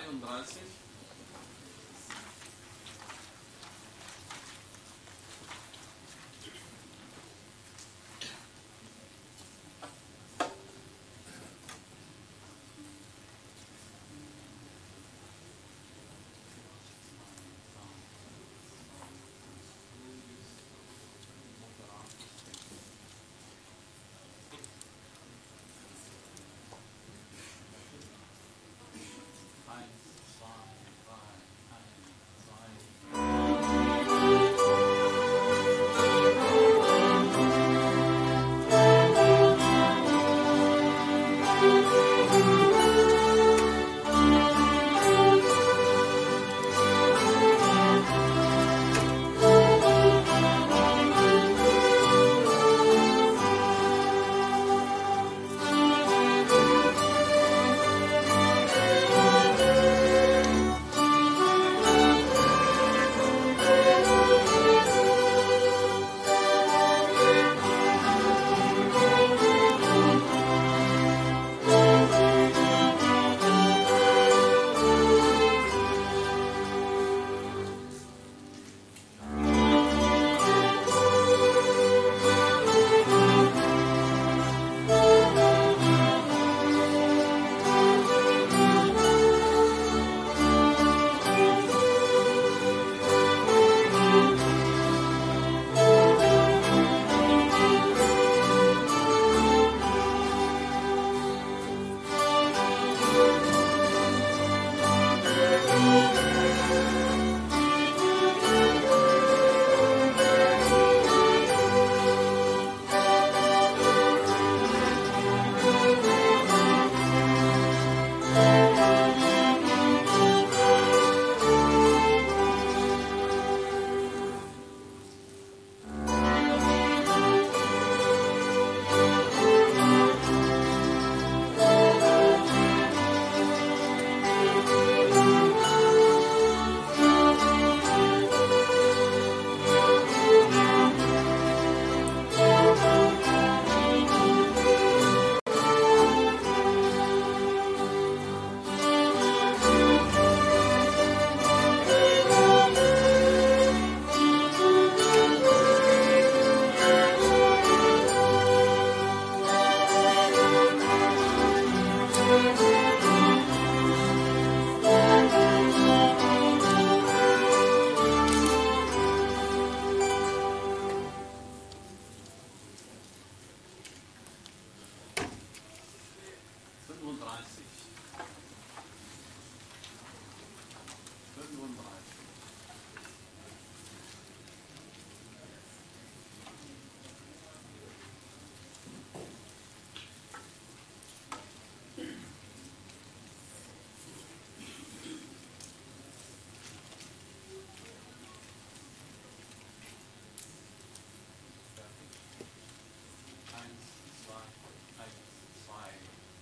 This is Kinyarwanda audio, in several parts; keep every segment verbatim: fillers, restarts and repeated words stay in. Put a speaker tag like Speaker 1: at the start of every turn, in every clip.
Speaker 1: einunddreißig.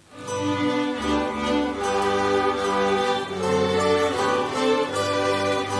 Speaker 2: Thank you.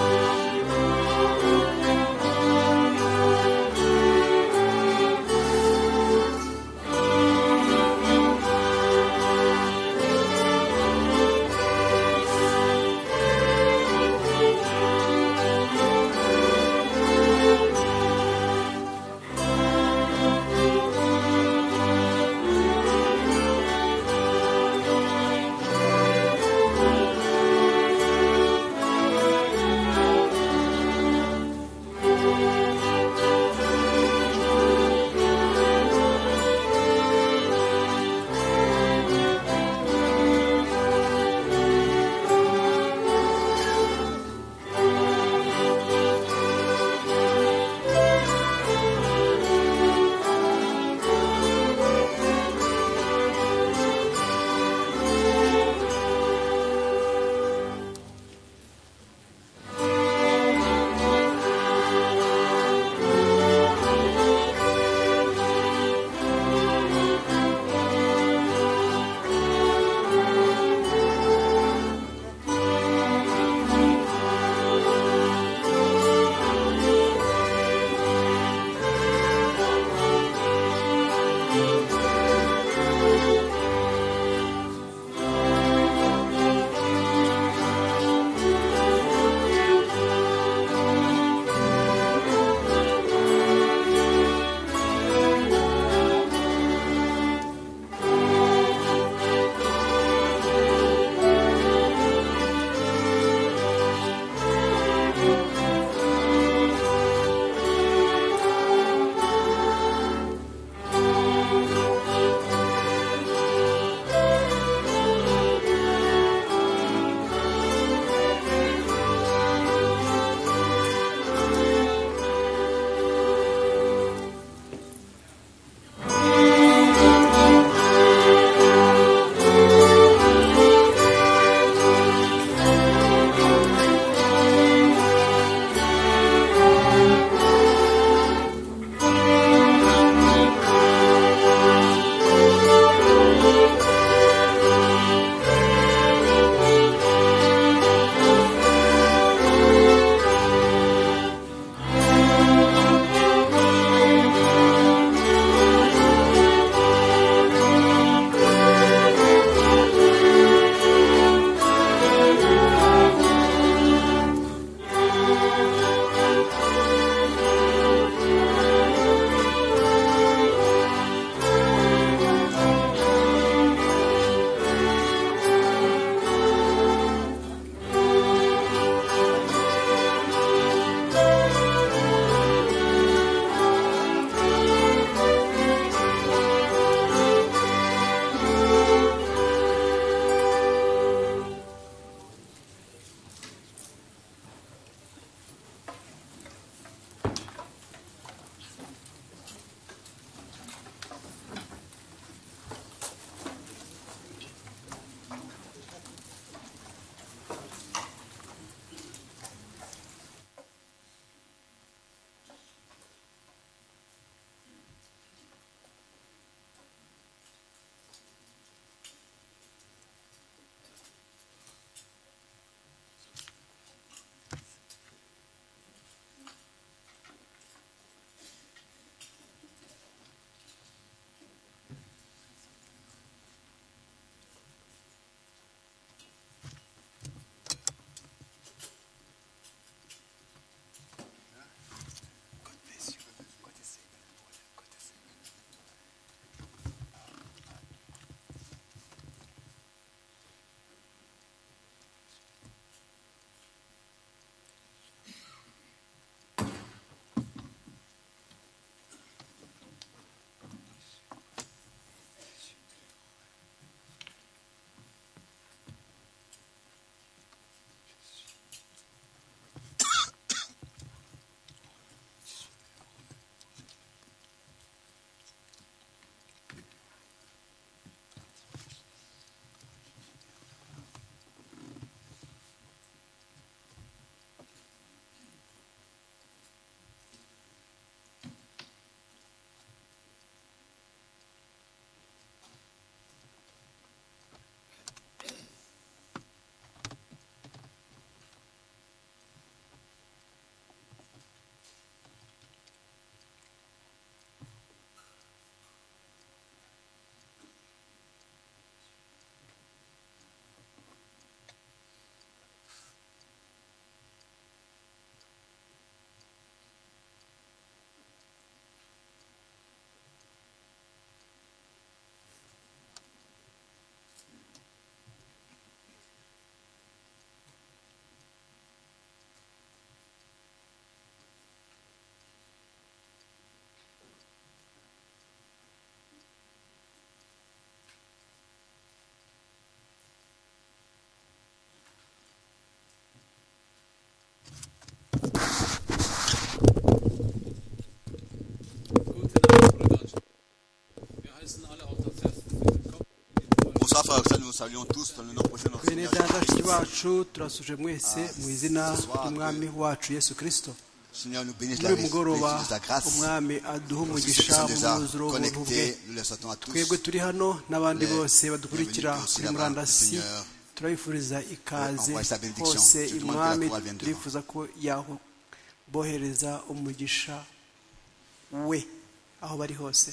Speaker 1: saluons tous dans le nom prochain de notre
Speaker 2: bene
Speaker 1: Seigneur
Speaker 2: data bashiki
Speaker 1: Jésus-Christ.
Speaker 2: bacu turasuje mwese mu izina ry'umwami wacu yesu kirisito
Speaker 1: Seigneur, nous bénisse
Speaker 2: muri
Speaker 1: la
Speaker 2: uyu mugoroba
Speaker 1: réussite de ta grâce.
Speaker 2: umwami aduha
Speaker 1: Pour tous ceux qui
Speaker 2: umugisha
Speaker 1: sont
Speaker 2: mu
Speaker 1: déjà
Speaker 2: mwuzuro w'ubuntu bwe
Speaker 1: connectés, nous les souhaitons à tous.
Speaker 2: twebwe turi hano n'abandi
Speaker 1: Les
Speaker 2: bose badukurikira
Speaker 1: bienvenus aussi
Speaker 2: kuri
Speaker 1: là-bas,
Speaker 2: murandasi
Speaker 1: Seigneur.
Speaker 2: turabifuriza ikaze
Speaker 1: Envoie sa bénédiction.
Speaker 2: hose
Speaker 1: Je demande que la
Speaker 2: umwami
Speaker 1: chorale vienne devant.
Speaker 2: turifuza ko yabohereza umugisha we aho bari hose.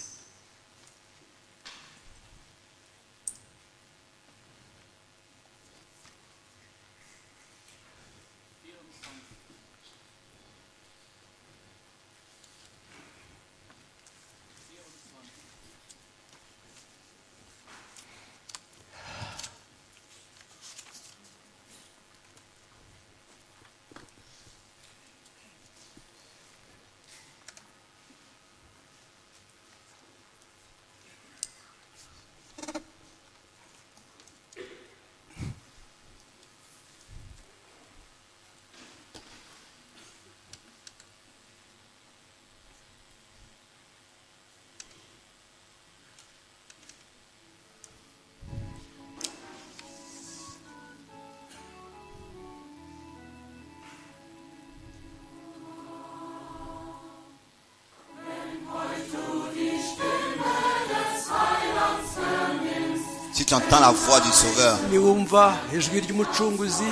Speaker 1: Si tu entends la voix du Sauveur
Speaker 2: niwumva ijwi ry'umucunguzi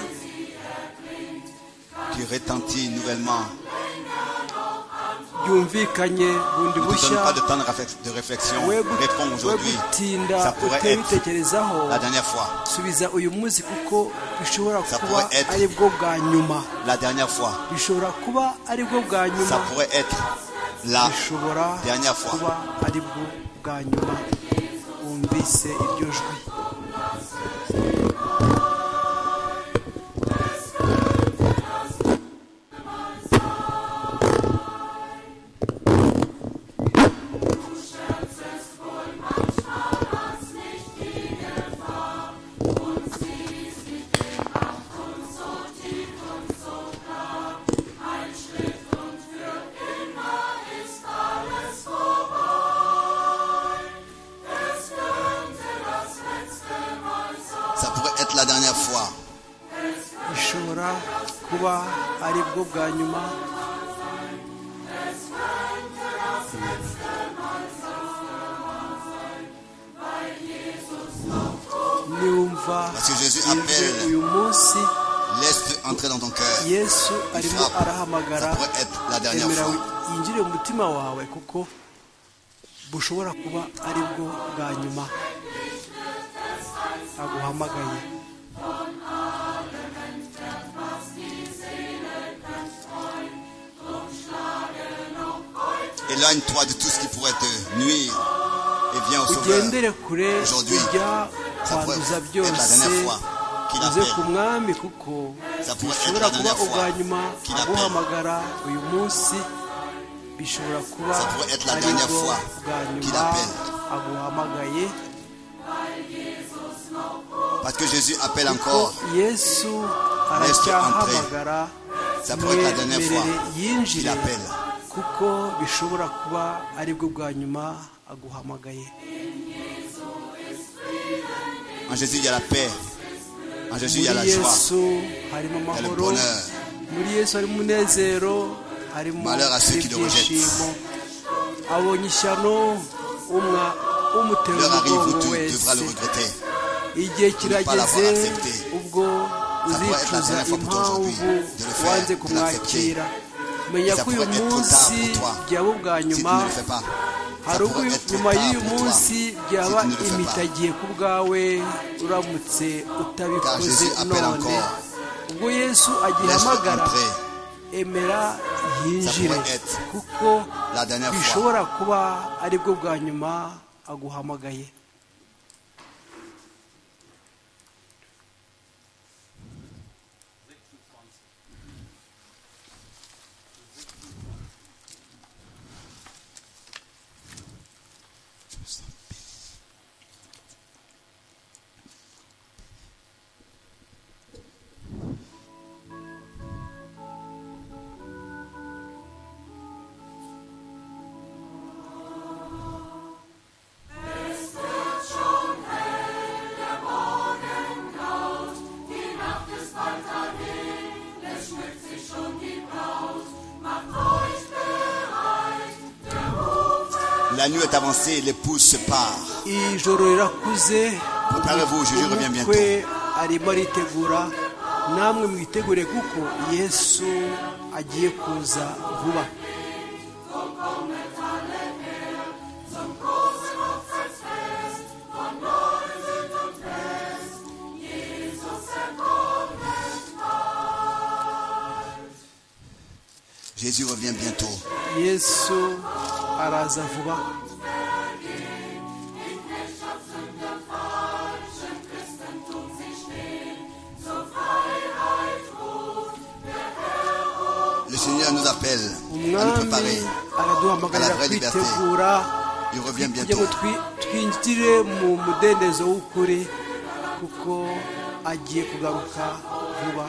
Speaker 1: qui retentit nouvellement,
Speaker 2: ryumvikanye bundi
Speaker 1: ne te donne
Speaker 2: bushya
Speaker 1: pas de temps de réflex- de réflexion.
Speaker 2: we gu-
Speaker 1: Réponds
Speaker 2: we
Speaker 1: aujourd'hui.
Speaker 2: gutinda
Speaker 1: Ça pourrait
Speaker 2: uteye
Speaker 1: être
Speaker 2: ubitekerezaho
Speaker 1: la dernière fois.
Speaker 2: subiza uyu munsi kuko bishobora
Speaker 1: Ça
Speaker 2: kuba
Speaker 1: pourrait être
Speaker 2: ari bwo bwa nyuma
Speaker 1: La dernière fois.
Speaker 2: bishobora kuba ari bwo bwa
Speaker 1: Ça
Speaker 2: nyuma
Speaker 1: pourrait être la
Speaker 2: bishobora
Speaker 1: dernière fois.
Speaker 2: kuba ari bwo bwa nyuma wumvise iryo jwi.
Speaker 1: Ça pourrait être la dernière fois.
Speaker 2: bishobora kuba ari bwo bwa nyuma niwumva
Speaker 1: Parce que Jésus
Speaker 2: ijwi
Speaker 1: appelle.
Speaker 2: uyu munsi
Speaker 1: Laisse entrer dans ton cœur.
Speaker 2: yesu
Speaker 1: Il
Speaker 2: arimo
Speaker 1: frappe.
Speaker 2: arahamagara
Speaker 1: Ça pourrait être la dernière
Speaker 2: emera
Speaker 1: fois.
Speaker 2: yinjire mu mutima wawe kuko bushobora kuba ari bwo bwa nyuma aguhamagaye.
Speaker 1: Éloigne-toi de tout ce qui pourrait te nuire et viens au Sauveur.
Speaker 2: ugendere kure
Speaker 1: Aujourd'hui,
Speaker 2: ujya
Speaker 1: ça pourrait
Speaker 2: kwanduza
Speaker 1: être la
Speaker 2: byose
Speaker 1: dernière fois qu'il
Speaker 2: uze ku
Speaker 1: appelle.
Speaker 2: mwami kuko
Speaker 1: Ça pourrait
Speaker 2: bishobora
Speaker 1: être la
Speaker 2: kuba
Speaker 1: dernière
Speaker 2: ubwa
Speaker 1: fois
Speaker 2: nyuma
Speaker 1: qu'il appelle.
Speaker 2: aguhamagara uyu munsi bishobora kuba
Speaker 1: Ça pourrait être la
Speaker 2: ari
Speaker 1: dernière
Speaker 2: bwo
Speaker 1: fois
Speaker 2: bwa
Speaker 1: qu'il
Speaker 2: nyuma
Speaker 1: appelle.
Speaker 2: aguhamagaye
Speaker 1: Parce que Jésus appelle
Speaker 2: ko
Speaker 1: encore.
Speaker 2: yesu
Speaker 1: Laisse-te
Speaker 2: aracyahamagara
Speaker 1: Ça pourrait être la dernière fois
Speaker 2: mwemerere
Speaker 1: qu'il
Speaker 2: yinjire
Speaker 1: appelle.
Speaker 2: kuko bishobora kuba ari bwo bwa nyuma aguhamagaye.
Speaker 1: En Jésus, il y a la paix. En Jésus, il y a la
Speaker 2: muri
Speaker 1: joie.
Speaker 2: yesu harimo
Speaker 1: Il y a le
Speaker 2: amahoro
Speaker 1: bonheur.
Speaker 2: muri yesu harimo umunezero harimo
Speaker 1: Malheur à ceux qui le
Speaker 2: ibyishimo. abonye ishyano umwa umutera
Speaker 1: L'heure arrive où
Speaker 2: umugongo
Speaker 1: tu
Speaker 2: wese
Speaker 1: devras le regretter.
Speaker 2: igihe
Speaker 1: pas l'avoir
Speaker 2: kirageze
Speaker 1: accepté.
Speaker 2: ubwo
Speaker 1: Ça pourrait être la
Speaker 2: uzicuza
Speaker 1: dernière fois pour toi aujourd'hui
Speaker 2: impamvu
Speaker 1: de le faire,
Speaker 2: wanze
Speaker 1: de
Speaker 2: kumwakira menya
Speaker 1: Ça
Speaker 2: ko uyu
Speaker 1: pourrait être trop
Speaker 2: munsi
Speaker 1: tard pour toi.
Speaker 2: byaba ubwa
Speaker 1: Si tu
Speaker 2: nyuma
Speaker 1: ne le fais pas, ça
Speaker 2: hari ubwo
Speaker 1: pourrait être trop
Speaker 2: nyuma
Speaker 1: tard
Speaker 2: y'uyu
Speaker 1: pour toi.
Speaker 2: munsi byaba
Speaker 1: Si tu ne le fais pas.
Speaker 2: imitagiye ku bwawe uramutse
Speaker 1: Car
Speaker 2: utabikoze
Speaker 1: Jésus appelle
Speaker 2: none
Speaker 1: encore.
Speaker 2: ubwo yesu
Speaker 1: Laisse-le
Speaker 2: agihamagara
Speaker 1: entrer.
Speaker 2: emera yinjire
Speaker 1: Ça pourrait être
Speaker 2: kuko
Speaker 1: la dernière fois.
Speaker 2: bishobora kuba ari bwo bwa nyuma aguhamagaye.
Speaker 1: La nuit est avancée, l'épouse se part.
Speaker 2: ijoro rirakuze
Speaker 1: Préparez-vous, Jésus revient bientôt.
Speaker 2: umukwe arimo aritegura namwe mwitegure kuko yesu agiye kuza vuba.
Speaker 1: Jésus revient bientôt.
Speaker 2: yesu araza vuba.
Speaker 1: Le Seigneur nous appelle à nous
Speaker 2: umwami
Speaker 1: préparer à
Speaker 2: araduhamagarira
Speaker 1: la vraie liberté.
Speaker 2: kwitegura
Speaker 1: Il revient
Speaker 2: kugira
Speaker 1: bientôt.
Speaker 2: ngo twi- twinjire mu mudendezo w'ukuri kuko agiye kugaruka vuba.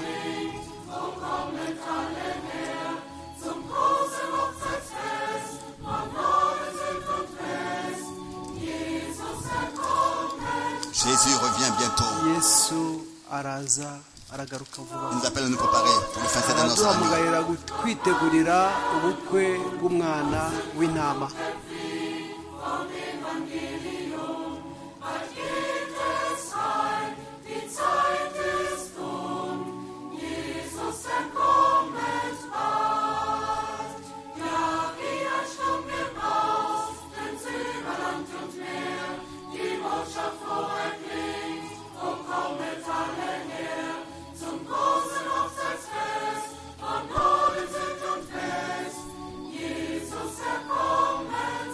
Speaker 1: Jésus revient bientôt.
Speaker 2: yesu araza aragaruka vuba.
Speaker 1: Il nous appelle à nous préparer pour le fin de notre année.
Speaker 2: araduhamagarira kwitegurira ubukwe bw'umwana w'intama.
Speaker 3: Jesus, er kommet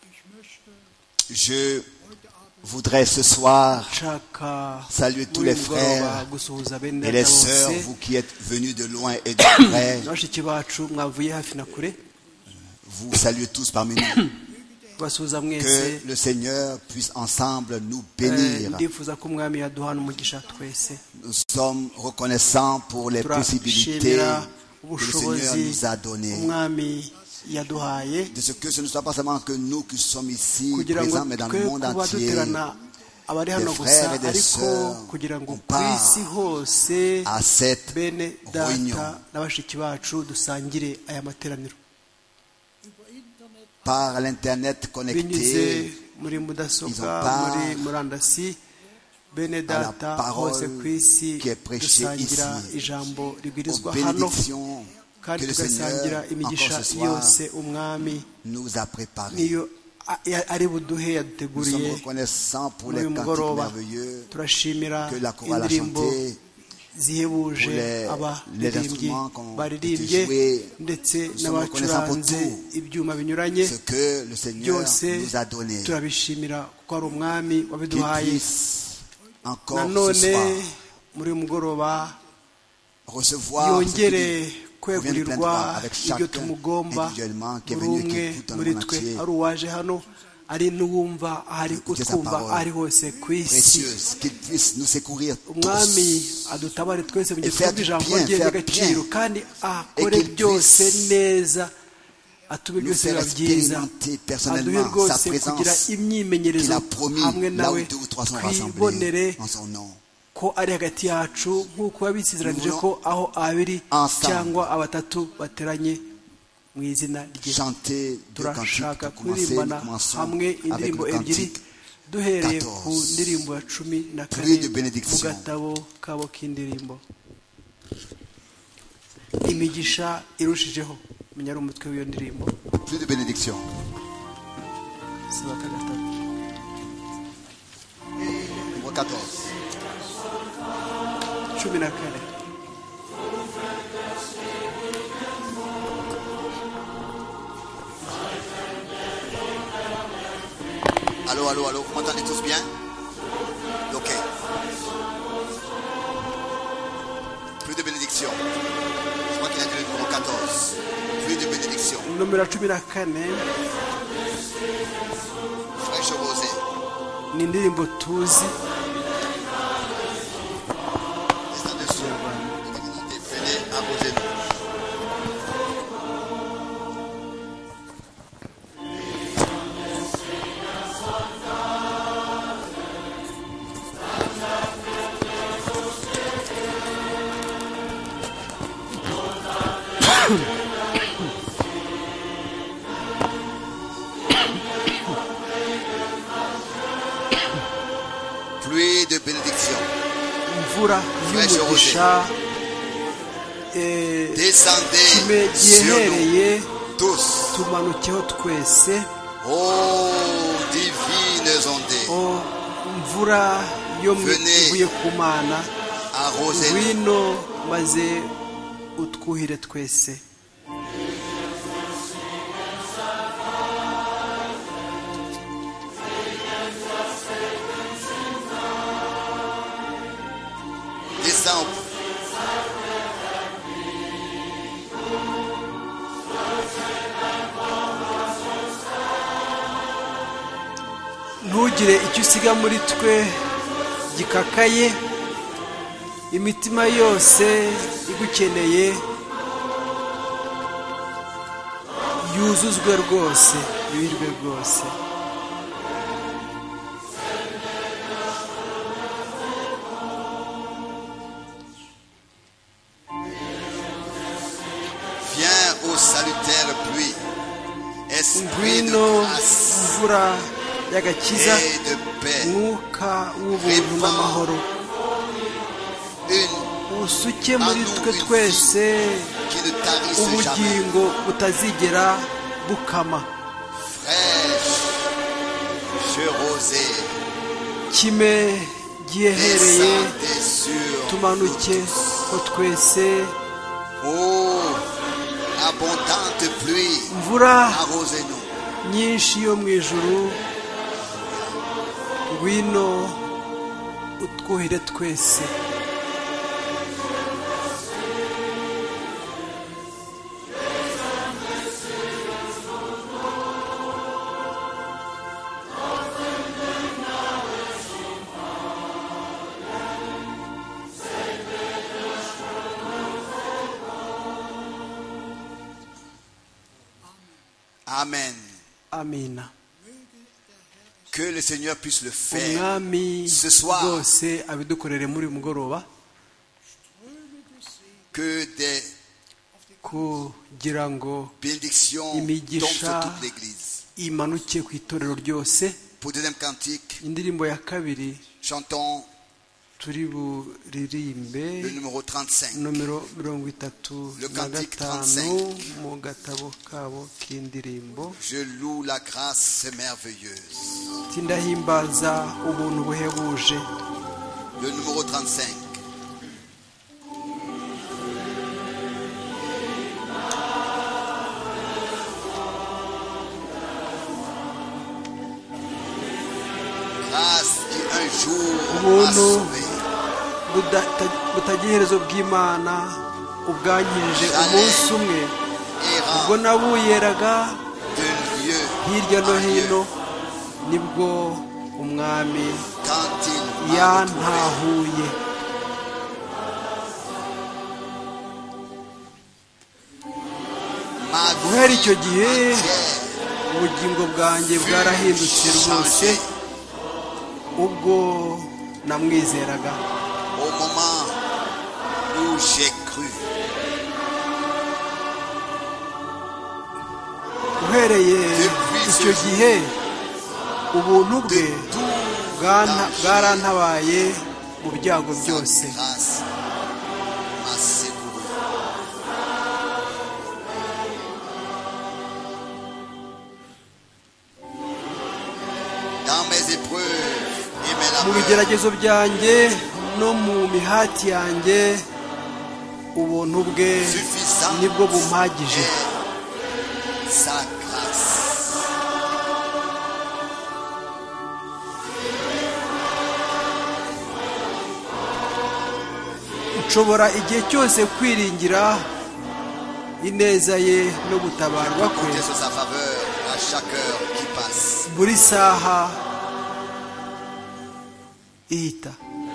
Speaker 1: Je voudrais ce soir
Speaker 2: nshaka
Speaker 1: saluer tous
Speaker 2: muri
Speaker 1: les
Speaker 2: uyu mugoroba
Speaker 1: frères
Speaker 2: gusuhuza bene
Speaker 1: et les
Speaker 2: data
Speaker 1: sœurs,
Speaker 2: bose
Speaker 1: vous qui êtes venus de loin et de près.
Speaker 2: bashiki bacu mwavuye hafi na kure
Speaker 1: Vous saluez tous parmi nous.
Speaker 2: basuhuza mwese.
Speaker 1: Que le Seigneur puisse ensemble nous
Speaker 2: Eh,
Speaker 1: bénir.
Speaker 2: ndifuza ko umwami yaduhana umugisha twese.
Speaker 1: Nous sommes reconnaissants pour les possibilités
Speaker 2: turashimira
Speaker 1: que le Seigneur
Speaker 2: ubushobozi
Speaker 1: nous a données.
Speaker 2: umwami yaduhaye
Speaker 1: De ce que ce ne soit pas seulement que nous qui sommes ici
Speaker 2: kugira ngo
Speaker 1: présents, mais dans
Speaker 2: twe
Speaker 1: le monde
Speaker 2: kuba
Speaker 1: entier.
Speaker 2: duterana abari hano
Speaker 1: des
Speaker 2: gusa
Speaker 1: frères et des
Speaker 2: ariko
Speaker 1: sœurs,
Speaker 2: kugira ngo
Speaker 1: on
Speaker 2: ku
Speaker 1: part
Speaker 2: isi hose
Speaker 1: à cette
Speaker 2: bene data
Speaker 1: réunion.
Speaker 2: na bashiki bacu dusangire aya materaniro
Speaker 1: Par l'internet
Speaker 2: binyuze
Speaker 1: connecté,
Speaker 2: muri
Speaker 1: Ils
Speaker 2: mudasobwa
Speaker 1: ont part
Speaker 2: muri murandasi bene data
Speaker 1: parole
Speaker 2: hose ku isi
Speaker 1: qui est prêchée
Speaker 2: dusangira
Speaker 1: ici.
Speaker 2: ijambo
Speaker 1: aux
Speaker 2: ribwirizwa hano
Speaker 1: bénédictions
Speaker 2: kandi
Speaker 1: que le
Speaker 2: tugasangira
Speaker 1: Seigneur,
Speaker 2: imigisha
Speaker 1: encore ce soir,
Speaker 2: yose umwami
Speaker 1: nous a préparées.
Speaker 2: niyo a- ya- ari buduhe
Speaker 1: Nous sommes
Speaker 2: yaduteguriye
Speaker 1: reconnaissants pour
Speaker 2: muri
Speaker 1: les
Speaker 2: uyu
Speaker 1: cantiques
Speaker 2: mugoroba.
Speaker 1: merveilleux,
Speaker 2: turashimira
Speaker 1: que la chorale a
Speaker 2: indirimbo
Speaker 1: chanté,
Speaker 2: zihebuje
Speaker 1: pour les- les
Speaker 2: abaririmbyi
Speaker 1: instruments qui ont
Speaker 2: baririmbye
Speaker 1: été joués.
Speaker 2: ndetse
Speaker 1: Nous sommes reconnaissants pour
Speaker 2: n'abacuranze
Speaker 1: tout
Speaker 2: ibyuma binyuranye
Speaker 1: ce que le Seigneur
Speaker 2: byose
Speaker 1: nous a donné.
Speaker 2: turabishimira kuko ari umwami
Speaker 1: Qu'il
Speaker 2: wabiduhaye.
Speaker 1: puisse encore ce
Speaker 2: nanone
Speaker 1: soir
Speaker 2: muri uyu mugoroba
Speaker 1: recevoir ce
Speaker 2: yongere
Speaker 1: que nous
Speaker 2: kwegurirwa
Speaker 1: avec
Speaker 2: ibyo
Speaker 1: chacun
Speaker 2: tumugomba
Speaker 1: individuellement qui est
Speaker 2: buri
Speaker 1: venu et qui
Speaker 2: umwe
Speaker 1: écoute dans le
Speaker 2: muri
Speaker 1: monde
Speaker 2: twe
Speaker 1: entier.
Speaker 2: ari uwaje hano ari n'uwumva ahari
Speaker 1: Écoutez sa
Speaker 2: utwumva
Speaker 1: parole
Speaker 2: ari hose ku isi.
Speaker 1: précieuse, qu'il puisse nous secourir
Speaker 2: umwami
Speaker 1: tous
Speaker 2: adutabare twese mu
Speaker 1: Et
Speaker 2: gihe
Speaker 1: faire
Speaker 2: twumva
Speaker 1: du
Speaker 2: ijambo
Speaker 1: bien,
Speaker 2: rye
Speaker 1: faire
Speaker 2: ry'agaciro
Speaker 1: bien.
Speaker 2: kandi akore
Speaker 1: Et qu'il
Speaker 2: byose
Speaker 1: puisse
Speaker 2: neza atume
Speaker 1: nous
Speaker 2: byose
Speaker 1: faire
Speaker 2: biba byiza
Speaker 1: expérimenter
Speaker 2: aduhe
Speaker 1: personnellement
Speaker 2: rwose
Speaker 1: sa
Speaker 2: kugira
Speaker 1: présence qu'il
Speaker 2: imyimenyerezo
Speaker 1: a promis
Speaker 2: hamwe
Speaker 1: là
Speaker 2: nawe
Speaker 1: où deux ou trois sont
Speaker 2: twibonere
Speaker 1: rassemblés en son nom.
Speaker 2: ko ari hagati yacu nk'uko yabisizeranije
Speaker 1: Nous
Speaker 2: ko aho abiri
Speaker 1: ensemble
Speaker 2: cyangwa abatatu bateranye mu izina rye.
Speaker 1: Chanter deux cantiques
Speaker 2: turashaka
Speaker 1: pour commencer. Nous
Speaker 2: kuririmbana
Speaker 1: commençons
Speaker 2: hamwe
Speaker 1: avec
Speaker 2: indirimbo
Speaker 1: le
Speaker 2: ebyiri
Speaker 1: cantique
Speaker 2: duhereye
Speaker 1: quatorze.
Speaker 2: ku ndirimbo ya cumi na
Speaker 1: Plus
Speaker 2: kane
Speaker 1: de bénédiction.
Speaker 2: mu gatabo kabo k'indirimbo imigisha irushijeho. menya ari umutwe w'iyo ndirimbo.
Speaker 1: Plus de bénédiction.
Speaker 2: Siba ka gatatu.
Speaker 1: Numéro quatorze.
Speaker 2: cumi na kane.
Speaker 1: Allô, allô, allô, vous m'entendez tous bien? Ok. Plus de bénédiction. Je crois qu'il a dit le numéro quatorze. Plus de bénédiction.
Speaker 2: nomero cumi na kane
Speaker 1: Fraîche rosée.
Speaker 2: ni indirimbo tuzi.
Speaker 1: Descends dessus. De divinité. Venez, arrosez-nous. Pluie de bénédiction.
Speaker 2: imvura y'umugisha eh,
Speaker 1: Descendez
Speaker 2: kime
Speaker 1: sur
Speaker 2: giherereye
Speaker 1: nous tous.
Speaker 2: tumanukeho twese.
Speaker 1: Oh, divines ondées.
Speaker 2: o imvura yo mu-
Speaker 1: Venez.
Speaker 2: ivuye ku mana
Speaker 1: Arrosez-nous.
Speaker 2: ngwino maze utwuhire twese.
Speaker 1: Descends.
Speaker 2: ntugire icyo usiga muri twe gikakaye. imitima yose igukeneye yuzuzwe rwose yuhirwe rwose.
Speaker 1: Viens ô salutaire pluie. Esprit de
Speaker 2: ngwino
Speaker 1: grâce
Speaker 2: mvura y'agakiza
Speaker 1: et de paix.
Speaker 2: mwuka w'ubuntu n'amahoro
Speaker 1: Une
Speaker 2: usuke muri twe twese
Speaker 1: qui ne tarisse jamais.
Speaker 2: ubugingo butazigera bukama.
Speaker 1: Fraîche rosée.
Speaker 2: kime giherereye
Speaker 1: Descendez sur
Speaker 2: tumanuke ko twese.
Speaker 1: Oh, abondante pluie.
Speaker 2: mvura
Speaker 1: Arrosez-nous.
Speaker 2: nyinshi yo mu ijuru, ngwino utwuhire twese.
Speaker 1: Amen.
Speaker 2: Amina.
Speaker 1: Que le Seigneur puisse le faire
Speaker 2: Umwami
Speaker 1: ce soir.
Speaker 2: rwose abidukorere muri uyu mugoroba,
Speaker 1: Que des
Speaker 2: kugira ngo
Speaker 1: bénédictions tombent
Speaker 2: imigisha
Speaker 1: sur toute l'Église.
Speaker 2: imanuke ku itorero ryose.
Speaker 1: Pour deuxième cantique,
Speaker 2: Indirimbo ya kabiri
Speaker 1: chantons
Speaker 2: turi buririmbe
Speaker 1: le numéro trente-cinq.
Speaker 2: nomero mirongo itatu
Speaker 1: Le
Speaker 2: na
Speaker 1: cantique
Speaker 2: gatanu mu gatabo kabo k'indirimbo.
Speaker 1: Je loue la grâce merveilleuse.
Speaker 2: Tindahimbaza ubuntu buhebuje.
Speaker 1: Le numéro trente-cinq. Grâce qui un jour m'a
Speaker 2: Ubuntu
Speaker 1: sauvé.
Speaker 2: buda- butagira iherezo bw'Imana ubwanyirije umunsi umwe ubwo
Speaker 1: Errant
Speaker 2: nabuyeraga
Speaker 1: de lieu
Speaker 2: hirya no
Speaker 1: en lieu.
Speaker 2: hino, nibwo umwami
Speaker 1: Quand il m'a retrouvé,
Speaker 2: yantahuye.
Speaker 1: ma
Speaker 2: Guhera icyo
Speaker 1: vie
Speaker 2: gihe
Speaker 1: entière
Speaker 2: ubugingo bwanjye bwarahindutse
Speaker 1: fut
Speaker 2: rwose
Speaker 1: changée.
Speaker 2: ubwo namwizeraga.
Speaker 1: Au moment où j'ai cru,
Speaker 2: Uhereye icyo gihe ubuntu bwe
Speaker 1: de tout
Speaker 2: bwana-
Speaker 1: danger,
Speaker 2: bwarantabaye mu byago
Speaker 1: sa
Speaker 2: byose.
Speaker 1: grâce m'a secouru. Dans mes épreuves et mes
Speaker 2: Mu
Speaker 1: labeurs,
Speaker 2: bigeragezo byanjye no mu mihati yanjye ubuntu bwe
Speaker 1: suffisant
Speaker 2: nibwo bumpagije.
Speaker 1: est sa grâce.
Speaker 2: Nshobora igihe cyose kwiringira ineza ye no gutabarwa kwe
Speaker 1: Comptez sur sa faveur à chaque heure qui passe.
Speaker 2: buri saha ihita.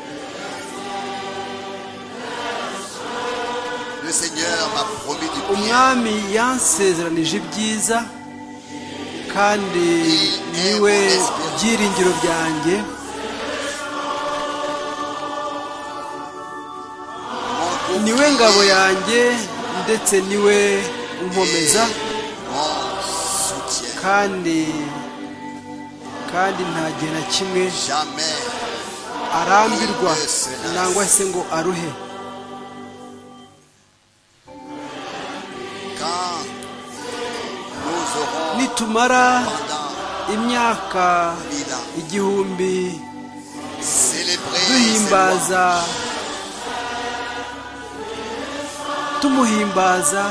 Speaker 1: Le Seigneur m'a promis du bien.
Speaker 2: Umwami yansezeranije ibyiza kandi niwe byiringiro byanjye.
Speaker 1: Mon
Speaker 2: Niwe ngabo yanjye ndetse niwe unkomeza,
Speaker 1: mon soutien.
Speaker 2: kandi kandi nta gihe na kimwe
Speaker 1: Jamais
Speaker 2: arambirwa nangwa se ngo aruhe.
Speaker 1: quand nous aurons
Speaker 2: Nitumara
Speaker 1: pendant
Speaker 2: imyaka
Speaker 1: mille ans
Speaker 2: igihumbi
Speaker 1: célébré
Speaker 2: duhimbaza tumuhimbaza,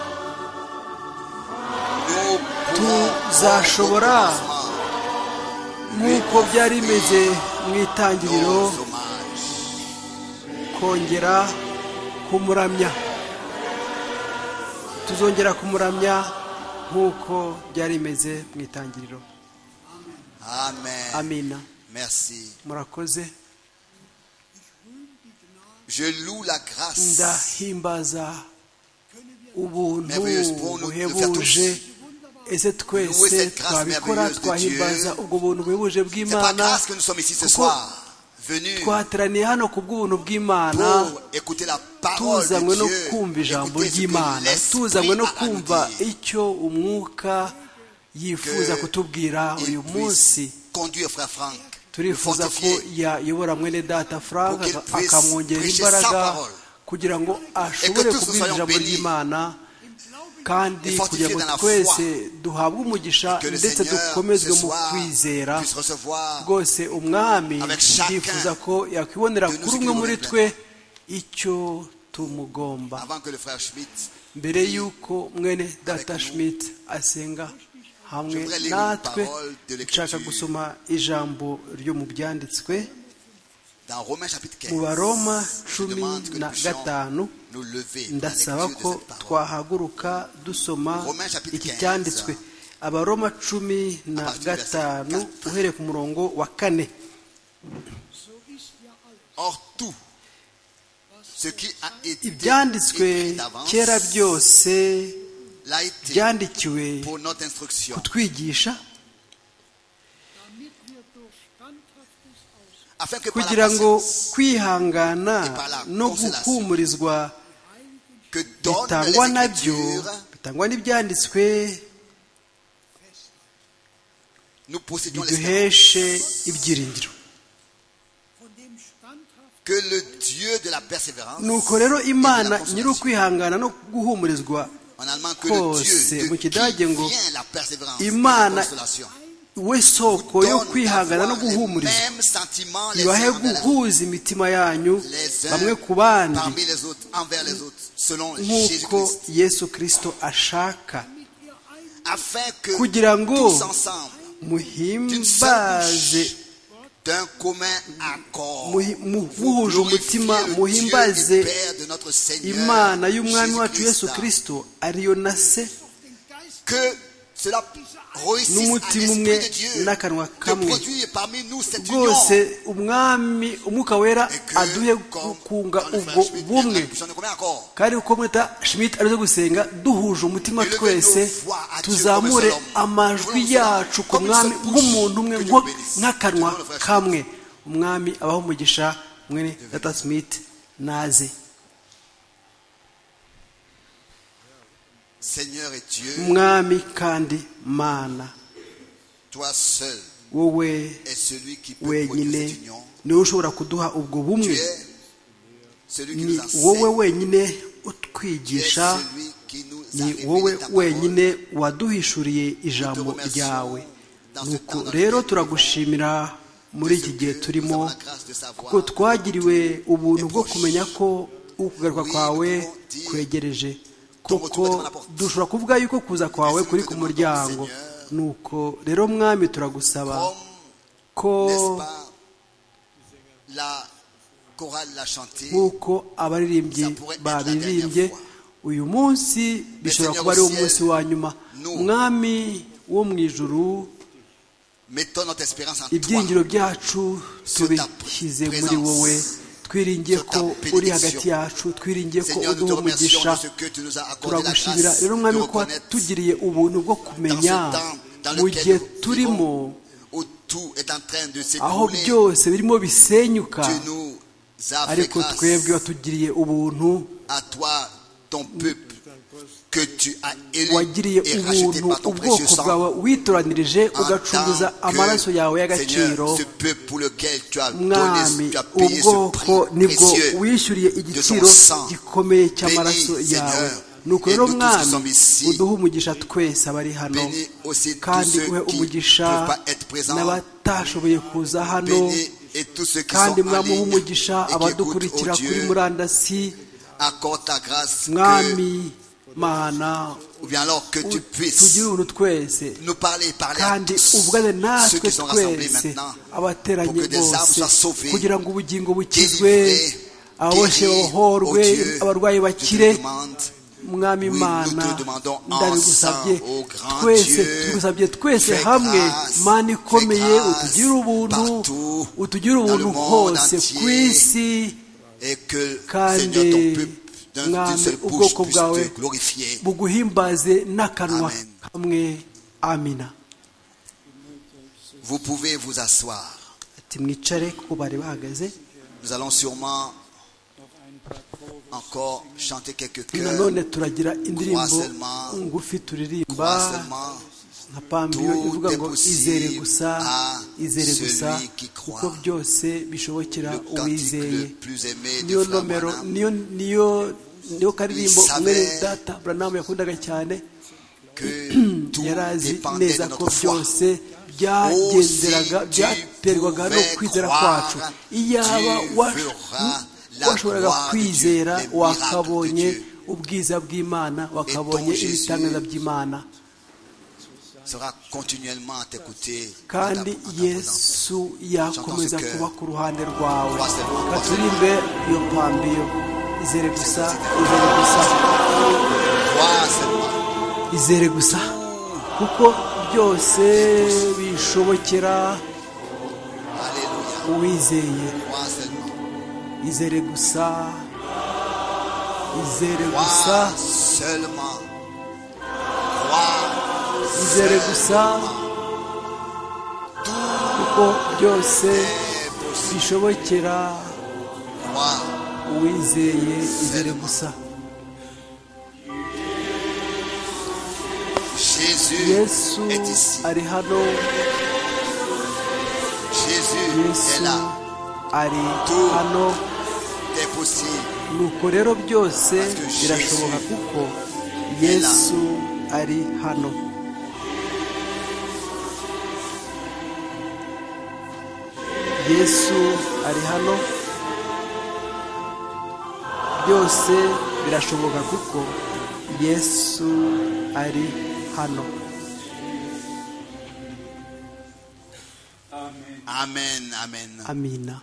Speaker 1: nous pourrons
Speaker 2: tuzashobora
Speaker 1: au commencement
Speaker 2: nk'uko byari bimeze mu itangiriro
Speaker 1: nos hommages.
Speaker 2: kongera kumuramya. Tuzongera kumuramya nk'uko byari bimeze mu itangiriro.
Speaker 1: Amen.
Speaker 2: Amina.
Speaker 1: Merci.
Speaker 2: Murakoze.
Speaker 1: Je loue la grâce
Speaker 2: Ndahimbaza ubuntu
Speaker 1: merveilleuse pour nous de faire
Speaker 2: buhebuje.
Speaker 1: tous.
Speaker 2: Ese twese twabikora, twahimbaza ubwo buntu buhebuje
Speaker 1: C'est par
Speaker 2: bw'Imana.
Speaker 1: grâce que nous sommes ici ce
Speaker 2: Kuko
Speaker 1: soir, venus
Speaker 2: twateraniye hano ku bw'ubuntu bw'Imana,
Speaker 1: pour écouter la parole
Speaker 2: tuzanywe
Speaker 1: de
Speaker 2: no
Speaker 1: Dieu,
Speaker 2: kumva ijambo
Speaker 1: écouter ce que
Speaker 2: ry'Imana,
Speaker 1: l'Esprit
Speaker 2: tuzanywe no
Speaker 1: a à nous
Speaker 2: kumva
Speaker 1: dire.
Speaker 2: icyo umwuka yifuza
Speaker 1: Que
Speaker 2: kutubwira
Speaker 1: Il
Speaker 2: uyu
Speaker 1: puisse
Speaker 2: munsi.
Speaker 1: conduire frère Franck, le
Speaker 2: Turifuza ko
Speaker 1: fortifier,
Speaker 2: yayobora mwene data Frank
Speaker 1: Pour qu'il puisse
Speaker 2: akamwongerera
Speaker 1: prêcher
Speaker 2: imbaraga
Speaker 1: sa parole.
Speaker 2: kugira ngo
Speaker 1: Et
Speaker 2: ashobore
Speaker 1: que tous nous
Speaker 2: kubwira
Speaker 1: soyons
Speaker 2: ijambo
Speaker 1: bénis.
Speaker 2: ry'Imana, kandi
Speaker 1: Et fortifiés
Speaker 2: kugira ngo
Speaker 1: dans la
Speaker 2: twese
Speaker 1: foi.
Speaker 2: duhabwe umugisha
Speaker 1: que le
Speaker 2: ndetse
Speaker 1: Seigneur
Speaker 2: dukomezwe
Speaker 1: ce
Speaker 2: mu
Speaker 1: soir
Speaker 2: kwizera.
Speaker 1: puisse recevoir
Speaker 2: Rwose umwami
Speaker 1: avec chacun
Speaker 2: yifuza ko yakwibonera
Speaker 1: de nous
Speaker 2: kuri umwe
Speaker 1: qui
Speaker 2: muri
Speaker 1: nous
Speaker 2: twe icyo tumugomba.
Speaker 1: avant que le frère Schmitt
Speaker 2: Mbere y'uko mwene data
Speaker 1: nous.
Speaker 2: Schmidt asenga hamwe natwe nshaka gusoma ijambo ryo mu byanditswe mu baroma cumi na gatanu. Ndasaba ko twahaguruka dusoma iki cyanditswe. Abaroma cumi na gatanu uhereye ku murongo wa kane. Ibyanditswe kera byose byandikiwe kutwigisha, kugira ngo kwihangana no guhumurizwa bitangwa nabyo, bitangwa n'ibyanditswe, biduheshe ibyiringiro. Nuko rero Imana nyiri ukwihangana no guhumurizwa kose, mu Kidage ngo Imana we soko yo kwihangana no guhumurizwa, ibahe guhuza imitima yanyu bamwe ku bandi nk'uko Yesu Kristo ashaka, kugira ngo muhimbaze muhuje umutima, muhimbaze Imana y'Umwami wacu Yesu Kristo ariyo na Se, n'umutima umwe n'akanwa kamwe. Rwose umwami umwuka wera aduhe gukunga ubwo bumwe, kandi uko mwita Schmidt arizo gusenga duhuje umutima twese, tuzamure amajwi yacu ku mwami nk'umuntu umwe nk'akanwa kamwe. Umwami abaho umugisha mwene Data Smith naze. Mwami kandi Mana, wowe wenyine niwe ushobora kuduha ubwo bumwe. Ni wowe wenyine utwigisha, ni wowe wenyine waduhishuriye ijambo ryawe. Nuko rero turagushimira muri iki gihe turimo, kuko twagiriwe ubuntu bwo kumenya ko ukugaruka kwawe kwegereje, kuko dushobora kuvuga yuko kuza kwawe kuri ku muryango. Nuko rero Mwami turagusaba ko nk'uko abaririmbyi babiririmbye uyu munsi bishobora kuba ari wo munsi wa nyuma. Mwami wo mu ijuru, ibyiringiro byacu tubishyize muri wowe, twiringiye ko uri hagati yacu, twiringiye ko uduha umugisha. Turagushimira rero Mwami ko watugiriye ubuntu bwo kumenya mu gihe turimo, aho byose birimo bisenyuka, ariko twebwe watugiriye ubuntu, wagiriye ubuntu ubwoko bwawe witoranirije, ugacunguza amaraso yawe y'agaciro. Mwami, ubwoko nibwo wishyuriye igiciro gikomeye cy'amaraso yawe. Nuko rero Mwami, uduhe umugisha twese abari hano, kandi uhe umugisha n'abatashoboye kuza hano, kandi Mwami uhe umugisha abadukurikira kuri murandasi. Mwami Mana, tugire ubuntu twese, kandi uvugane natwe twese abateranye bose, kugira ngo ubugingo bukizwe, aboshye bohorwe, abarwayi bakire. Mwami Mana, ndabigusabye twese, tugusabye twese hamwe, Mana ikomeye, utugire ubuntu, utugire ubuntu hose ku isi, kandi Mwami ubwoko bwawe buguhimbaze n'akanwa kamwe. Amina.
Speaker 1: Vous pouvez vous asseoir.
Speaker 2: Ati mwicare kuko bari bahagaze.
Speaker 1: Nous allons sûrement encore chanter quelques chœurs.
Speaker 2: Nanone turagira indirimbo ngufi turirimba nka pambiyo ivuga ngo izere gusa, izere gusa, kuko byose bishobokera uwizeye. Niyo nomero, niyo niyo niyo karirimbo mwene Data Branham yakundaga cyane. Yarazi neza ko byose byagenderaga, byaterwaga no kwizera kwacu. Iyaba washoboraga kwizera, wakabonye ubwiza bw'Imana, wakabonye ibitangaza by'Imana.
Speaker 1: sera continuellement à t'écouter.
Speaker 2: kandi yesu yakomeza kuba ku ruhande rwawe. Katurimbe iyo pambiyo, izere gusa, izere gusa, izere gusa, kuko byose bishobokera uwizeye. Izere gusa, izere gusa, izere gusa, kuko byose bishobokera uwizeye. Izere gusa. Yesu ari hano, Yesu ari hano. Nuko rero byose birashoboka kuko Yesu ari hano. Yesu ari hano. Byose birashoboka kuko Yesu ari hano.
Speaker 1: Amen, amen.
Speaker 2: Amina.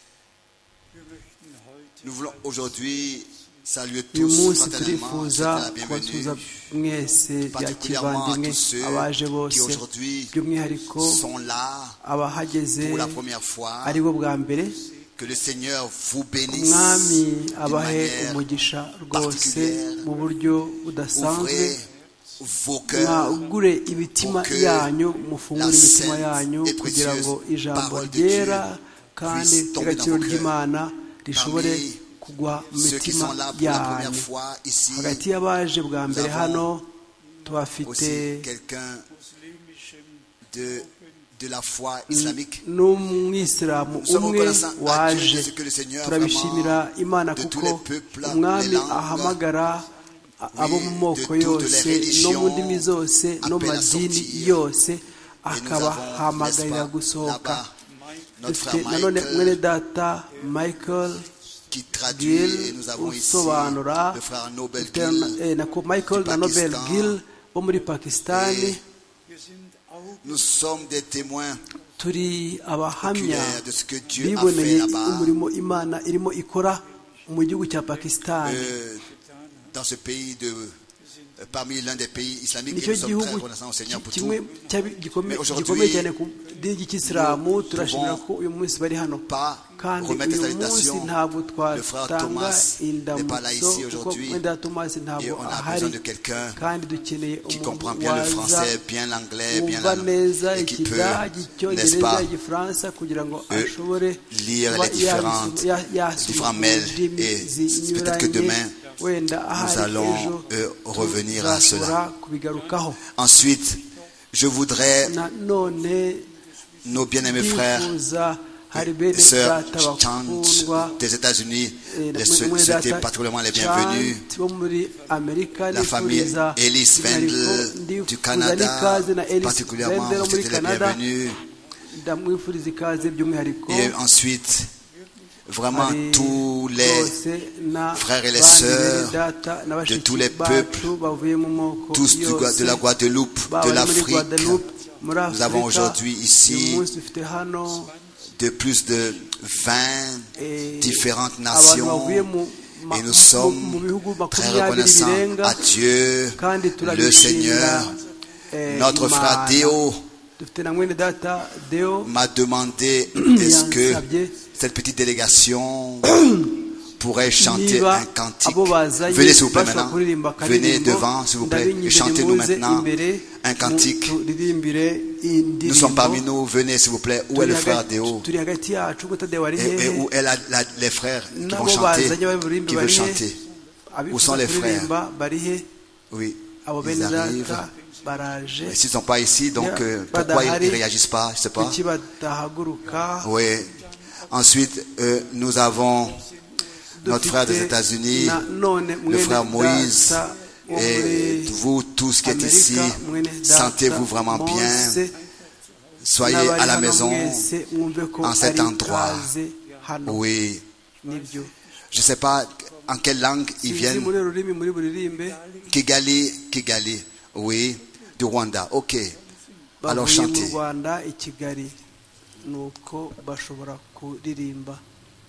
Speaker 1: Nous voulons aujourd'hui saluer
Speaker 2: uyu
Speaker 1: tous
Speaker 2: munsi
Speaker 1: fraternellement,
Speaker 2: turifuza
Speaker 1: souhaiter la
Speaker 2: kubatuza
Speaker 1: bienvenue,
Speaker 2: mwese bya
Speaker 1: particulièrement à
Speaker 2: kivandimwe,
Speaker 1: tous ceux
Speaker 2: abaje
Speaker 1: qui
Speaker 2: bose
Speaker 1: aujourd'hui
Speaker 2: by'umwihariko
Speaker 1: sont là
Speaker 2: abahageze
Speaker 1: pour la première fois.
Speaker 2: ari bo bwa mbere.
Speaker 1: Que le Seigneur vous bénisse
Speaker 2: Umwami
Speaker 1: d'une
Speaker 2: abahe
Speaker 1: manière
Speaker 2: umugisha rwose
Speaker 1: particulière.
Speaker 2: mu buryo budasanzwe.
Speaker 1: Ouvrez vos cœurs
Speaker 2: mwagure imitima
Speaker 1: pour que
Speaker 2: yanyu, mufungure
Speaker 1: la
Speaker 2: imitima
Speaker 1: sainte
Speaker 2: yanyu
Speaker 1: et
Speaker 2: kugira ngo
Speaker 1: précieuse
Speaker 2: ijambo
Speaker 1: parole de
Speaker 2: ryera
Speaker 1: Dieu
Speaker 2: kandi
Speaker 1: puisse tomber
Speaker 2: ry'agaciro
Speaker 1: dans vos
Speaker 2: ry'Imana rishobore
Speaker 1: Parmi
Speaker 2: kugwa mu
Speaker 1: ceux qui
Speaker 2: mitima
Speaker 1: sont là pour la première
Speaker 2: yanyu.
Speaker 1: fois ici,
Speaker 2: Hagati y'abaje bwa mbere
Speaker 1: avons
Speaker 2: hano tuhafite
Speaker 1: aussi quelqu'un de, de la foi islamique.
Speaker 2: n'umwisilamu
Speaker 1: Nous sommes
Speaker 2: umwe
Speaker 1: reconnaissants à Dieu
Speaker 2: waje.
Speaker 1: de ce que le Seigneur
Speaker 2: turabishimira
Speaker 1: vraiment
Speaker 2: Imana
Speaker 1: de tous
Speaker 2: kuko
Speaker 1: les peuples,
Speaker 2: umwami
Speaker 1: les langues,
Speaker 2: ahamagara abo mu moko
Speaker 1: de toutes
Speaker 2: yose
Speaker 1: les religions,
Speaker 2: no mu ndimi zose no mu
Speaker 1: appelle à
Speaker 2: madini
Speaker 1: sortir.
Speaker 2: yose,
Speaker 1: Et nous
Speaker 2: akabahamagarira
Speaker 1: avons, n'est-ce
Speaker 2: gusohoka.
Speaker 1: pas, notre
Speaker 2: Dufite
Speaker 1: frère
Speaker 2: nanone mwene
Speaker 1: Michael
Speaker 2: data Michael
Speaker 1: qui traduit, et
Speaker 2: Gill
Speaker 1: nous avons ici
Speaker 2: usobanura,
Speaker 1: le frère Nobel
Speaker 2: dufite
Speaker 1: Gill.
Speaker 2: eh, na ko Michael
Speaker 1: du
Speaker 2: na Nobel
Speaker 1: Pakistan.
Speaker 2: Gill bo muri Pakistani.
Speaker 1: Et nous sommes des témoins
Speaker 2: Turi abahamya
Speaker 1: oculaires de ce que Dieu a
Speaker 2: biboneye
Speaker 1: fait là-bas,
Speaker 2: umurimo Imana irimo ikora mu gihugu cya Pakistani.
Speaker 1: euh, dans ce pays de euh, parmi l'un des pays islamiques, et
Speaker 2: nicyo
Speaker 1: nous sommes très
Speaker 2: gihugu
Speaker 1: reconnaissants au Seigneur pour tout.
Speaker 2: kimwe cyabi- gikome-
Speaker 1: Mais aujourd'hui,
Speaker 2: gikomeye cyane ku dini ry'Ikisilamu.
Speaker 1: nous
Speaker 2: Turashimira
Speaker 1: pouvons
Speaker 2: ko uyu munsi bari hano,
Speaker 1: Pas
Speaker 2: kandi
Speaker 1: remettre
Speaker 2: uyu
Speaker 1: les
Speaker 2: munsi
Speaker 1: salutations.
Speaker 2: ntabwo
Speaker 1: Le frère
Speaker 2: twatanga
Speaker 1: Thomas n'est pas là
Speaker 2: indamutso
Speaker 1: ici
Speaker 2: kuko
Speaker 1: aujourd'hui.
Speaker 2: mwenda Thomas
Speaker 1: Et
Speaker 2: ntabwo
Speaker 1: on a
Speaker 2: ahari,
Speaker 1: besoin de quelqu'un
Speaker 2: kandi dukeneye
Speaker 1: qui
Speaker 2: umuntu
Speaker 1: comprend bien le
Speaker 2: waza
Speaker 1: français, bien l'anglais, bien
Speaker 2: wumva
Speaker 1: la
Speaker 2: neza
Speaker 1: et qui peut,
Speaker 2: ikidage,
Speaker 1: n'est-ce
Speaker 2: icyongereza,
Speaker 1: pas,
Speaker 2: igifaransa kugira ngo
Speaker 1: euh,
Speaker 2: ashobore
Speaker 1: lire
Speaker 2: kuba
Speaker 1: les différentes-
Speaker 2: yasoma- ya- yasoma
Speaker 1: différents mails.
Speaker 2: indimi
Speaker 1: Et
Speaker 2: zinyuranye.
Speaker 1: peut-être que demain,
Speaker 2: wenda ahari
Speaker 1: allons,
Speaker 2: ejo
Speaker 1: euh, revenir à
Speaker 2: tuzashobora kubigarukaho.
Speaker 1: Ensuite, je voudrais,
Speaker 2: nanone
Speaker 1: nos bien-aimés frères
Speaker 2: bifuza hari bene
Speaker 1: et sœurs
Speaker 2: data
Speaker 1: Chant
Speaker 2: bakundwa,
Speaker 1: des États-Unis,
Speaker 2: eh,
Speaker 1: les
Speaker 2: mwe-
Speaker 1: sou-
Speaker 2: mwe
Speaker 1: souhaiter
Speaker 2: data
Speaker 1: particulièrement les bienvenus.
Speaker 2: Chant bo muri Amerika,
Speaker 1: La famille
Speaker 2: nifuriza
Speaker 1: Ellis
Speaker 2: by'umwihariko
Speaker 1: Wendel
Speaker 2: ndifuza
Speaker 1: du Canada,
Speaker 2: n'ikaze na Ellis
Speaker 1: particulièrement,
Speaker 2: Wendel wo
Speaker 1: vous
Speaker 2: muri
Speaker 1: êtes les
Speaker 2: Canada.
Speaker 1: bienvenus.
Speaker 2: Ndamwifuriza ikaze by'umwihariko.
Speaker 1: Et ensuite, vraiment
Speaker 2: Hari
Speaker 1: tous les
Speaker 2: bose na
Speaker 1: frères et les
Speaker 2: bandi
Speaker 1: sœurs
Speaker 2: bene data na bashiki
Speaker 1: tous les
Speaker 2: bacu
Speaker 1: peuples,
Speaker 2: bavuye mu moko
Speaker 1: tous du,
Speaker 2: yose,
Speaker 1: de la Guadeloupe, de
Speaker 2: baba muri
Speaker 1: l'Afrique.
Speaker 2: Guadeloupe, muri
Speaker 1: Nous avons
Speaker 2: Afurika.
Speaker 1: aujourd'hui ici
Speaker 2: Uyu munsi dufite hano
Speaker 1: de plus de vingt
Speaker 2: eh,
Speaker 1: différentes
Speaker 2: abantu bavuye
Speaker 1: nations
Speaker 2: mu ma-
Speaker 1: et nous
Speaker 2: mu-
Speaker 1: sommes
Speaker 2: mu bihugu
Speaker 1: très
Speaker 2: makumyabiri
Speaker 1: reconnaissants
Speaker 2: birenga,
Speaker 1: à Dieu,
Speaker 2: kandi
Speaker 1: le
Speaker 2: turabishimira,
Speaker 1: Seigneur.
Speaker 2: eh,
Speaker 1: Notre
Speaker 2: Imana.
Speaker 1: frère Déo
Speaker 2: dufite na mwene data Deo
Speaker 1: m'a demandé est-ce que
Speaker 2: yansabye
Speaker 1: cette petite délégation pourrait chanter
Speaker 2: niba
Speaker 1: un cantique.
Speaker 2: abo bazanye
Speaker 1: Venez s'il vous plaît
Speaker 2: bashobora
Speaker 1: maintenant.
Speaker 2: kuririmba
Speaker 1: Venez
Speaker 2: akaririmbo.
Speaker 1: devant s'il vous plaît et
Speaker 2: Ndabinyuze
Speaker 1: chantez-nous
Speaker 2: nimuze
Speaker 1: maintenant
Speaker 2: imbere,
Speaker 1: un cantique.
Speaker 2: turirimbire
Speaker 1: Nous sommes
Speaker 2: indirimbo.
Speaker 1: parmi nous. Venez s'il vous plaît. Où est
Speaker 2: Turi
Speaker 1: le frère
Speaker 2: hagati-
Speaker 1: Déo?
Speaker 2: turi hagati yacu guta Deo ari
Speaker 1: Et, et
Speaker 2: hehe,
Speaker 1: où est la- la- les frères qui vont
Speaker 2: nabo
Speaker 1: chanter?
Speaker 2: bazanye baririmbe
Speaker 1: Qui veut
Speaker 2: bari he,
Speaker 1: chanter? Où
Speaker 2: abifuza
Speaker 1: sont les
Speaker 2: kuririmba bari he,
Speaker 1: Oui,
Speaker 2: abo
Speaker 1: ils
Speaker 2: bene
Speaker 1: arrivent.
Speaker 2: data baraje.
Speaker 1: Et s'ils ne sont pas ici, donc
Speaker 2: Yeah,
Speaker 1: euh, pourquoi ils
Speaker 2: badahari,
Speaker 1: ne réagissent pas? Je ne sais pas.
Speaker 2: kuki badahaguruka.
Speaker 1: Oui. Ensuite, euh, nous avons notre frère des États-Unis,
Speaker 2: Na- none
Speaker 1: le
Speaker 2: mwene
Speaker 1: frère Moïse,
Speaker 2: data wo
Speaker 1: et
Speaker 2: muri
Speaker 1: vous tous qui êtes ici,
Speaker 2: Amerika, mwene data
Speaker 1: sentez-vous vraiment bien.
Speaker 2: Mose,
Speaker 1: Soyez
Speaker 2: n'abari
Speaker 1: à la
Speaker 2: hano
Speaker 1: maison.
Speaker 2: mwese mwumve ko
Speaker 1: en cet
Speaker 2: ari
Speaker 1: endroit.
Speaker 2: ikaze hano.
Speaker 1: Oui.
Speaker 2: Nibyo.
Speaker 1: Je ne sais pas en quelle langue ils
Speaker 2: Sinzi
Speaker 1: viennent.
Speaker 2: muri rurimi muri buririmbe.
Speaker 1: Kigali, Kigali. Oui. Du Rwanda. Ok. alors
Speaker 2: bavuye mu
Speaker 1: chanter.
Speaker 2: rwanda i kigali nuko bashobora kuririmba.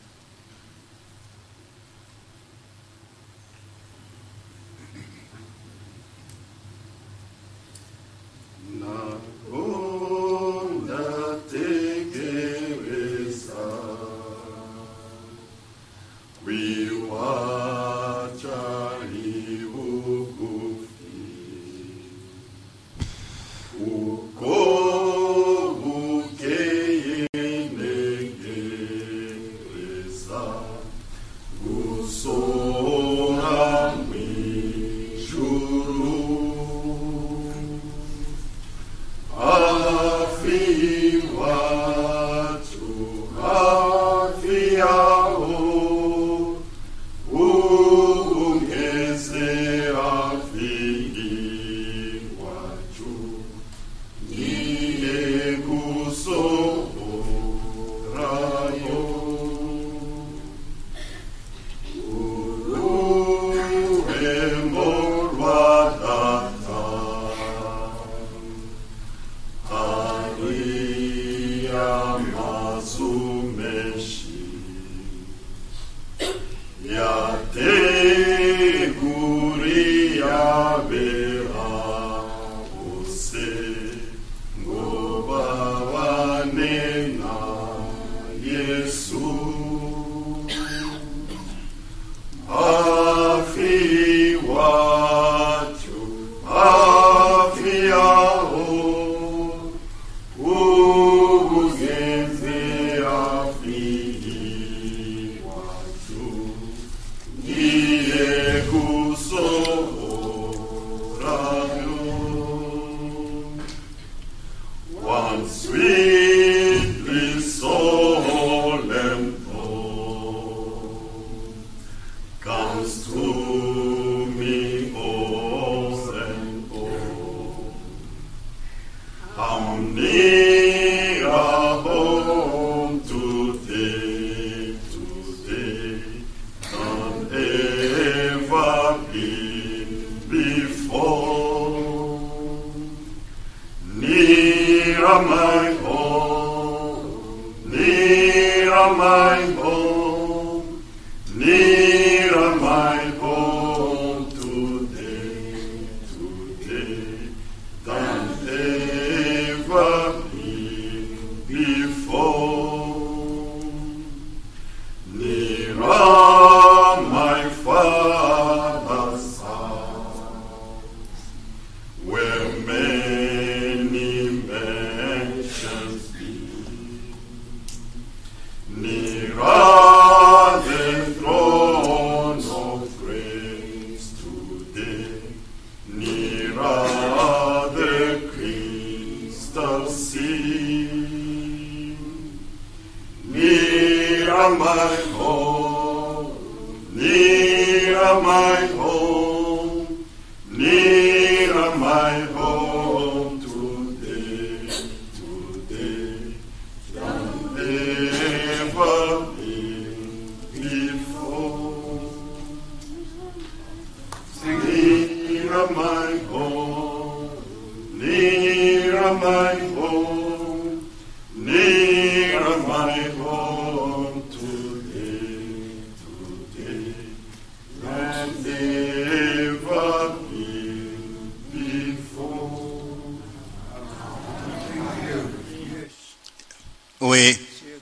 Speaker 1: Oui,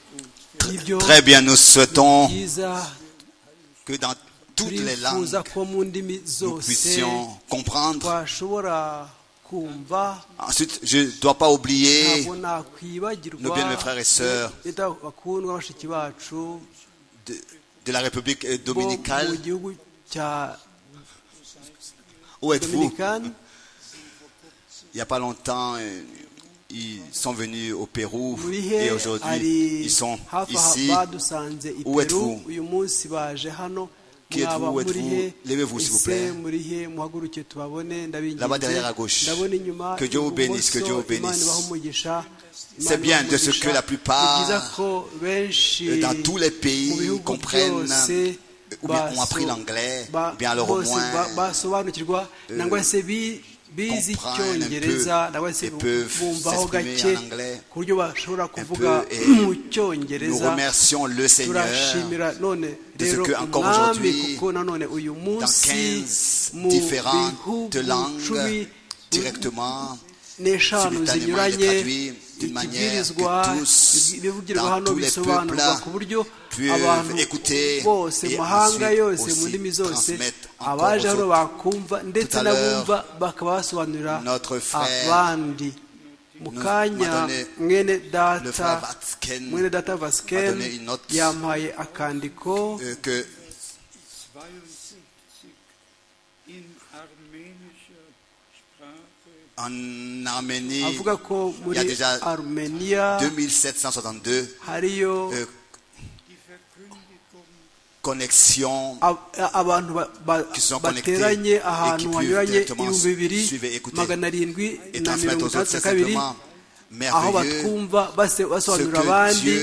Speaker 1: très bien, nous souhaitons que dans toutes les langues, nous puissions comprendre. Ensuite, je ne dois pas oublier nos bien-aimés frères et sœurs de, de la République dominicale. Où êtes-vous? Il n'y a pas longtemps, ils sont venus au Pérou et aujourd'hui, ils sont ici. Où êtes-vous? Qui êtes-vous? Où êtes-vous? Levez-vous, s'il vous plaît. Là-bas derrière à gauche. Que Dieu vous bénisse, que Dieu vous bénisse. C'est bien de ce que la plupart, dans tous les pays, comprennent ou bien ont appris l'anglais, ou bien alors au moins euh,
Speaker 2: bize icyongereza nawe se bumvaho gake ku buryo bashobora kuvuga mu cyongereza turashimira none rero umwami kuko nanone uyu munsi mu bihugu cumi n'eshanu zinyuranye ikibwirizwa ibivugirwa hano bisobanurwa ku buryo abantu bose mu mahanga yose mu ndimi zose abaje hano bakumva ndetse n'abumva bakaba basobanurira abandi mu kanya mwene data mwene data Vasken yampaye akandiko
Speaker 1: en Arménie,
Speaker 2: avuga ko muri
Speaker 1: il y a déjà
Speaker 2: Armenia
Speaker 1: deux mille sept cent soixante-deux
Speaker 2: hariyo
Speaker 1: euh, connexions
Speaker 2: abantu bateranye ahantu hanyuranye ibihumbi bibiri magana arindwi na mirongo itandatu na kabiri aho batwumva basobanurira abandi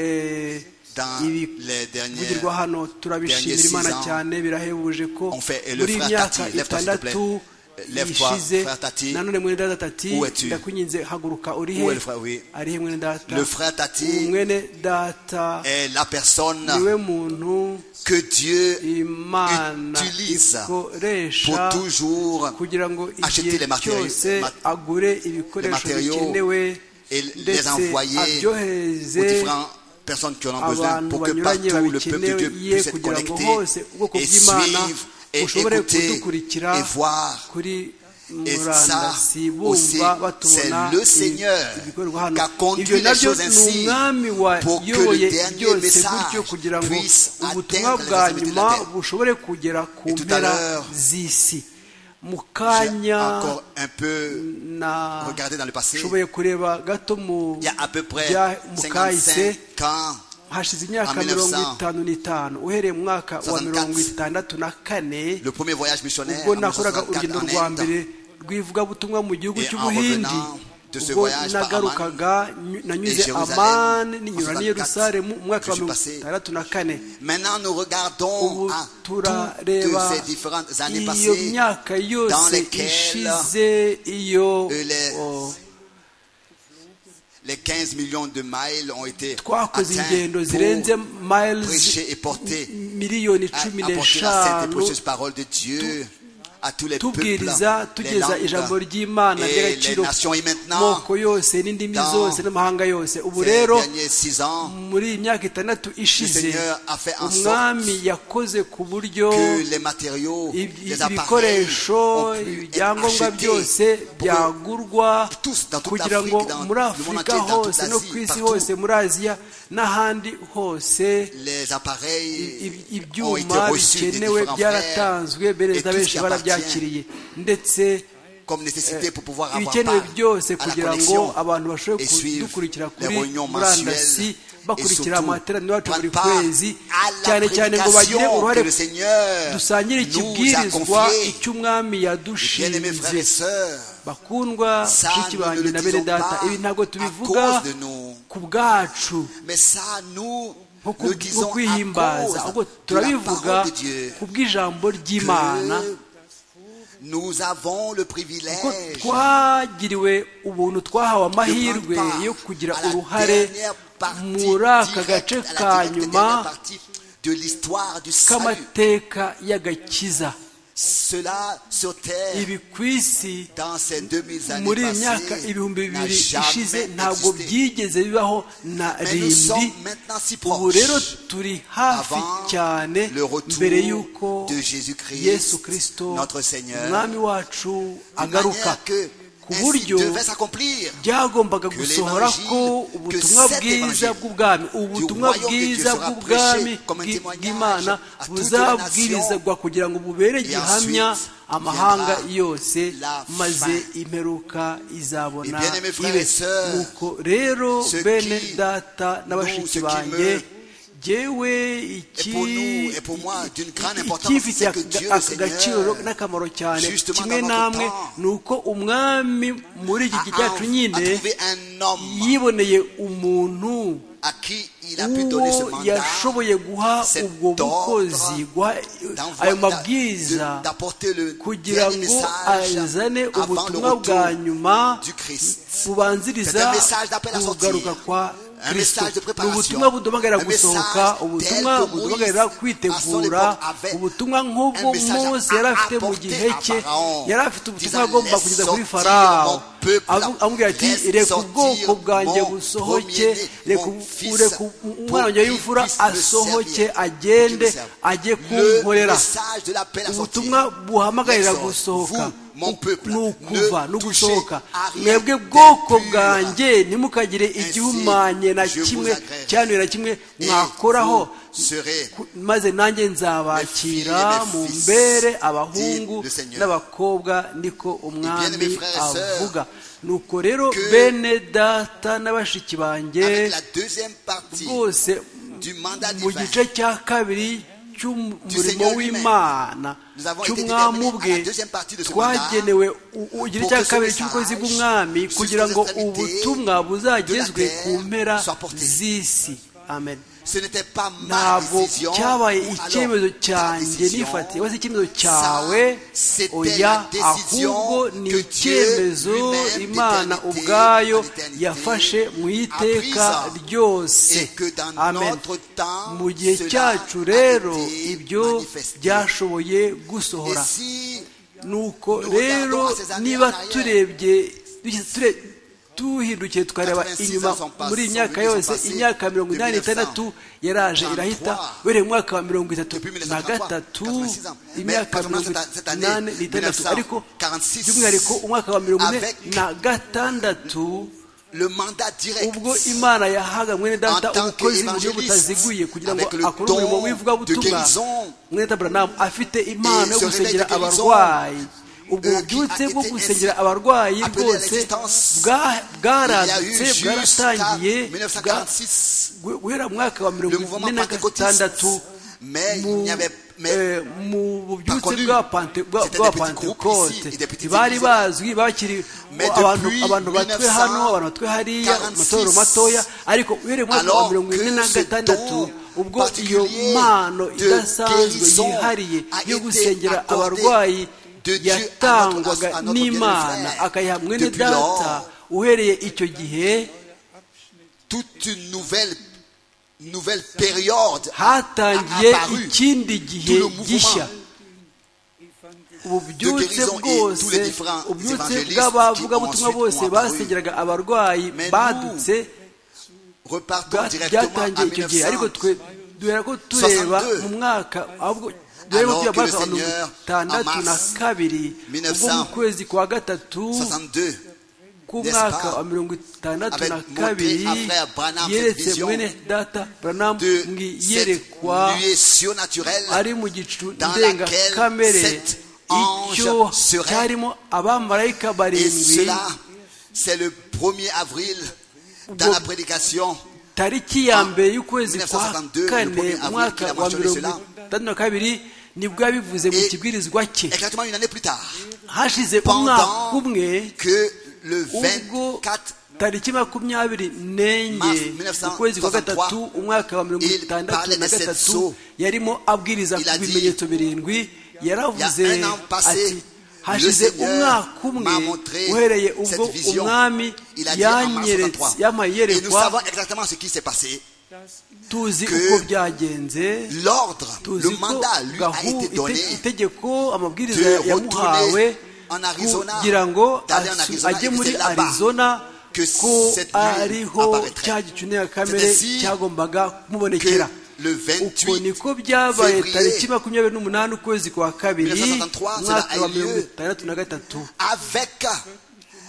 Speaker 2: ibivugirwa hano. turabishimira Imana cyane, birahebuje ko muri imyaka itandatu ishize nanone mwene data Tati ndakunyinze haguruka urihe arihe mwene data mwene data niwe muntu
Speaker 1: que Dieu utilise pour toujours acheter les matériaux,
Speaker 2: agure ibikoresho bikenewe
Speaker 1: et les envoyer aux différentes personnes qui en ont besoin pour que partout le peuple de Dieu puisse être connecté et suivre et écouter et voir. Et ça aussi, c'est le Seigneur qui a conduit les choses ainsi pour que le dernier message puisse atteindre les extrémités de la terre. Et tout à l'heure, j'ai encore un peu regardé dans le passé. Il y a à peu près cinquante-cinq ans,
Speaker 2: hashize imyaka mirongo itanu n'itanu uhereye mu mwaka wa mirongo itandatu na kane ubwo nakoraga urugendo rwa mbere rw'ivugabutumwa mu gihugu cy'ubuhindi. ubwo nagarukaga nanyuze Amani ninyura n'i Yerusalemu mu mwaka wa mirongo itandatu na kane. ubu turareba iyo myaka yose ishize iyo
Speaker 1: les quinze millions de miles ont été
Speaker 2: twakoze ingendo zirenze miles miliyoni cumi n'eshanu tubwiriza tugeza ijambo ry'Imana ry'agaciro moko yose n'indimi zose n'amahanga yose. ubu rero muri iyi myaka itandatu ishize umwami yakoze ku buryo ibikoresho ibyangombwa byose byagurwa kugira ngo muri Afurika hose no ku isi hose muri Aziya n'ahandi hose ibyuma bikenewe byaratanzwe. bereza benshi barabyakiriye ndetse ibikenewe byose kugira ngo abantu bashobore kudukurikira kuri murandasi bakurikira amateraniro yacu buri kwezi, cyane cyane ngo bagire uruhare dusangire ikibwirizwa icy'umwami yadushinze. bakundwa bashiki banjye na bene data, ibi ntabwo tubivuga ku bwacu nko kwihimbaza, ahubwo turabivuga ku bw'ijambo ry'Imana kuko twagiriwe ubuntu, twahawe amahirwe yo kugira uruhare muri aka gace ka nyuma k'amateka y'agakiza. ibi ku isi muri iyi myaka ibihumbi bibiri ishize ntabwo byigeze bibaho na rimbi. ubu rero turi hafi cyane mbere y'uko Yesu Kristo umwami wacu agaruka, ku buryo byagombaga gusohora ko ubutumwa bwiza bw'ubwami ubutumwa bwiza bw'ubwami bw'Imana buzabwirizwa kugira ngo bubere gihamya amahanga yose, maze imperuka izabona ibe. nuko rero bene data n'abashiki banjye, jewe iki ikifitiye agaciro n'akamaro cyane kimwe namwe ni uko umwami muri iki gihe cyacu nyine yiboneye umuntu uwo yashoboye guha ubwo bukozi guha ayo mabwiriza kugira ngo azane ubutumwa bwa nyuma bubanziriza kugaruka kwa Kristo. Ni ubutumwa budumagarira gusohoka, ubutumwa budumagarira kwitegura, ubutumwa nk'ubwo Mose yari afite mu gihe cye. Yari afite ubutumwa agomba kugeza kuri Farawo, amubwira ati reka ubwoko bwanjye busohoke, reka umwana wanjye w'imfura asohoke agende ajye kunkorera. Ubutumwa buhamagarira gusohoka ni ukuva no gusohoka. Mwebwe bwoko bwanjye ntimukagire igihumanye na kimwe cyanura kimwe mwakoraho, maze nanjye nzabakira mu mbere abahungu n'abakobwa, niko umwami avuga. Nuko rero bene data n'abashiki banjye rwose mu gice cya kabiri cy'umurimo w'Imana cy'umwami ubwe twagenewe igice cya kabiri cy'ubukozi bw'umwami kugira ngo ubutumwa buzagezwe ku mpera z'isi. Amen. Ntabwo cyabaye icyemezo cyanjye nifatiye wese icyemezo cyawe, oya, ahubwo ni icyemezo Imana ubwayo yafashe mu iteka ryose. Amen. Mu gihe cyacu rero ibyo byashoboye gusohora. Nuko rero niba turebye tuhindukiye tukareba inyuma muri iyi myaka yose, imyaka mirongo inani n'itandatu yaraje irahita, uhereye mu mwaka wa mirongo itatu na gatatu imyaka mirongo inani n'itandatu, ariko by'umwihariko umwaka wa mirongo ine na gatandatu ubwo Imana yahaga mwene data ubukozi mu buryo butaziguye kugira ngo akore umurimo w'ivugabutumwa. Mwene data Branham afite impano yo gusengera abarwayi. Ubwo bubyutse bwo gusengera abarwayi rwose bwaradutse, bwaratangiye guhera mu mwaka wa mirongo ine na gatandatu mu bubyutse bwa Pentekote. Bari bazwi, bakiri abantu batwe hano, abantu batwe hariya, amatorero matoya, ariko uhereye mu mwaka wa mirongo ine na gatandatu ubwo iyo mpano idasanzwe yihariye yo gusengera abarwayi yatangwaga n'Imana akayiha mwene data, uhereye icyo gihe hatangiye ikindi gihe gishya. Ububyutse bwose, ububyutse bw'abavugabutumwa bose basengeraga abarwayi badutse byatangiye icyo gihe. Ariko twe duhera ko tureba mu mwaka ahubwo dore mu mwaka wa mirongo itandatu na kabiri ubwo mu kwezi kwa gatatu k'umwaka wa mirongo itandatu na kabiri yeretse mwene data Branham mu iyerekwa ari mu gicu ndengakamere, icyo cyarimo abamarayika barindwi. Tariki ya mbere y'ukwezi kwa kane umwaka wa mirongo itandatu na kabiri nibwo yabivuze mu kibwirizwa cye. Hashize umwaka umwe ubwo tariki makumyabiri n'enye ukwezi kwa gatatu umwaka wa mirongo itandatu na gatatu yarimo abwiriza ku bimenyetso birindwi. Yaravuze ati hashize umwaka umwe uhereye ubwo umwami yanyeretse y'amayerekwa, tuzi uko byagenze, tuzi ko itegeko amabwiriza yamuhawe kugira ngo ajye muri Arizona, ko ariho cya gicu ndengakamere cyagombaga kumubonekera. Uko niko byabaye tariki makumyabiri n'umunani ukwezi kwa kabiri umwaka wa mirongo itandatu na gatatu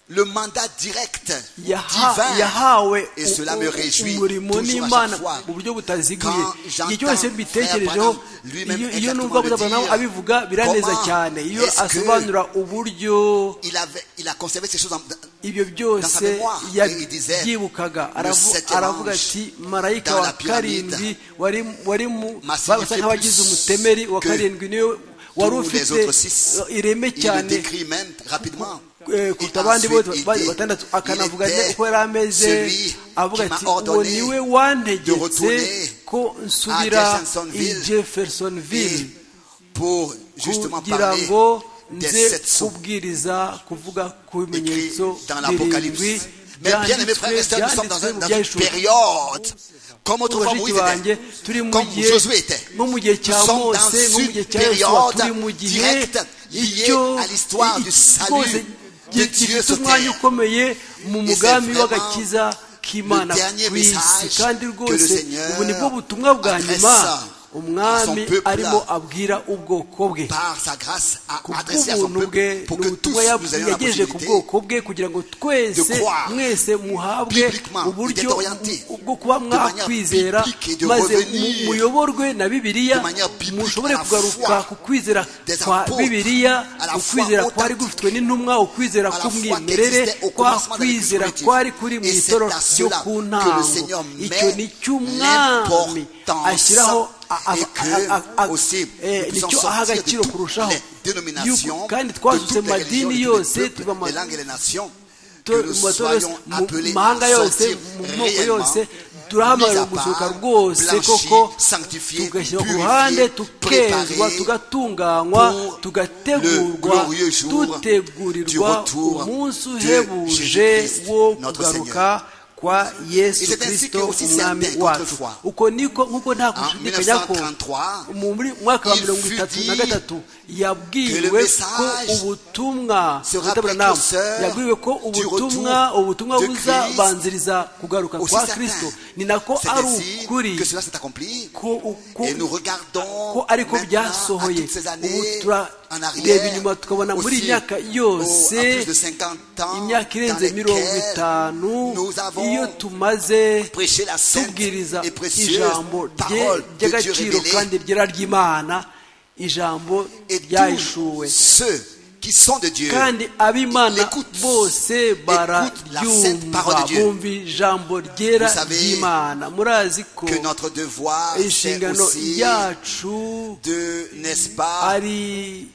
Speaker 1: le mandat direct
Speaker 2: Yaha-
Speaker 1: divin.
Speaker 2: yahawe
Speaker 1: Et cela me réjouit
Speaker 2: umurimo
Speaker 1: toujours à
Speaker 2: n'imana
Speaker 1: chaque fois.
Speaker 2: mu buryo butaziguye.
Speaker 1: Quand j'entends
Speaker 2: igihe cyose
Speaker 1: Frère
Speaker 2: mbitekerejeho,
Speaker 1: Branham lui-même
Speaker 2: iyo iyo
Speaker 1: exactement
Speaker 2: numva
Speaker 1: le
Speaker 2: Brother Branham
Speaker 1: dire,
Speaker 2: abivuga biraneza
Speaker 1: comment
Speaker 2: cyane. Iyo
Speaker 1: est-ce que
Speaker 2: asobanura uburyo
Speaker 1: Il, avait, il a conservé ces choses en,
Speaker 2: ibyo
Speaker 1: dans sa
Speaker 2: byose
Speaker 1: mémoire. Et il disait,
Speaker 2: yabyibukaga.
Speaker 1: le
Speaker 2: Aravu-
Speaker 1: septième
Speaker 2: aravuga
Speaker 1: ange
Speaker 2: ati marayika
Speaker 1: dans
Speaker 2: wa
Speaker 1: la pyramide
Speaker 2: karindwi wari wari mu
Speaker 1: m'a signifié
Speaker 2: basa nk'abagize
Speaker 1: plus
Speaker 2: umutemeri wa
Speaker 1: que
Speaker 2: karindwi niwe wari
Speaker 1: tous les
Speaker 2: ufite
Speaker 1: autres six.
Speaker 2: ireme
Speaker 1: Il le
Speaker 2: cyane
Speaker 1: décrit même rapidement.
Speaker 2: eh,
Speaker 1: Et
Speaker 2: kuruta abandi bose
Speaker 1: ensuite,
Speaker 2: ba-
Speaker 1: il
Speaker 2: batandatu
Speaker 1: dit,
Speaker 2: akanavuga
Speaker 1: il
Speaker 2: ne
Speaker 1: était
Speaker 2: uko yari ameze,
Speaker 1: celui
Speaker 2: avuga
Speaker 1: qui m'a
Speaker 2: ati uwo
Speaker 1: ordonné
Speaker 2: niwe
Speaker 1: de
Speaker 2: wantegetse
Speaker 1: retourner
Speaker 2: ko nsubira
Speaker 1: à
Speaker 2: i
Speaker 1: Jeffersonville
Speaker 2: Jeffersonville
Speaker 1: et pour justement
Speaker 2: kugira
Speaker 1: parler
Speaker 2: ngo
Speaker 1: des
Speaker 2: nze
Speaker 1: sept sceaux
Speaker 2: kubwiriza kuvuga ku
Speaker 1: écrits
Speaker 2: bimenyetso
Speaker 1: dans
Speaker 2: birindwi
Speaker 1: l'Apocalypse. Mais bien aimés frères et sœurs, nous sommes dans, un- dans une période comme autrefois
Speaker 2: bashiki
Speaker 1: Moïse
Speaker 2: banjye
Speaker 1: était,
Speaker 2: turi mu
Speaker 1: comme
Speaker 2: gihe
Speaker 1: Josué était.
Speaker 2: nko mu gihe
Speaker 1: Nous
Speaker 2: cya
Speaker 1: sommes
Speaker 2: mose
Speaker 1: dans
Speaker 2: no mu
Speaker 1: une
Speaker 2: gihe cya yosuwa turi mu
Speaker 1: période
Speaker 2: gihe
Speaker 1: directe liée
Speaker 2: icyo
Speaker 1: à l'histoire du salut
Speaker 2: rwose
Speaker 1: de Dieu
Speaker 2: gifite
Speaker 1: sur
Speaker 2: umwanya
Speaker 1: terre.
Speaker 2: ukomeye mu
Speaker 1: Et
Speaker 2: mugambi
Speaker 1: c'est
Speaker 2: w'agakiza k'imana
Speaker 1: le dernier
Speaker 2: ku isi
Speaker 1: message
Speaker 2: kandi
Speaker 1: que le
Speaker 2: rwose
Speaker 1: Seigneur
Speaker 2: ubu nibwo butumwa bwa
Speaker 1: adresse
Speaker 2: nyuma
Speaker 1: à
Speaker 2: umwami
Speaker 1: son peuple
Speaker 2: arimo abwira ubwoko bwe
Speaker 1: par sa grâce à
Speaker 2: ku
Speaker 1: adresser à son
Speaker 2: bw'ubuntu
Speaker 1: peuple
Speaker 2: bwe
Speaker 1: pour
Speaker 2: ni
Speaker 1: que tous
Speaker 2: ubutumwa
Speaker 1: nous ayons la
Speaker 2: yagejeje ku
Speaker 1: possibilité
Speaker 2: bwoko bwe kugira ngo twese
Speaker 1: de croire
Speaker 2: mwese muhabwe
Speaker 1: bibliquement,
Speaker 2: uburyo
Speaker 1: d'être orienté
Speaker 2: bwo kuba
Speaker 1: de manière
Speaker 2: mwakwizera
Speaker 1: biblique et de
Speaker 2: maze
Speaker 1: revenir
Speaker 2: mu- muyoborwe na bibiliya
Speaker 1: de manière biblique
Speaker 2: mushobore
Speaker 1: à la
Speaker 2: kugaruka
Speaker 1: foi
Speaker 2: ku kwizera
Speaker 1: des
Speaker 2: kwa
Speaker 1: apôtres,
Speaker 2: bibiliya
Speaker 1: à la
Speaker 2: ukwizera
Speaker 1: foi
Speaker 2: kwari
Speaker 1: authentique,
Speaker 2: gufitwe n'intumwa ukwizera
Speaker 1: à la foi
Speaker 2: k'umwimerere
Speaker 1: qui existait au
Speaker 2: kwa
Speaker 1: commencement de l'Église
Speaker 2: kwizera
Speaker 1: primitive.
Speaker 2: kwari kuri mu
Speaker 1: Et c'est
Speaker 2: itoro
Speaker 1: à
Speaker 2: ryo
Speaker 1: cela
Speaker 2: ku
Speaker 1: que le
Speaker 2: ntango
Speaker 1: Seigneur
Speaker 2: icyo
Speaker 1: met
Speaker 2: ni cy'umwami
Speaker 1: l'importance
Speaker 2: ashyiraho a- a-
Speaker 1: et que
Speaker 2: a- a-
Speaker 1: aussi
Speaker 2: eh,
Speaker 1: nous puissions
Speaker 2: nicyo aha
Speaker 1: sortir de
Speaker 2: agaciro
Speaker 1: toutes
Speaker 2: kurushaho
Speaker 1: les dénominations,
Speaker 2: Yuko- kandi
Speaker 1: de
Speaker 2: twasutse
Speaker 1: toutes
Speaker 2: mu
Speaker 1: les religions,
Speaker 2: madini
Speaker 1: de tous
Speaker 2: yose
Speaker 1: les
Speaker 2: tuva
Speaker 1: peuples,
Speaker 2: mu
Speaker 1: les langues et les nations,
Speaker 2: to-
Speaker 1: que nous
Speaker 2: mu matora yose,
Speaker 1: soyons
Speaker 2: mu
Speaker 1: appelés
Speaker 2: mahanga
Speaker 1: à
Speaker 2: yose
Speaker 1: sortir
Speaker 2: mu moko
Speaker 1: réellement,
Speaker 2: yose turahamagara
Speaker 1: mis à
Speaker 2: gusohoka
Speaker 1: part,
Speaker 2: rwose
Speaker 1: blanchis,
Speaker 2: koko
Speaker 1: sanctifiés,
Speaker 2: tugashyira ku ruhande
Speaker 1: purifiés,
Speaker 2: tukezwa
Speaker 1: préparés
Speaker 2: tugatunganywa
Speaker 1: pour
Speaker 2: tugategurwa
Speaker 1: le glorieux jour du
Speaker 2: dutegurirwa
Speaker 1: retour
Speaker 2: umunsi
Speaker 1: de
Speaker 2: uhebuje
Speaker 1: Jésus-Christ,
Speaker 2: wo
Speaker 1: notre
Speaker 2: kugaruka kwa yesu
Speaker 1: Et c'est ainsi
Speaker 2: kirisito
Speaker 1: que aussi
Speaker 2: umwami
Speaker 1: certains
Speaker 2: wacu
Speaker 1: autrefois,
Speaker 2: uko niko nkuko nta
Speaker 1: en
Speaker 2: gushidikanya ko
Speaker 1: mille neuf cent trente-trois,
Speaker 2: mu muri mwaka wa
Speaker 1: il
Speaker 2: mirongo
Speaker 1: fut
Speaker 2: itatu
Speaker 1: dit
Speaker 2: na gatatu
Speaker 1: que
Speaker 2: yabwiwe
Speaker 1: le
Speaker 2: ko
Speaker 1: message
Speaker 2: ubutumwa
Speaker 1: sera
Speaker 2: Branham
Speaker 1: précurseur
Speaker 2: yabwiwe ko
Speaker 1: du
Speaker 2: ubutumwa
Speaker 1: retour
Speaker 2: ubutumwa
Speaker 1: de
Speaker 2: buzabanziriza kugaruka
Speaker 1: Aussi
Speaker 2: kwa
Speaker 1: certain.
Speaker 2: kristo ni nako
Speaker 1: C'est
Speaker 2: ari
Speaker 1: ainsi
Speaker 2: ukuri
Speaker 1: que cela s'est accompli.
Speaker 2: ko ko-
Speaker 1: Et nous regardons
Speaker 2: ko ariko
Speaker 1: maintenant à
Speaker 2: byasohoye
Speaker 1: toutes ces
Speaker 2: ubu
Speaker 1: années
Speaker 2: turareba
Speaker 1: en arrière,
Speaker 2: inyuma tukabona muri
Speaker 1: aussi
Speaker 2: iyi myaka
Speaker 1: au-
Speaker 2: yose
Speaker 1: à plus de cinquante ans,
Speaker 2: imyaka
Speaker 1: dans
Speaker 2: irenze mirongo
Speaker 1: lesquels
Speaker 2: itanu
Speaker 1: nous avons
Speaker 2: iyo tumaze
Speaker 1: prêché la sainte
Speaker 2: tubwiriza
Speaker 1: et précieuse
Speaker 2: ijambo rye
Speaker 1: parole de Dieu
Speaker 2: ry'agaciro
Speaker 1: révélée,
Speaker 2: kandi ryera ry'imana ijambo
Speaker 1: et
Speaker 2: ryahishuwe
Speaker 1: tous ceux qui sont de Dieu
Speaker 2: kandi ab'imana
Speaker 1: l'écoutent,
Speaker 2: bose
Speaker 1: la sainte parole
Speaker 2: bararyumva
Speaker 1: de Dieu.
Speaker 2: bumva ijambo ryera
Speaker 1: Vous savez
Speaker 2: ry'imana murazi ko
Speaker 1: que notre devoir c'est
Speaker 2: inshingano
Speaker 1: aussi
Speaker 2: yacu
Speaker 1: de, n'est-ce pas,
Speaker 2: ari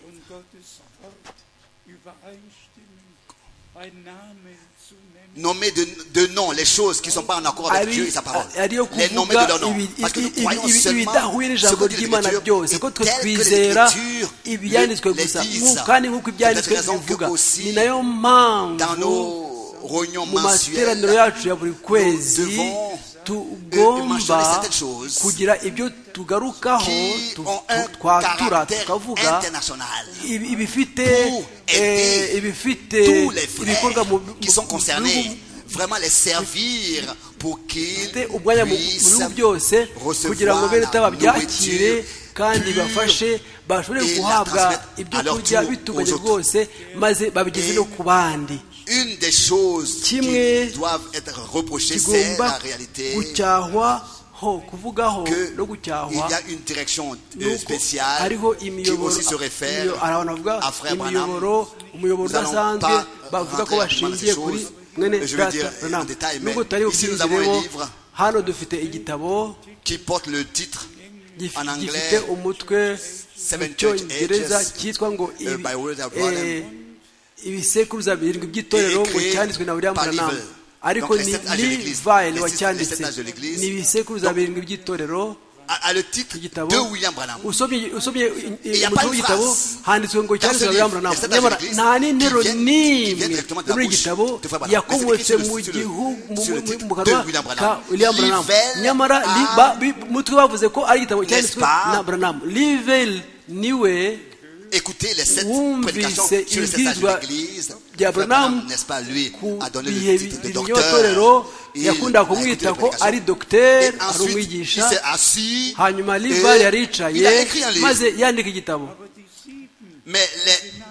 Speaker 1: nommer de, de nom les choses qui ne sont pas en accord avec Dieu et sa parole.
Speaker 2: ari yo
Speaker 1: Les nommer
Speaker 2: kuvuga
Speaker 1: de leur nom.
Speaker 2: ibi-
Speaker 1: Parce que nous
Speaker 2: ibi-
Speaker 1: croyons
Speaker 2: ibi-
Speaker 1: seulement
Speaker 2: ibidahuye
Speaker 1: ce
Speaker 2: n'ijambo
Speaker 1: que dit
Speaker 2: ry'imana
Speaker 1: l'Écriture
Speaker 2: byose
Speaker 1: et
Speaker 2: ko twe
Speaker 1: tel que
Speaker 2: twizera
Speaker 1: l'Écriture
Speaker 2: ibyanditswe
Speaker 1: le-
Speaker 2: gusa
Speaker 1: les disent.
Speaker 2: Nku- kandi nk'uko ibyanditswe
Speaker 1: C'est la raison que
Speaker 2: bivuga
Speaker 1: aussi
Speaker 2: ni nayo
Speaker 1: dans
Speaker 2: mpamvu
Speaker 1: nos réunions
Speaker 2: mu materaniro
Speaker 1: mensuelles,
Speaker 2: yacu ya buri kwezi
Speaker 1: devons,
Speaker 2: tugomba
Speaker 1: mentionner certaines choses
Speaker 2: kugira ibyo tugarukaho
Speaker 1: qui
Speaker 2: tu-
Speaker 1: ont un
Speaker 2: tu- twatura
Speaker 1: caractère
Speaker 2: tukavuga
Speaker 1: international.
Speaker 2: ibi- ibifite
Speaker 1: Pour
Speaker 2: eh,
Speaker 1: aider
Speaker 2: ibifite
Speaker 1: tous les
Speaker 2: ibikorwa mu
Speaker 1: frères qui sont
Speaker 2: mu-
Speaker 1: concernés,
Speaker 2: mu-
Speaker 1: vraiment les servir pour qu'ils
Speaker 2: bifite umwanya mu mu
Speaker 1: puissent
Speaker 2: bihugu byose kugira ngo bene
Speaker 1: recevoir la
Speaker 2: babyakire
Speaker 1: nourriture
Speaker 2: kandi
Speaker 1: pure
Speaker 2: bafashe bashobore
Speaker 1: et la
Speaker 2: guhabwa
Speaker 1: transmettre
Speaker 2: ibyo
Speaker 1: à leur
Speaker 2: kurya
Speaker 1: tour
Speaker 2: bitunganye
Speaker 1: aux autres.
Speaker 2: rwose maze babigeze
Speaker 1: Et
Speaker 2: no ku bandi
Speaker 1: une des choses
Speaker 2: Kimwe
Speaker 1: qui doivent être reprochées, c'est
Speaker 2: kigomba
Speaker 1: la réalité
Speaker 2: gucyahwa ho kuvugaho
Speaker 1: que
Speaker 2: no
Speaker 1: il
Speaker 2: gucyahwa
Speaker 1: y a une direction euh,
Speaker 2: nuko
Speaker 1: spéciale
Speaker 2: hariho
Speaker 1: qui
Speaker 2: imiyoboro
Speaker 1: aussi se réfère
Speaker 2: imiyo- hari abantu bavuga
Speaker 1: à Frère Branham.
Speaker 2: imiyoboro umuyoboro
Speaker 1: Nous allons
Speaker 2: udasanzwe
Speaker 1: pas
Speaker 2: bavuga ko
Speaker 1: rentrer rapidement dans
Speaker 2: bashingiye
Speaker 1: ces
Speaker 2: kuri
Speaker 1: choses.
Speaker 2: mwene
Speaker 1: Je vais
Speaker 2: data
Speaker 1: dire
Speaker 2: Branham.
Speaker 1: en détail, mais
Speaker 2: nubwo tutari
Speaker 1: ici nous avons un
Speaker 2: bubwinjireho
Speaker 1: livre
Speaker 2: hano dufite igitabo
Speaker 1: qui porte le titre
Speaker 2: gif-
Speaker 1: en anglais,
Speaker 2: gifite umutwe mu
Speaker 1: Seven Church
Speaker 2: cyongereza
Speaker 1: Ages,
Speaker 2: cyitwa ngo
Speaker 1: uh,
Speaker 2: ibi-
Speaker 1: by William
Speaker 2: eh,
Speaker 1: Branham.
Speaker 2: ibisekuruza birindwi by'itorero ngo
Speaker 1: Écrit
Speaker 2: cyanditswe na William
Speaker 1: par
Speaker 2: Branham
Speaker 1: Livre.
Speaker 2: ariko
Speaker 1: Donc, les
Speaker 2: ni
Speaker 1: sept âges de l'Église.
Speaker 2: Livile
Speaker 1: Les sept-
Speaker 2: wacyanditse
Speaker 1: les sept âges de l'Église.
Speaker 2: ni ibisekuruza
Speaker 1: Donc,
Speaker 2: birindwi by'itorero
Speaker 1: à, à le titre
Speaker 2: igitabo
Speaker 1: de William Branham.
Speaker 2: usomye usomye
Speaker 1: Et y a pas
Speaker 2: umutwe
Speaker 1: une
Speaker 2: w'igitabo
Speaker 1: phrase
Speaker 2: handitswe ngo cyanditswe na
Speaker 1: dans ce
Speaker 2: William
Speaker 1: livre,
Speaker 2: Branham
Speaker 1: les sept
Speaker 2: nyamara
Speaker 1: âges de l'Église,
Speaker 2: nta n'intero
Speaker 1: qui viennent- qui
Speaker 2: n'imwe
Speaker 1: viennent directement de la
Speaker 2: muri
Speaker 1: bouche
Speaker 2: igitabo
Speaker 1: de Frère Branham.
Speaker 2: yakomotse
Speaker 1: Mais c'est écrit
Speaker 2: mu
Speaker 1: sur le-
Speaker 2: gihugu mu-
Speaker 1: sur le
Speaker 2: mu-
Speaker 1: titre
Speaker 2: mu kanwa
Speaker 1: de William Branham.
Speaker 2: ka William Branham
Speaker 1: Livell
Speaker 2: nyamara
Speaker 1: a-
Speaker 2: li- ba- bi- umutwe bavuze ko ari igitabo cyanditswe
Speaker 1: pas?
Speaker 2: na Branham Livell niwe
Speaker 1: Écoutez les sept
Speaker 2: wumvise
Speaker 1: prédications sur les sept âges de
Speaker 2: ibibwizwa
Speaker 1: l'Église.
Speaker 2: bya
Speaker 1: Frère
Speaker 2: Branham
Speaker 1: Branham, n'est-ce pas, lui,
Speaker 2: ku
Speaker 1: a donné
Speaker 2: bihe
Speaker 1: le titre de
Speaker 2: by'inyotorero
Speaker 1: docteur. Il
Speaker 2: yakundaga
Speaker 1: a écouté
Speaker 2: kumwita
Speaker 1: les
Speaker 2: ko
Speaker 1: prédications.
Speaker 2: ari dogiteri
Speaker 1: Et
Speaker 2: ari
Speaker 1: ensuite, il
Speaker 2: umwigisha
Speaker 1: s'est assis
Speaker 2: hanyuma
Speaker 1: et
Speaker 2: Livell
Speaker 1: il
Speaker 2: yaricaye
Speaker 1: a écrit un livre.
Speaker 2: maze yandika igitabo
Speaker 1: Mais les,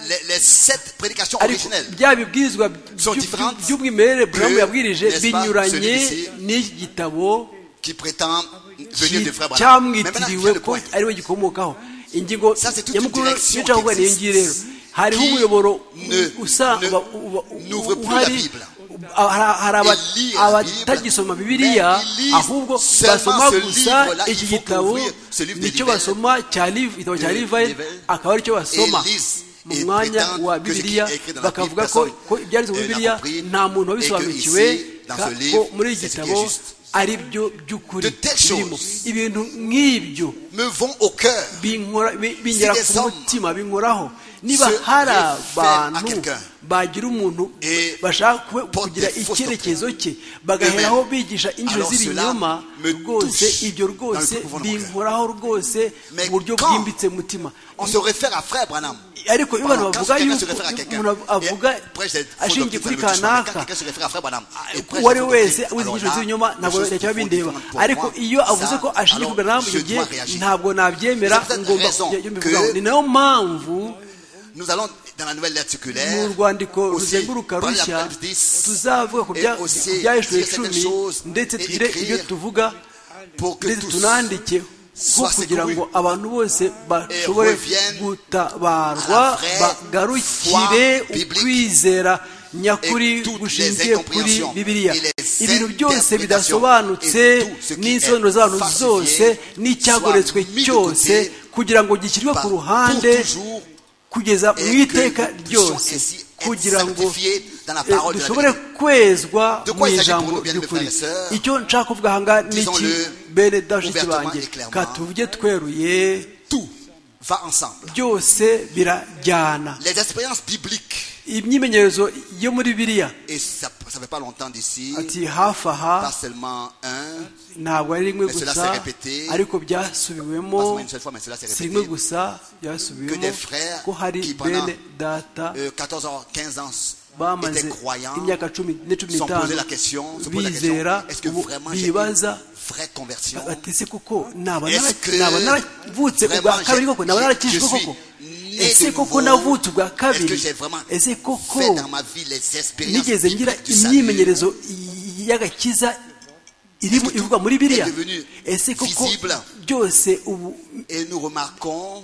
Speaker 1: les, les sept prédications
Speaker 2: ariko
Speaker 1: originelles
Speaker 2: bya bibwirizwa
Speaker 1: sont différentes
Speaker 2: by'umwimerere Branham
Speaker 1: que,
Speaker 2: yabwirije
Speaker 1: n'est-ce pas,
Speaker 2: binyuranye
Speaker 1: celui-ci
Speaker 2: n'iki gitabo
Speaker 1: qui prétend venir de frère Branham. Mais maintenant,
Speaker 2: cyamwitiriwe
Speaker 1: le
Speaker 2: ko
Speaker 1: point.
Speaker 2: ari we gikomokaho ingingo
Speaker 1: Ça, c'est toute
Speaker 2: nyamukuru
Speaker 1: une direction
Speaker 2: y'icyo kuvuga
Speaker 1: qui
Speaker 2: niyo ngiyi rero
Speaker 1: existe,
Speaker 2: hariho
Speaker 1: qui
Speaker 2: umuyoboro
Speaker 1: ne-
Speaker 2: usa
Speaker 1: ne-
Speaker 2: uba- uba-
Speaker 1: n'ouvre plus
Speaker 2: uhari,
Speaker 1: la Bible.
Speaker 2: hari hari aba-
Speaker 1: Et lire la
Speaker 2: abatagisoma
Speaker 1: Bible,
Speaker 2: bibiliya
Speaker 1: mais ils lisent
Speaker 2: ahubwo
Speaker 1: seulement
Speaker 2: basoma
Speaker 1: ce
Speaker 2: gusa
Speaker 1: livre-là. Il
Speaker 2: iki
Speaker 1: faut
Speaker 2: gitabo
Speaker 1: qu'ouvrir ce livre de
Speaker 2: nicyo
Speaker 1: Livel,
Speaker 2: basoma cya Liv- igitabo cya
Speaker 1: de
Speaker 2: Livayi
Speaker 1: Livel,
Speaker 2: akaba aricyo basoma
Speaker 1: et lisent
Speaker 2: mu
Speaker 1: et
Speaker 2: mwanya
Speaker 1: prétendent
Speaker 2: wa
Speaker 1: que ce qui
Speaker 2: bibiliya
Speaker 1: est écrit dans la
Speaker 2: bakavuga
Speaker 1: Bible,
Speaker 2: ko
Speaker 1: personne,
Speaker 2: ko ibyanditse mu
Speaker 1: euh, n'a
Speaker 2: bibiliya
Speaker 1: compris,
Speaker 2: nta muntu wabisobanukiwe
Speaker 1: et que ici, dans ce
Speaker 2: ka-
Speaker 1: livre,
Speaker 2: ko muri iki
Speaker 1: c'est ce qui est
Speaker 2: gitabo
Speaker 1: juste.
Speaker 2: ari byo by'ukuri
Speaker 1: De telles
Speaker 2: birimo
Speaker 1: choses
Speaker 2: ibintu nk'ibyo
Speaker 1: me vont au cœur.
Speaker 2: binkora- bi- bingera
Speaker 1: Si des
Speaker 2: ku
Speaker 1: hommes
Speaker 2: mutima binkoraho niba
Speaker 1: se
Speaker 2: hari
Speaker 1: réfèrent à
Speaker 2: abantu
Speaker 1: quelqu'un
Speaker 2: bagira umuntu
Speaker 1: et
Speaker 2: bashaka kwe-
Speaker 1: portent
Speaker 2: kugira
Speaker 1: des fausses
Speaker 2: icyerekezo cye bagaheraho bigisha injiro
Speaker 1: alors
Speaker 2: z'ibinyoma
Speaker 1: cela me
Speaker 2: rwose
Speaker 1: touche
Speaker 2: ibyo
Speaker 1: dans le
Speaker 2: rwose
Speaker 1: plus profond de mon cœur.
Speaker 2: binkoraho rwose
Speaker 1: Mais
Speaker 2: mu buryo
Speaker 1: quand
Speaker 2: bwimbitse mu mutima
Speaker 1: On se réfère à frère Branham.
Speaker 2: ariko iyo abantu
Speaker 1: Quand
Speaker 2: bavuga
Speaker 1: quelqu'un
Speaker 2: yuko
Speaker 1: se réfère à quelqu'un,
Speaker 2: umuntu avuga
Speaker 1: et après, c'est faux
Speaker 2: ashingiye
Speaker 1: doctrine,
Speaker 2: kuri
Speaker 1: ça me touche pas. Mais
Speaker 2: kanaka
Speaker 1: quand quelqu'un se réfère à frère Branham, et après,
Speaker 2: uwo ari
Speaker 1: c'est
Speaker 2: we
Speaker 1: faux
Speaker 2: wese
Speaker 1: doctrine,
Speaker 2: wize
Speaker 1: alors
Speaker 2: injiro
Speaker 1: là,
Speaker 2: z'ibinyoma
Speaker 1: les
Speaker 2: ntabwo
Speaker 1: choses
Speaker 2: byajya
Speaker 1: font
Speaker 2: bindeba
Speaker 1: différentes pour
Speaker 2: ariko
Speaker 1: moi.
Speaker 2: iyo avuze
Speaker 1: Ça,
Speaker 2: ko ashingiye
Speaker 1: alors,
Speaker 2: kuri Branham
Speaker 1: je
Speaker 2: icyo gihe
Speaker 1: dois réagir.
Speaker 2: ntabwo nabyemera
Speaker 1: C'est pour cette
Speaker 2: ngomba
Speaker 1: raison
Speaker 2: kujya mbivugaho
Speaker 1: que
Speaker 2: ni nayo mpamvu
Speaker 1: nous allons dans la nouvelle lettre
Speaker 2: mu
Speaker 1: circulaire
Speaker 2: rwandiko
Speaker 1: aussi
Speaker 2: ruzenguruka
Speaker 1: parler
Speaker 2: rushya
Speaker 1: d'Apocalypse dix
Speaker 2: tuzavuga ku
Speaker 1: et
Speaker 2: bya-
Speaker 1: aussi
Speaker 2: ku byahishwe
Speaker 1: dire certaines
Speaker 2: icumi
Speaker 1: choses
Speaker 2: ndetse
Speaker 1: et
Speaker 2: tugire
Speaker 1: écrire
Speaker 2: ibyo tuvuga
Speaker 1: pour que
Speaker 2: ndetse
Speaker 1: tous
Speaker 2: tunandike nko
Speaker 1: soient
Speaker 2: kugira ngo
Speaker 1: secourus
Speaker 2: abantu bose bashobore
Speaker 1: reviennent
Speaker 2: gutabarwa
Speaker 1: à la vraie
Speaker 2: bagarukire
Speaker 1: foi biblique
Speaker 2: ukwizera nyakuri
Speaker 1: et toutes
Speaker 2: gushingiye
Speaker 1: les
Speaker 2: kuri
Speaker 1: incompréhensions
Speaker 2: bibiliya
Speaker 1: et les
Speaker 2: ibintu byose
Speaker 1: interprétations
Speaker 2: bidasobanutse
Speaker 1: et tout ce qui
Speaker 2: n'isobanuro
Speaker 1: est
Speaker 2: z'abantu
Speaker 1: falsifié
Speaker 2: zose n'icyagoretswe
Speaker 1: soit mis de
Speaker 2: cyose
Speaker 1: côté
Speaker 2: kugira ngo gishyirwe
Speaker 1: par-
Speaker 2: ku ruhande
Speaker 1: pour toujours
Speaker 2: kugeza mu
Speaker 1: et que
Speaker 2: iteka
Speaker 1: nous puissions
Speaker 2: ryose
Speaker 1: ainsi être
Speaker 2: kugira ngo
Speaker 1: sanctifiés dans la
Speaker 2: eh,
Speaker 1: parole de la
Speaker 2: dushobore
Speaker 1: vérité.
Speaker 2: kwezwa
Speaker 1: De quoi
Speaker 2: mu
Speaker 1: il s'agit pour
Speaker 2: ijambo
Speaker 1: nous, bien-aimés
Speaker 2: ry'ukuri
Speaker 1: frères et sœurs?
Speaker 2: icyo nshaka kuvuga aha ngaha ni iki
Speaker 1: Disons-le
Speaker 2: bene dashiki
Speaker 1: ouvertement
Speaker 2: banjye
Speaker 1: et clairement.
Speaker 2: ka tuvuge tweruye
Speaker 1: Tout va ensemble.
Speaker 2: byose birajyana
Speaker 1: Les expériences bibliques,
Speaker 2: imyimenyerezo yo muri biriya
Speaker 1: et ça ne fait pas longtemps d'ici,
Speaker 2: ati hafi aha
Speaker 1: pas seulement un,
Speaker 2: ntabwo ari rimwe
Speaker 1: Mais cela
Speaker 2: gusa
Speaker 1: s'est répété.
Speaker 2: ariko
Speaker 1: pas
Speaker 2: byasubiwemo
Speaker 1: seulement une seule fois, mais cela s'est
Speaker 2: si rimwe
Speaker 1: répété,
Speaker 2: gusa
Speaker 1: que
Speaker 2: byasubiwemo
Speaker 1: des frères
Speaker 2: ko hari
Speaker 1: qui pendant
Speaker 2: bene data
Speaker 1: euh, quatorze ans, quinze ans,
Speaker 2: bamaze
Speaker 1: étaient croyants,
Speaker 2: imyaka cumi ne cumi
Speaker 1: sont posé
Speaker 2: n'itanu
Speaker 1: la question, se posent la question,
Speaker 2: bizera
Speaker 1: est-ce que
Speaker 2: ubu
Speaker 1: vraiment j'ai une
Speaker 2: bibaza
Speaker 1: vraie conversion?
Speaker 2: bati se koko naba
Speaker 1: Est-ce
Speaker 2: nara-
Speaker 1: que
Speaker 2: naba naravutse ubwa
Speaker 1: vraiment
Speaker 2: kabiri
Speaker 1: j'ai-
Speaker 2: koko naba
Speaker 1: je-
Speaker 2: narakijijwe
Speaker 1: je suis
Speaker 2: koko
Speaker 1: né
Speaker 2: ese
Speaker 1: de
Speaker 2: koko
Speaker 1: nouveau?
Speaker 2: navutse ubwa
Speaker 1: Est-ce que
Speaker 2: kabiri
Speaker 1: j'ai vraiment
Speaker 2: ese koko
Speaker 1: fait dans ma vie les expériences
Speaker 2: nigeze ngira
Speaker 1: bibliques du salut?
Speaker 2: imyimenyerezo y'agakiza irimo
Speaker 1: Est-ce que
Speaker 2: ivugwa
Speaker 1: tout
Speaker 2: muri biriya
Speaker 1: est devenu
Speaker 2: ese koko
Speaker 1: visible?
Speaker 2: byose ubu
Speaker 1: Et nous remarquons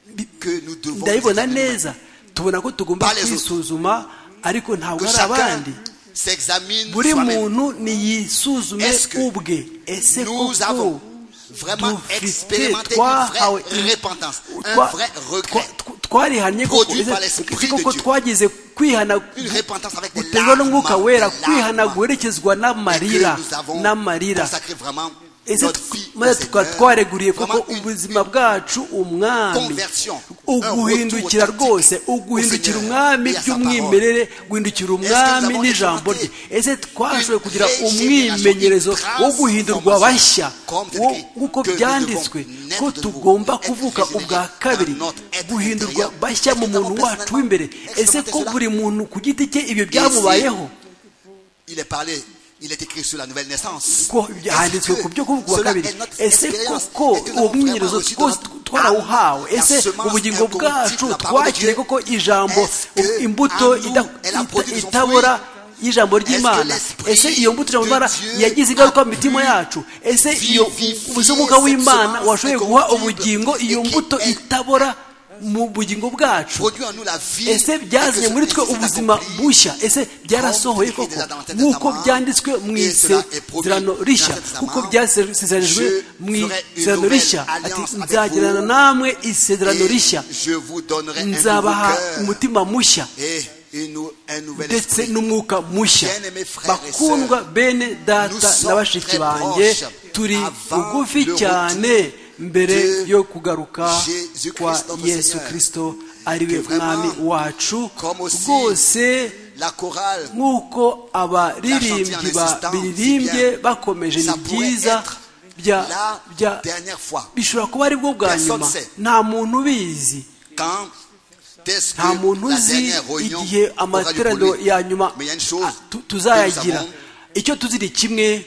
Speaker 1: que nous devons
Speaker 2: ndabibona
Speaker 1: nous examiner
Speaker 2: neza tubona ko tugomba
Speaker 1: Pas les autres.
Speaker 2: kwisuzuma ariko ntabwo
Speaker 1: que
Speaker 2: ari
Speaker 1: chacun
Speaker 2: abandi
Speaker 1: s'examine
Speaker 2: buri
Speaker 1: soi-même.
Speaker 2: muntu niyisuzume
Speaker 1: Est-ce que
Speaker 2: ubwe ese
Speaker 1: Nous avons
Speaker 2: koko
Speaker 1: vraiment
Speaker 2: dufite
Speaker 1: expérimenté une
Speaker 2: twahawe
Speaker 1: vraie repentance, un
Speaker 2: twa-
Speaker 1: vrai
Speaker 2: twa-
Speaker 1: regret,
Speaker 2: twa- twarihannye koko
Speaker 1: produit
Speaker 2: ese-
Speaker 1: par l'Esprit
Speaker 2: ese
Speaker 1: de
Speaker 2: koko
Speaker 1: Dieu.
Speaker 2: twagize kwihana
Speaker 1: une repentance avec des
Speaker 2: guterwa n'umwuka
Speaker 1: larmes,
Speaker 2: wera
Speaker 1: des
Speaker 2: kwihana
Speaker 1: larmes,
Speaker 2: guherekezwa
Speaker 1: et que
Speaker 2: n'amarira
Speaker 1: nous avons
Speaker 2: n'amarira
Speaker 1: consacré vraiment
Speaker 2: ese
Speaker 1: notre vie au
Speaker 2: maze tukaba
Speaker 1: Seigneur,
Speaker 2: twareguriye koko
Speaker 1: vraiment une-
Speaker 2: ubuzima bwacu umwami
Speaker 1: conversion,
Speaker 2: uguhindukira
Speaker 1: un retour
Speaker 2: rwose
Speaker 1: authentique
Speaker 2: uguhindukira
Speaker 1: au
Speaker 2: umwami
Speaker 1: Seigneur et à sa
Speaker 2: by'umwimerere guhindukira umwami
Speaker 1: avons
Speaker 2: n'ijambo rye
Speaker 1: expérimenté
Speaker 2: ese twashoboye kugira
Speaker 1: une
Speaker 2: umwimenyerezo
Speaker 1: régénération,
Speaker 2: wo guhindurwa
Speaker 1: une
Speaker 2: bashya
Speaker 1: comme c'est
Speaker 2: wo-
Speaker 1: écrit,
Speaker 2: nk'uko
Speaker 1: que nous
Speaker 2: byanditswe
Speaker 1: devons
Speaker 2: ko
Speaker 1: naître de
Speaker 2: tugomba
Speaker 1: nouveau,
Speaker 2: kuvuka
Speaker 1: être
Speaker 2: ubwa
Speaker 1: régénérés
Speaker 2: kabiri
Speaker 1: dans notre être
Speaker 2: guhindurwa
Speaker 1: intérieur.
Speaker 2: bashya mu
Speaker 1: Est-ce que nous
Speaker 2: muntu
Speaker 1: avons
Speaker 2: wacu w'imbere
Speaker 1: personnellement
Speaker 2: ese ko
Speaker 1: expérimenté
Speaker 2: buri muntu ku giti cye ibyo byamubayeho
Speaker 1: Il est parlé, il est écrit sur la nouvelle naissance.
Speaker 2: ko handitswe ku byo kuvuga kabiri ese koko uwo mwimenyerezo twose twarawuhawe ese ubugingo bwacu twakire koko ijambo imbuto ida- ita- itabora y'ijambo ry'imana ese iyo mbuto ijambo ry'imana yagize ingaruka mu mitima yacu ese iyo ubuzumuka w'imana washoboye guha ubugingo iyo mbuto itabora mu bugingo bwacu
Speaker 1: Produit en nous la vie.
Speaker 2: ese byazanye muri twe ubuzima bushya ese byarasohoye koko nk'uko byanditswe mu isezerano rishya kuko byasezeranijwe mu isezerano rishya ati nzagirana namwe isezerano rishya
Speaker 1: Et je vous donnerai un nouveau
Speaker 2: nzabaha
Speaker 1: cœur
Speaker 2: umutima mushya
Speaker 1: et une nou- un nouvel
Speaker 2: ndetse
Speaker 1: esprit.
Speaker 2: n'umwuka mushya
Speaker 1: Bien-aimés frères et
Speaker 2: bakundwa bene data
Speaker 1: nous sommes
Speaker 2: na bashiki
Speaker 1: très
Speaker 2: banjye
Speaker 1: proches
Speaker 2: turi
Speaker 1: avant
Speaker 2: bugufi
Speaker 1: le
Speaker 2: cyane mbere
Speaker 1: de
Speaker 2: yo kugaruka
Speaker 1: Jésus
Speaker 2: kwa
Speaker 1: Christ, notre
Speaker 2: yesu
Speaker 1: Seigneur.
Speaker 2: kirisito ari we
Speaker 1: Que vraiment,
Speaker 2: mwami wacu
Speaker 1: comme aussi
Speaker 2: rwose
Speaker 1: La chorale,
Speaker 2: nk'uko abaririmbyi babiririmbye bakomeje ni byiza bya
Speaker 1: la
Speaker 2: bya
Speaker 1: dernière fois,
Speaker 2: bishobora kuba ari bwo bwa
Speaker 1: Personne
Speaker 2: nyuma
Speaker 1: sait.
Speaker 2: nta muntu ubizi
Speaker 1: quand est-ce
Speaker 2: nta muntu
Speaker 1: que la
Speaker 2: uzi
Speaker 1: dernière réunion
Speaker 2: igihe
Speaker 1: aura lieu
Speaker 2: amateraniro
Speaker 1: pour lui.
Speaker 2: ya nyuma
Speaker 1: Mais il y a une chose
Speaker 2: ah, tu-
Speaker 1: que nous
Speaker 2: tuzayagira
Speaker 1: savons,
Speaker 2: icyo tuzi ni kimwe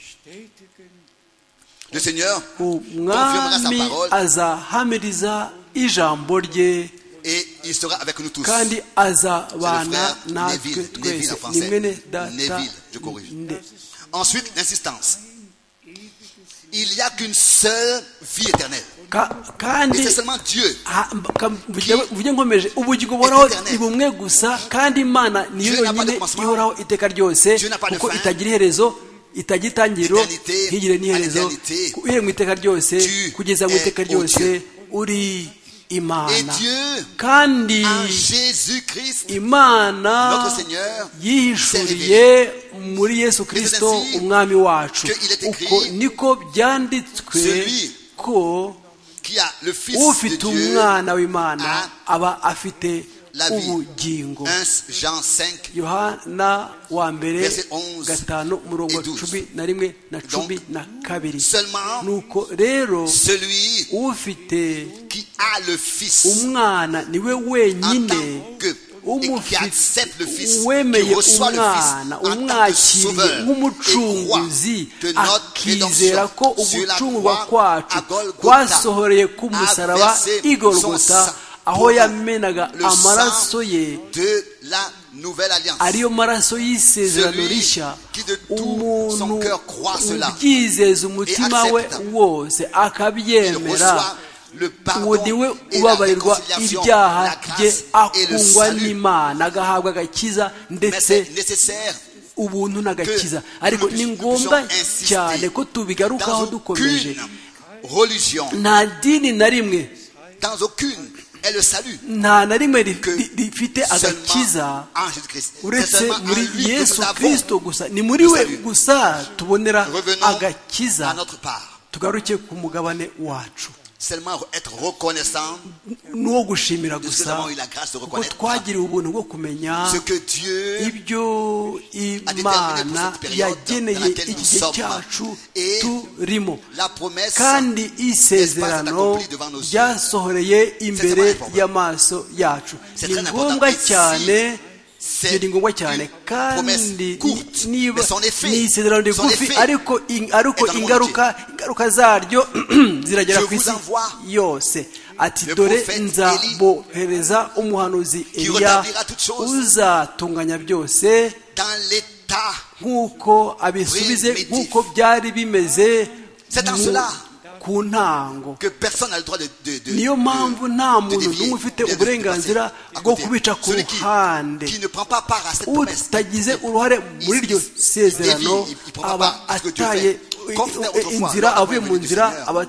Speaker 3: bestätigen
Speaker 1: le Seigneur confirmera sa
Speaker 2: umwami
Speaker 1: parole
Speaker 2: azahamiriza ijambo rye
Speaker 1: et il sera avec nous tous.
Speaker 2: kandi azabana natwe twese. Ni mwene data
Speaker 1: Neville, je corrige. Ensuite, l'insistance. Il n'y a qu'une seule vie éternelle.
Speaker 2: kandi
Speaker 1: Et c'est seulement Dieu
Speaker 2: mvuge nkomeje ubugingo buhoraho ni bumwe gusa, kandi Imana niyo yonyine ihoraho iteka ryose, kuko itagira iherezo, itagira itangiriro, ntigire n'iherezo. Uhereye mu iteka ryose kugeza mu iteka ryose uri Imana. Kandi Imana yihishuriye muri Yesu Kristo umwami wacu. Uko niko byanditswe ko ufite umwana w'Imana aba afite ubugingo. Yohana wa mbere gatanu umurongo cumi na rimwe na cumi na kabiri. Nuko rero ufite umwana niwe wenyine wemeye umwana, umwakiriye nk'umucunguzi, akizera ko ugucungurwa kwacu kwasohoreye ku musaraba i Golgotha, aho yamenaga amaraso ye, ariyo maraso y'isezerano rishya. Umuntu ubyizeza umutima we wose akabyemera, uwo niwe ubabarirwa ibyaha bye, akungwa n'Imana, agahabwa agakiza ndetse ubuntu n'agakiza. Ariko ni ngombwa cyane ko tubigarukaho dukomeje. Nta dini na rimwe nta na rimwe rifite agakiza uretse muri Yesu Kristo gusa. Ni muri we gusa tubonera agakiza. Tugaruke ku mugabane wacu,
Speaker 1: seulement être reconnaissant,
Speaker 2: nuwo gushimira gusa kuko twagiriwe ubuntu bwo kumenya ibyo Imana yageneye igihe cyacu turimo, kandi isezerano ryasohoreye imbere y'amaso yacu. Ni ngombwa cyane, ni ngombwa cyane kandi niba ni isezerano rigufi, ariko ariko ingaruka ingaruka zaryo ziragera ku isi yose. Ati dore nzabohereza umuhanuzi Eliya uzatunganya byose nk'uko abisubize nk'uko byari bimeze ku ntango. Niyo mpamvu nta muntu n'umwe ufite uburenganzira bwo kubica ku ruhande. Utagize uruhare muri iryo sezerano aba ataye inzira, avuye mu nzira, aba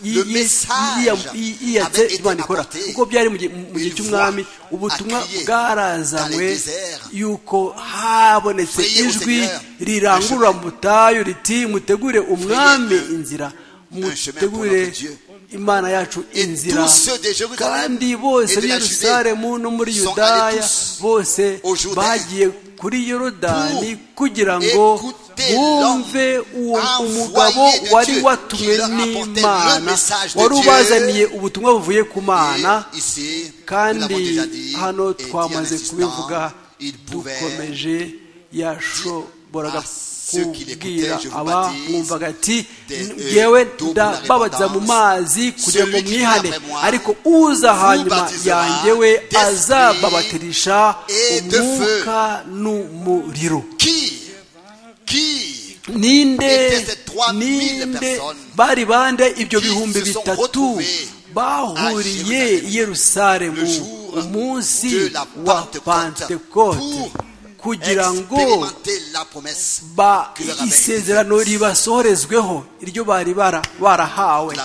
Speaker 2: yiyatse Imana ikora. Kuko byari mu gihe cy'umwami, ubutumwa bwarazanywe yuko habonetse ijwi rirangurura mu butayu riti mutegure umwami inzira, mutegure Imana yacu inzira. Kandi bose b'i Yerusalemu no muri Yudaya bose bagiye kuri Yorodani kugira ngo bumve uwo umugabo wari watumwe n'Imana, wari ubazaniye ubutumwa buvuye ku Mana. Kandi hano twamaze kubivuga dukomeje, yashoboraga kubwira aba mwumvaga ati yewe ndababaza mu mazi kugira ngo mwihane, ariko uza hanyuma yanjye we azababatirisha umwuka n'umuriro. Ninde ninde bari bande ibyo bihumbi bitatu bahuriye i Yerusalemu umunsi wa Pentekote kugira ngo ba isezerano ribasohorezweho iryo bari barahawe.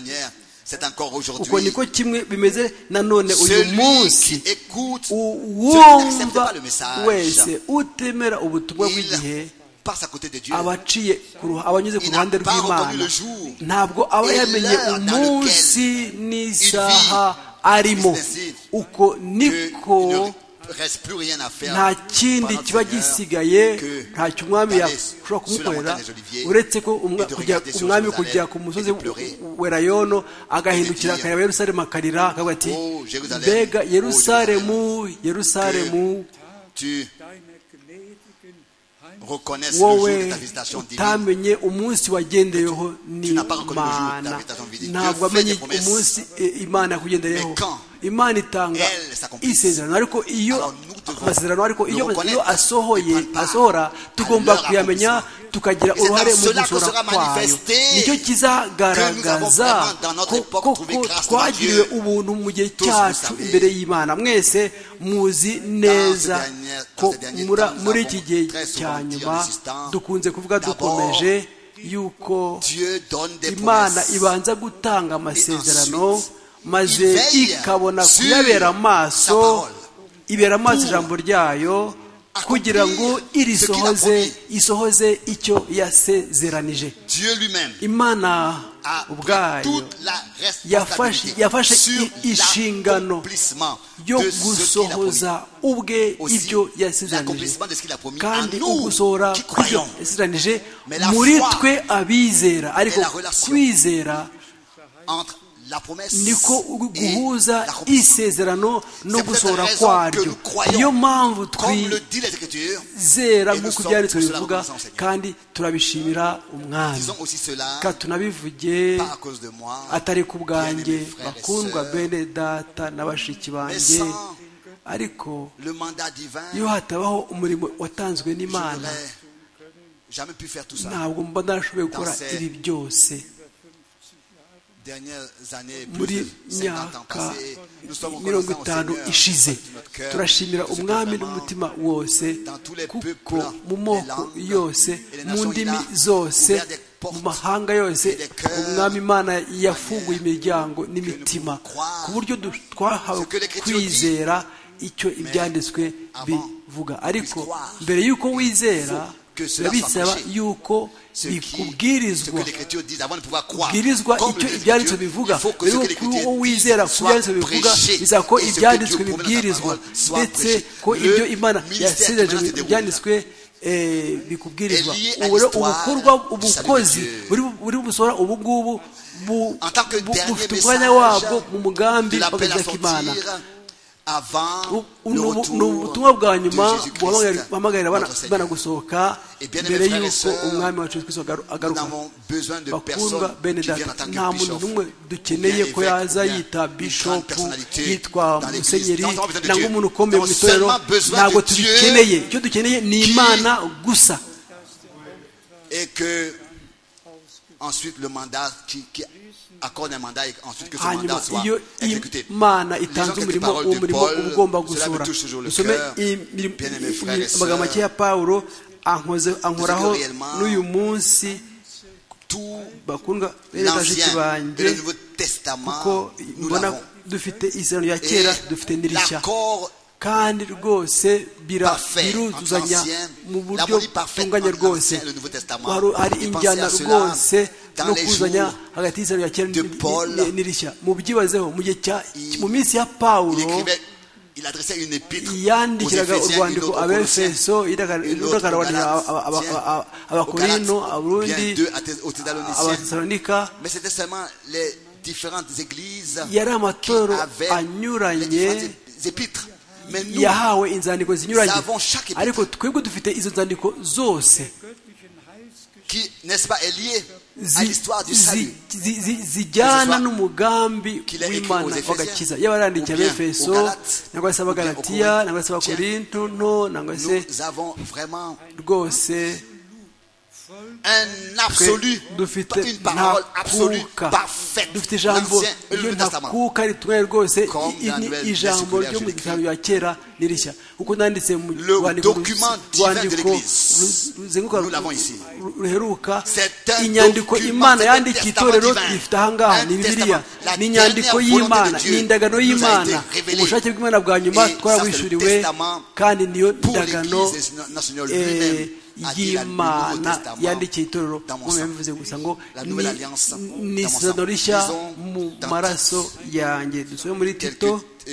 Speaker 2: Uko niko kimwe bimeze nanone uyu munsi. Uwumva wese utemera ubutumwa bw'igihe abaciye abanyuze ku ruhande rw'Imana, ntabwo aba yamenye umunsi n'isaha arimo. Uko niko nta kindi kiba gisigaye, ntacyo umwami yashobora kumukorera uretse ko umwami kujya ku musozi w'Elayono agahindukira akareba Yerusalemu akarira akavuga ati mbega Yerusalemu, Yerusalemu, wowe utamenye umunsi wagendeyeho n'Imana ntabwo amenye umunsi Imana yakugendeyeho Imana itanga isezerano ariko iyo amasezerano ariko iyo asohoye asohora tugomba kuyamenya tukagira uruhare mu gusohora kwayo nicyo kizagaragaza ko twagiriwe ubuntu mu gihe cyacu imbere y'Imana mwese muzi neza ko muri iki gihe cya nyuma dukunze kuvuga dukomeje yuko Imana ibanza gutanga amasezerano maze ikabona kuyabera amaso ibera amaso ijambo ryayo kugira ngo irisohoze isohoze icyo yasezeranije Imana ubwayo yafashe yafashe inshingano yo gusohoza ubwe ibyo yasezeranije kandi ugusohora kw'ibyo yasezeranije muri twe abizera ariko kwizera niko guhuza isezerano no gusohora kwaryo niyo mpamvu twizera nk'uko ibyanditswe bivuga kandi turabishimira umwami kandi tunabivuge atari ku bwanjye bakundwa bene data na bashiki banjye ariko iyo hatabaho umurimo watanzwe n'Imana ntabwo mba narashoboye gukora ibi byose muri myaka mirongo itanu ishize turashimira umwami n'umutima wose kuko mu moko yose mu ndimi zose mu mahanga yose umwami Imana yafunguye imiryango n'imitima ku buryo twahawe kwizera icyo ibyanditswe bivuga ariko mbere y'uko wizera birabisaba yuko bikubwirizwa kubwirizwa icyo ibyanditswe bivuga mbere y'uko wizera ku byanditswe bivuga bisaba ko ibyanditswe bibwirizwa ndetse ko ibyo Imana yasezeranije ibyanditswe bikubwirizwa ubukorwa ubukozi buri busohora ubu ngubu bufite umwanya wabwo mu mugambi w'agakiza k'Imana ni ubutumwa bwa nyuma buhamagarira abana gusohoka mbere y'uko umwami wacu Kristo agaruka bakundwa bene data nta muntu n'umwe dukeneye ko yaza yita bishopu yitwa musenyeri nangwa umuntu ukomeye mu itorero ntabwo tubikeneye icyo dukeneye ni Imana gusa hanyuma iyo Imana itanze umurimo uwo murimo uba ugomba gusura dusome amagambo make ya Pawulo ankoraho n'uyu munsi bakundwa bene bashiki banjye kuko mbona dufite isezerano rya kera dufite n'irishya kandi rwose biruzuzanya mu buryo butunganye rwose hari injyana rwose no kuzanya hagati y'isezerano rya kera n'irishya mu byibazeho mu gihe mu minsi ya Pawulo yandikiraga urwandiko abefeso udakarabana abakorinto abarundi abatesalonika yari amatorero anyuranye yahawe inzandiko zinyuranye ariko twebwe dufite izo nzandiko zose zijyana n'umugambi w'Imana w'agakiza y'abarandikiye abefeso nangwa se abagalatiya nangwa se abakorinto nto nangwa se rwose dufite ntakuka dufite ijambo iyo ntakuka ritumwe rwose ijambo ryo mu gitabo cya kera n'irishya kuko nanditse mu rwandiko ruzenguka ruheruka inyandiko Imana yandikiye itorero rifite ahangaha ni Bibiliya ni inyandiko y'Imana ni indagano y'Imana ubushake bw'Imana bwa nyuma twarabwishuriwe kandi niyo ndagano y'Imana yandikiye itorero nk'uko bivuze gusa ngo ni isezerano rishya mu maraso yanjye dusome muri Tito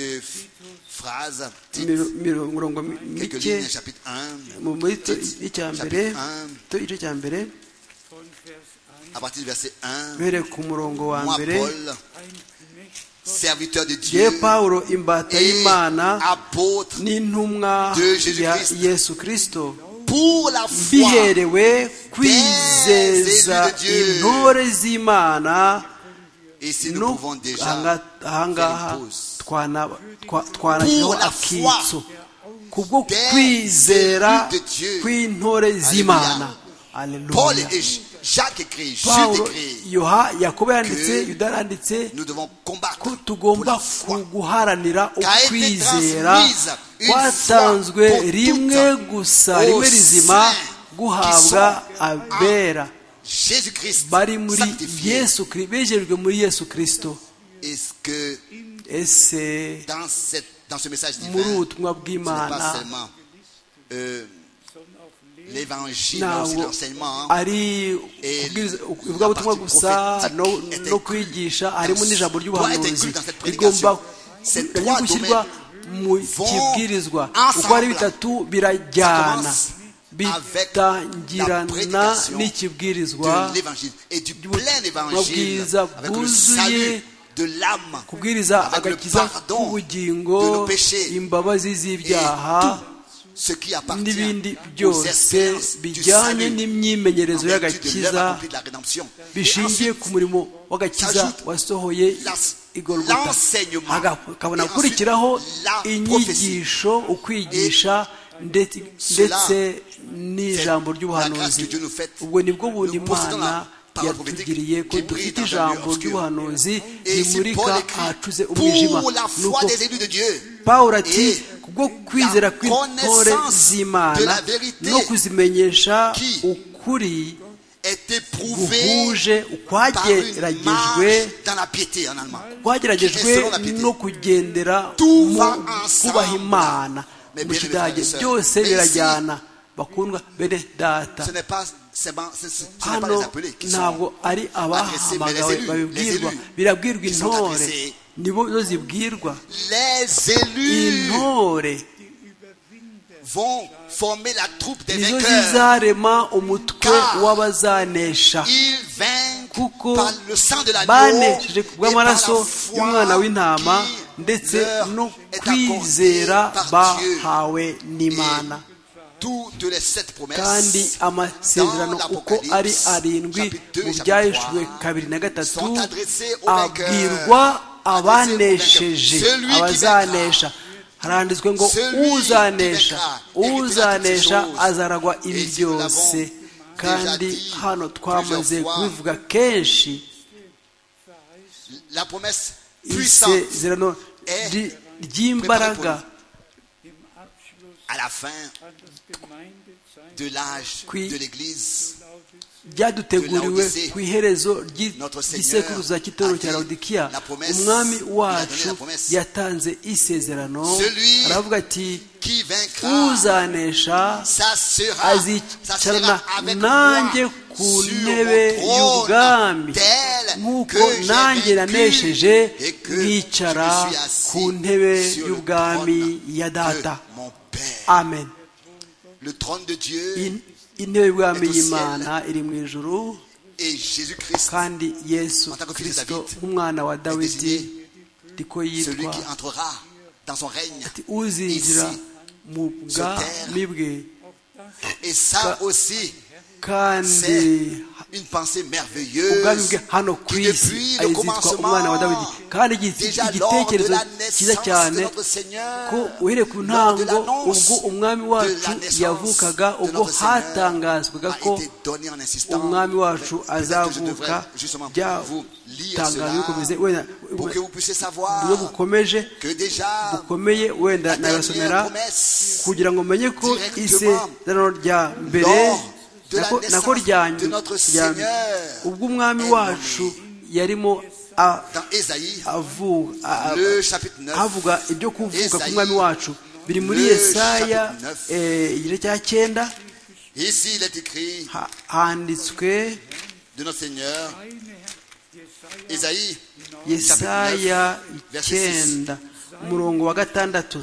Speaker 2: mirongo mike muri icya mbere igice cya mbere bere ku murongo wa mbere je Pawulo imbata y'Imana n'intumwa ya Yesu Kristo
Speaker 1: pour la foi
Speaker 2: biherewe kwizeza intore z'Imana.
Speaker 1: Et si nous pouvons déjà
Speaker 2: ahangaha twanashyiraho akitso kubwo kwizera kw'intore z'Imana.
Speaker 1: Paul et Jacques écrit, Jude écrit,
Speaker 2: Yoha Yakobo yanditse, Yuda yanditse ko tugomba guharanira ukwizera kwatanzwe rimwe gusa, rimwe rizima, guhabwa abera bari muri Yesu Kristo, bejejwe muri Yesu Kristo. Ese muri ubutumwa bw'Imana ntabwo ari ubutumwa gusa no kwigisha, harimo n'ijambo ry'ubuhanuzi rigomba gushyirwa mu kibwirizwa. Uko ari bitatu birajyana, bitangirana n'ikibwirizwa bwiza bwuzuye, kubwiriza agakiza k'ubugingo, imbabazi z'ibyaha n'ibindi byose bijyanye n'imyimenyerezo y'agakiza bishingiye ku murimo w'agakiza wasohoye i Golgotha. Hakabona gukurikiraho inyigisho, ukwigisha ndetse n'ijambo ry'ubuhanuzi. Ubwo nibwo bundi Imana yatugiriye ko dufite ijambo ry'ubuhanuzi rimurika ahacuze umwijima. Nuko Pawulo ati kubwo kwizera kw'intore z'Imana no kuzimenyesha ukuri guhuje, ukwageragejwe kwageragejwe no kugendera mu kubaha Imana. Mu Kidage byose birajyana. Bakundwa bene data, hano ntabwo ari abahamagawe babibwirwa, birabwirwa intore, nibo zo zibwirwa. Intore nizo zizarema umutwe w'abazanesha, kuko banesheje bw'amaraso y'umwana w'intama ndetse no kwizera bahawe n'Imana. Kandi amasezerano uko ari arindwi mu byahishwe kabiri na gatatu abwirwa abanesheje, abazanesha. Haranditswe ngo uzanesha, uzanesha azaragwa ibi byose. Kandi hano twamaze kubivuga kenshi, isezerano ry'imbaraga
Speaker 1: à la fin de l'âge de l'Église
Speaker 2: byaduteguriwe ku iherezo ry'isekuruza cy'itoro cya Laodikiya. Umwami wacu yatanze isezerano, aravuga ati uzanesha azicarana nanjye ku ntebe y'ubwami nk'uko nanjye nanesheje nkicara ku ntebe y'ubwami ya data. Amen.
Speaker 1: Le trône de Dieu,
Speaker 2: intebe y'ubwami y'Imana iri mu ijuru, kandi Yesu Kristo umwana wa Dawidi ndiko yitwa ati uzinjira mu bwami bwe. Kandi
Speaker 1: une pensée merveilleuse
Speaker 2: ubwami bwe hano ku isi ayitwa umwana wa Dawidi. Kandi igitekerezo cyiza cyane ko uhereye ku ntango ubwo umwami wacu yavukaga, ubwo hatangazwaga ko umwami wacu azavuka, byatangajwe bikomeze wenda buryo bukomeje bukomeye, wenda nabasomera kugira ngo menye ko isezerano rya mbere nako ryanyu ubwo umwami wacu yarimo avuga ibyo kuvuka k'umwami wacu, biri muri Yesaya igice cya cyenda. Handitswe Yesaya icyenda umurongo wa gatandatu.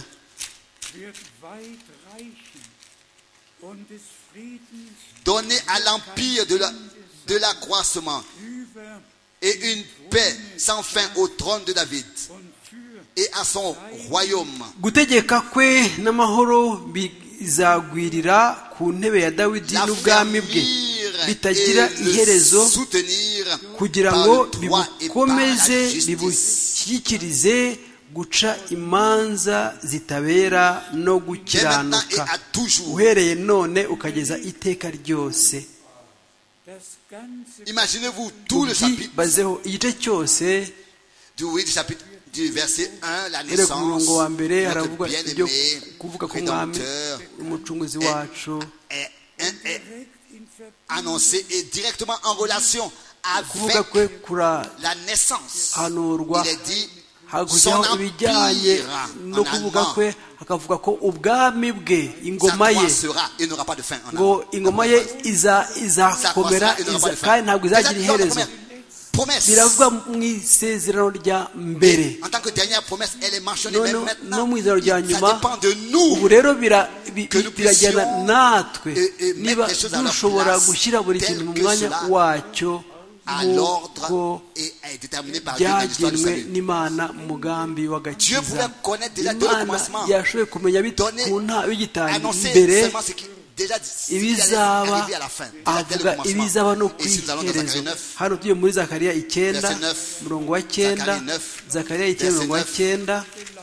Speaker 1: Donner à l'empire de, la, de l'accroissement et une paix sans fin au trône de David et à son royaume.
Speaker 2: Gutegeka kwe n'amahoro izagwirira ku ntebe ya Dawidi n'ubwami bwe bitagira iherezo kugira ngo bibukomeze bibushyikirize guca imanza zitabera no gukiranuka uhereye none ukageza iteka ryose.
Speaker 1: Imaginez-vous tout le chapitre
Speaker 2: bazeho igice cyose
Speaker 1: du oui, du chapitre du verset un, la
Speaker 2: ere ku murongo wa mbere
Speaker 1: naissance,
Speaker 2: haravuga
Speaker 1: notre
Speaker 2: ibyo
Speaker 1: bien-aimé
Speaker 2: kuvuga ku mwami
Speaker 1: rédempteur
Speaker 2: umucunguzi wacu
Speaker 1: est, est, est annoncé et directement en relation
Speaker 2: kuvuga
Speaker 1: avec
Speaker 2: kwe kura
Speaker 1: la naissance.
Speaker 2: hanurwa
Speaker 1: Il est dit
Speaker 2: hakujyaho ibijyanye no kuvuga kwe hakavuga ko ubwami bwe ingoma ye ngo ingoma ye iza izakomera iza kandi ntabwo izagira iherezo biravuga mu isezerano rya mbere no mu izero rya nyuma. Ubu rero birajyana natwe niba dushobora gushyira buri kintu mu mwanya wacyo nk'uko byagenwe n'Imana mu mugambi w'agakiza. Imana yashoboye kumenya bigitangira imbere ibizaba, avuga ibizaba no ku iherezo. Hano tugiye muri Zakariya icyenda umurongo wa cyenda, Zakariya icyenda umurongo wa cyenda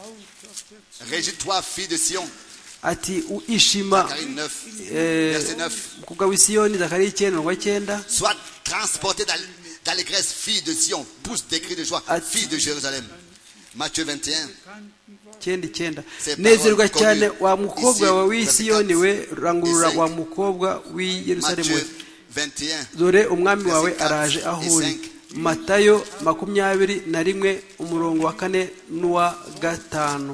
Speaker 2: ati ishima umukobwa w'i Siyoni. Zakariya icyenda umurongo wa cyenda
Speaker 1: transporté d'allégresse, fille de Sion, pousse des cris de joie, fille de Jérusalem. Matthieu vingt et un.
Speaker 2: cyenda icyenda. Nezerwa cyane wa mukobwa wa w'i Siyoni we, rangurura wa mukobwa w'i Yerusalemu we, dore umwami wawe araje aho uri. Matayo makumyabiri na rimwe umurongo wa kane n'uwa gatanu.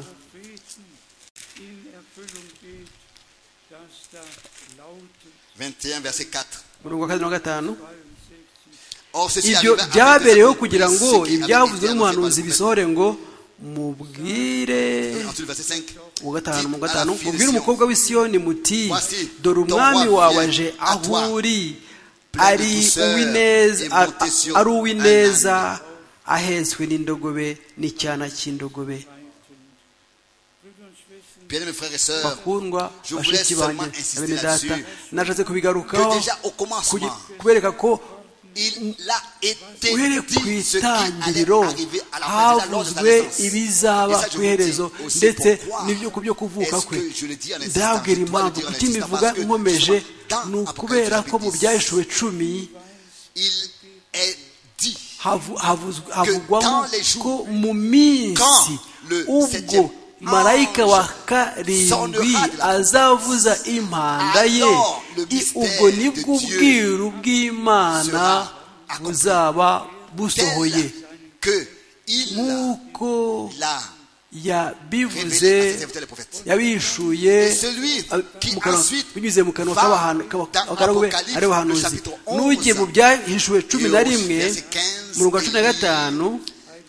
Speaker 1: vingt et un verset quatre.
Speaker 2: umurongo wa kane n'uwa gatanu. Ibyo byabereyeho kugira ngo ibyavuzwe n'umuhanuzi bisohore ngo mubwire mu gatanu mu gatanu mubwire umukobwa w'i Siyoni muti dore umwami wawe aje aho uri, ari uw'ineza, ari uw'ineza, ahetswe n'indogobe n'icyana cy'indogobe. Bakundwa bashiki banjye na bene data, nashatse kubigarukaho kubereka ko uhereye ku itangiriro havuzwe ibizaba ku iherezo ndetse n'ibyo ku byo kuvuka kwe. Ndabwira impamvu kuki mbivuga nkomeje, ni ukubera ko mu byahishuwe cumi havugwamo ko mu minsi ubwo marayika wa karindwi azavuza impanda ye, ubwo nibwo ubwiru bw'Imana buzaba busohoye nk'uko yabivuze, yabishuye binyuze mu kanwa k'abagaragu ari abahanuzi. N'ugiye mu byahishuwe cumi na rimwe umurongo wa cumi na gatanu,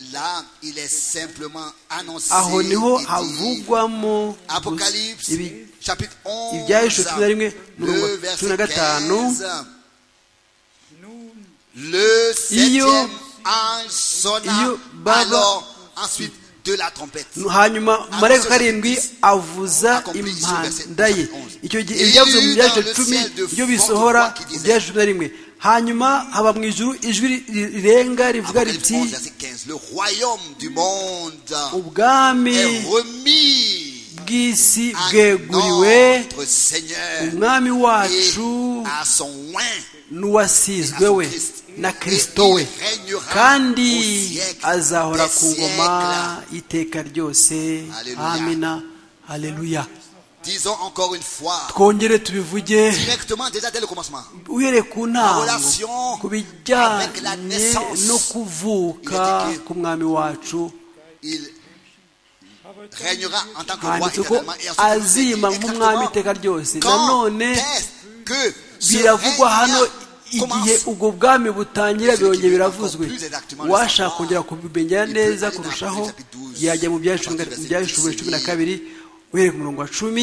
Speaker 2: aho niho havugwamo ibyahishuwe cumi na rimwe umurongo wa cumi na gatanu. Iyo iyo baba hanyuma marayika karindwi avuza impanda ye. Icyo gihe ibyavuze mu byahishuwe cumi byo bisohora ibyahishuwe cumi na rimwe. Hanyuma haba mu ijuru ijwi rirenga rivuga riti ubwami bw'isi bweguriwe umwami wacu n'uwasizwe we na Kristo we, kandi azahora ku ngoma iteka ryose. Amina. Haleluya.
Speaker 1: Disons encore une fois,
Speaker 2: twongere tubivuge
Speaker 1: directement déjà dès le commencement,
Speaker 2: uhereye ku ntango ku bijyanye no kuvuka k'umwami wacu.
Speaker 1: il régnera en tant que roi
Speaker 2: handitse ko
Speaker 1: éternellement,
Speaker 2: azima nk'umwami iteka ryose. Nanone biravugwa hano igihe ubwo bwami butangira, birongera biravuzwe. Washaka kongera kubimenya neza kurushaho yajya mu byahishuwe cumi na kabiri uhereye ku murongo wa cumi,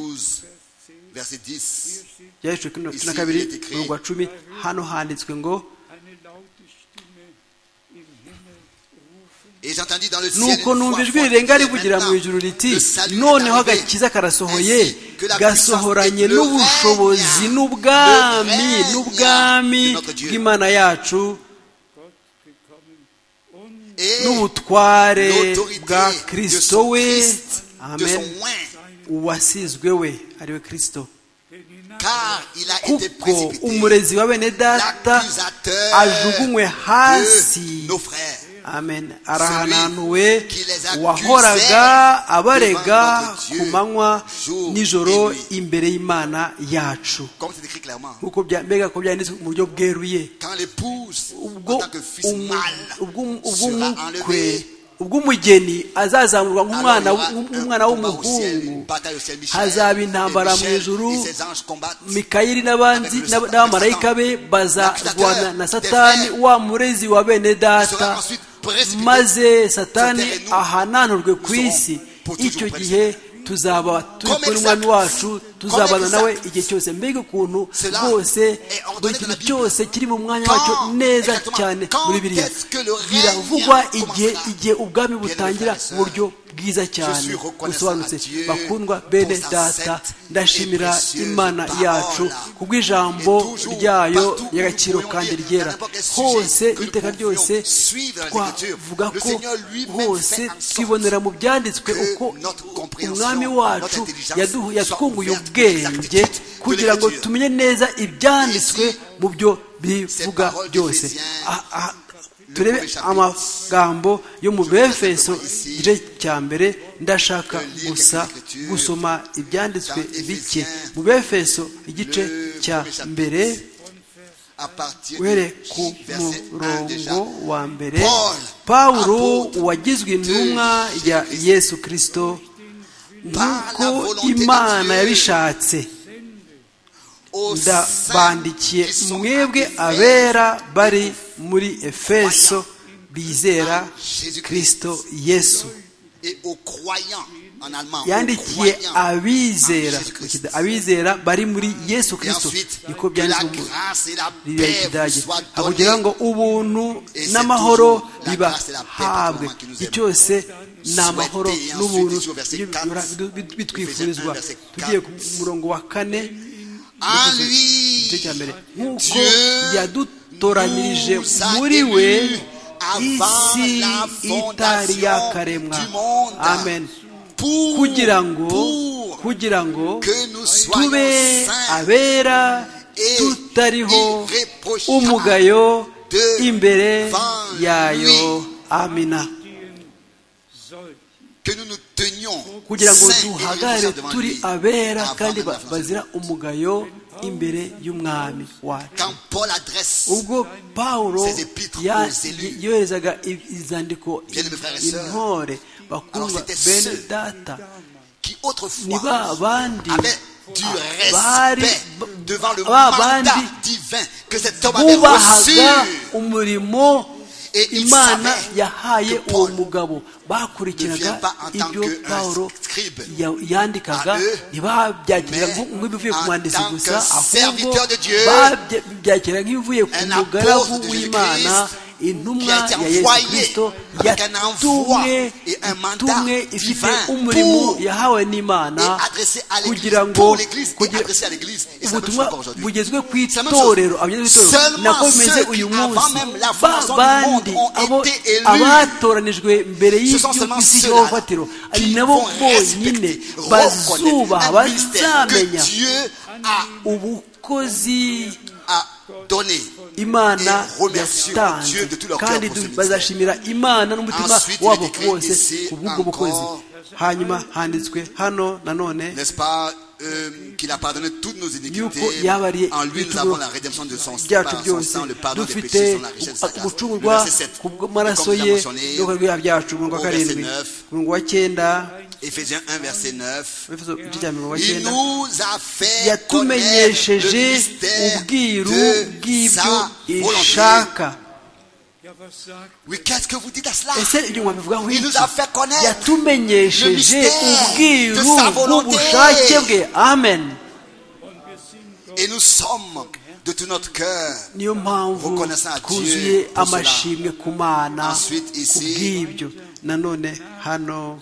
Speaker 2: byahishuwe cumi na kabiri umurongo wa cumi. Hano handitswe ngo nuko numva ijwi rirenga rivugira mu ijuru riti noneho agakiza karasohoye gasohoranye n'ubushobozi n'ubwami n'ubwami bw'Imana yacu n'ubutware bwa Kristo we, amen, uwasizwe we ariwe Kristo. Kuko umurezi wa bene data ajugunywe hasi, amen, arahananuwe, wahoraga abarega ku manywa nijoro imbere y'Imana yacu. Kuko mbega ko byanditswe mu buryo bweruye, ubwo umukwe ubwo umugeni azazamurwa nk'umwana umwana w'umuhungu, hazaba intambara mu ijuru, Mikayeli n'abandi n'abamarayika be bazarwana na Satani wa murezi wa bene data, maze Satani ahananurwe ku isi. Icyo gihe tuzaba turi kumwe n'umwami wacu, tuzabana nawe igihe cyose. Mbega ukuntu rwose buri kintu cyose kiri mu mwanya wacyo neza cyane muri Bibiliya. Biravugwa igihe igihe ubwami butangira mu buryo bwiza cyane busobanutse. Bakundwa bene data, ndashimira Imana yacu kubw'ijambo ryayo y'agaciro kandi ryera. Hose iteka ryose twavuga ko hose twibonera mu byanditswe uko umwami wacu yatwunguye ubwenge kugira ngo tumenye neza ibyanditswe mu byo bivuga byose. Turebe amagambo yo mu Befeso igice cya mbere. Ndashaka gusa gusoma ibyanditswe bike mu Befeso igice cya mbere uhere ku murongo wa mbere. Pawulo wagizwe intumwa ya Yesu Kristo nk'uko Imana yabishatse, ndabandikiye mwebwe abera bari muri Efeso bizera Kristo Yesu. Yandikiye abizera abizera bari muri Yesu Kristo, niko byanditswe mu Kidage, kugira ngo ubuntu n'amahoro bibahabwe. Icyose ni amahoro n'ubuntu bitwifurizwa. Tugiye ku murongo wa kane, nk'uko yadutoranyirije muri we isi itari yakaremwa, amen, kugira ngo kugira ngo tube abera tutariho umugayo imbere yayo, amina. Kugira ngo duhagarare turi abera kandi bazira umugayo imbere y'umwami wacu. Ubwo Pawulo yoherezaga izandiko intore, bakundwa bene data, ni ba bandi bari ba bandi bubahaga umurimo Imana yahaye uwo mugabo, bakurikiraga ibyo Pawulo yandikaga, ntibabyakira nk'ibivuye ku mwanditsi gusa, ahubwo babyakira nk'ibivuye ku mugaragu w'Imana, intumwa ya Yesu Kristo yatumwe itumwe ifite umurimo yahawe n'Imana kugira ngo ubutumwa bugezwe ku itorero, nako bimeze uyu munsi. Babandi abo abatoranijwe mbere y'isi y'urufatiro ari nabo bonyine bazubaha, bazamenya ubukozi Imana yatanze, kandi bazashimira Imana n'umutima wabo wose kubw'ubwo bukozi. Hanyuma handitswe hano nanone yuko yabariye ibituro byacu byose, dufite gucungurwa kubw'amaraso ye no kwibyaha byacu. Umurongo wa karindwi, umurongo wa cyenda,
Speaker 1: Ephésiens un verset neuf,
Speaker 2: yatumenyesheje ubwiru bw'ibyo ishaka.
Speaker 1: Oui, qu'est-ce que vous dites à cela?
Speaker 2: Il nous a fait connaître le mystère de sa volonté. Amen.
Speaker 1: Et nous sommes de tout notre cœur,
Speaker 2: niyo mpamvu
Speaker 1: reconnaissant à
Speaker 2: twuzuye
Speaker 1: Dieu pour
Speaker 2: amashimwe ku Mana
Speaker 1: Ensuite,
Speaker 2: ku
Speaker 1: ici,
Speaker 2: bw'ibyo. Nanone hano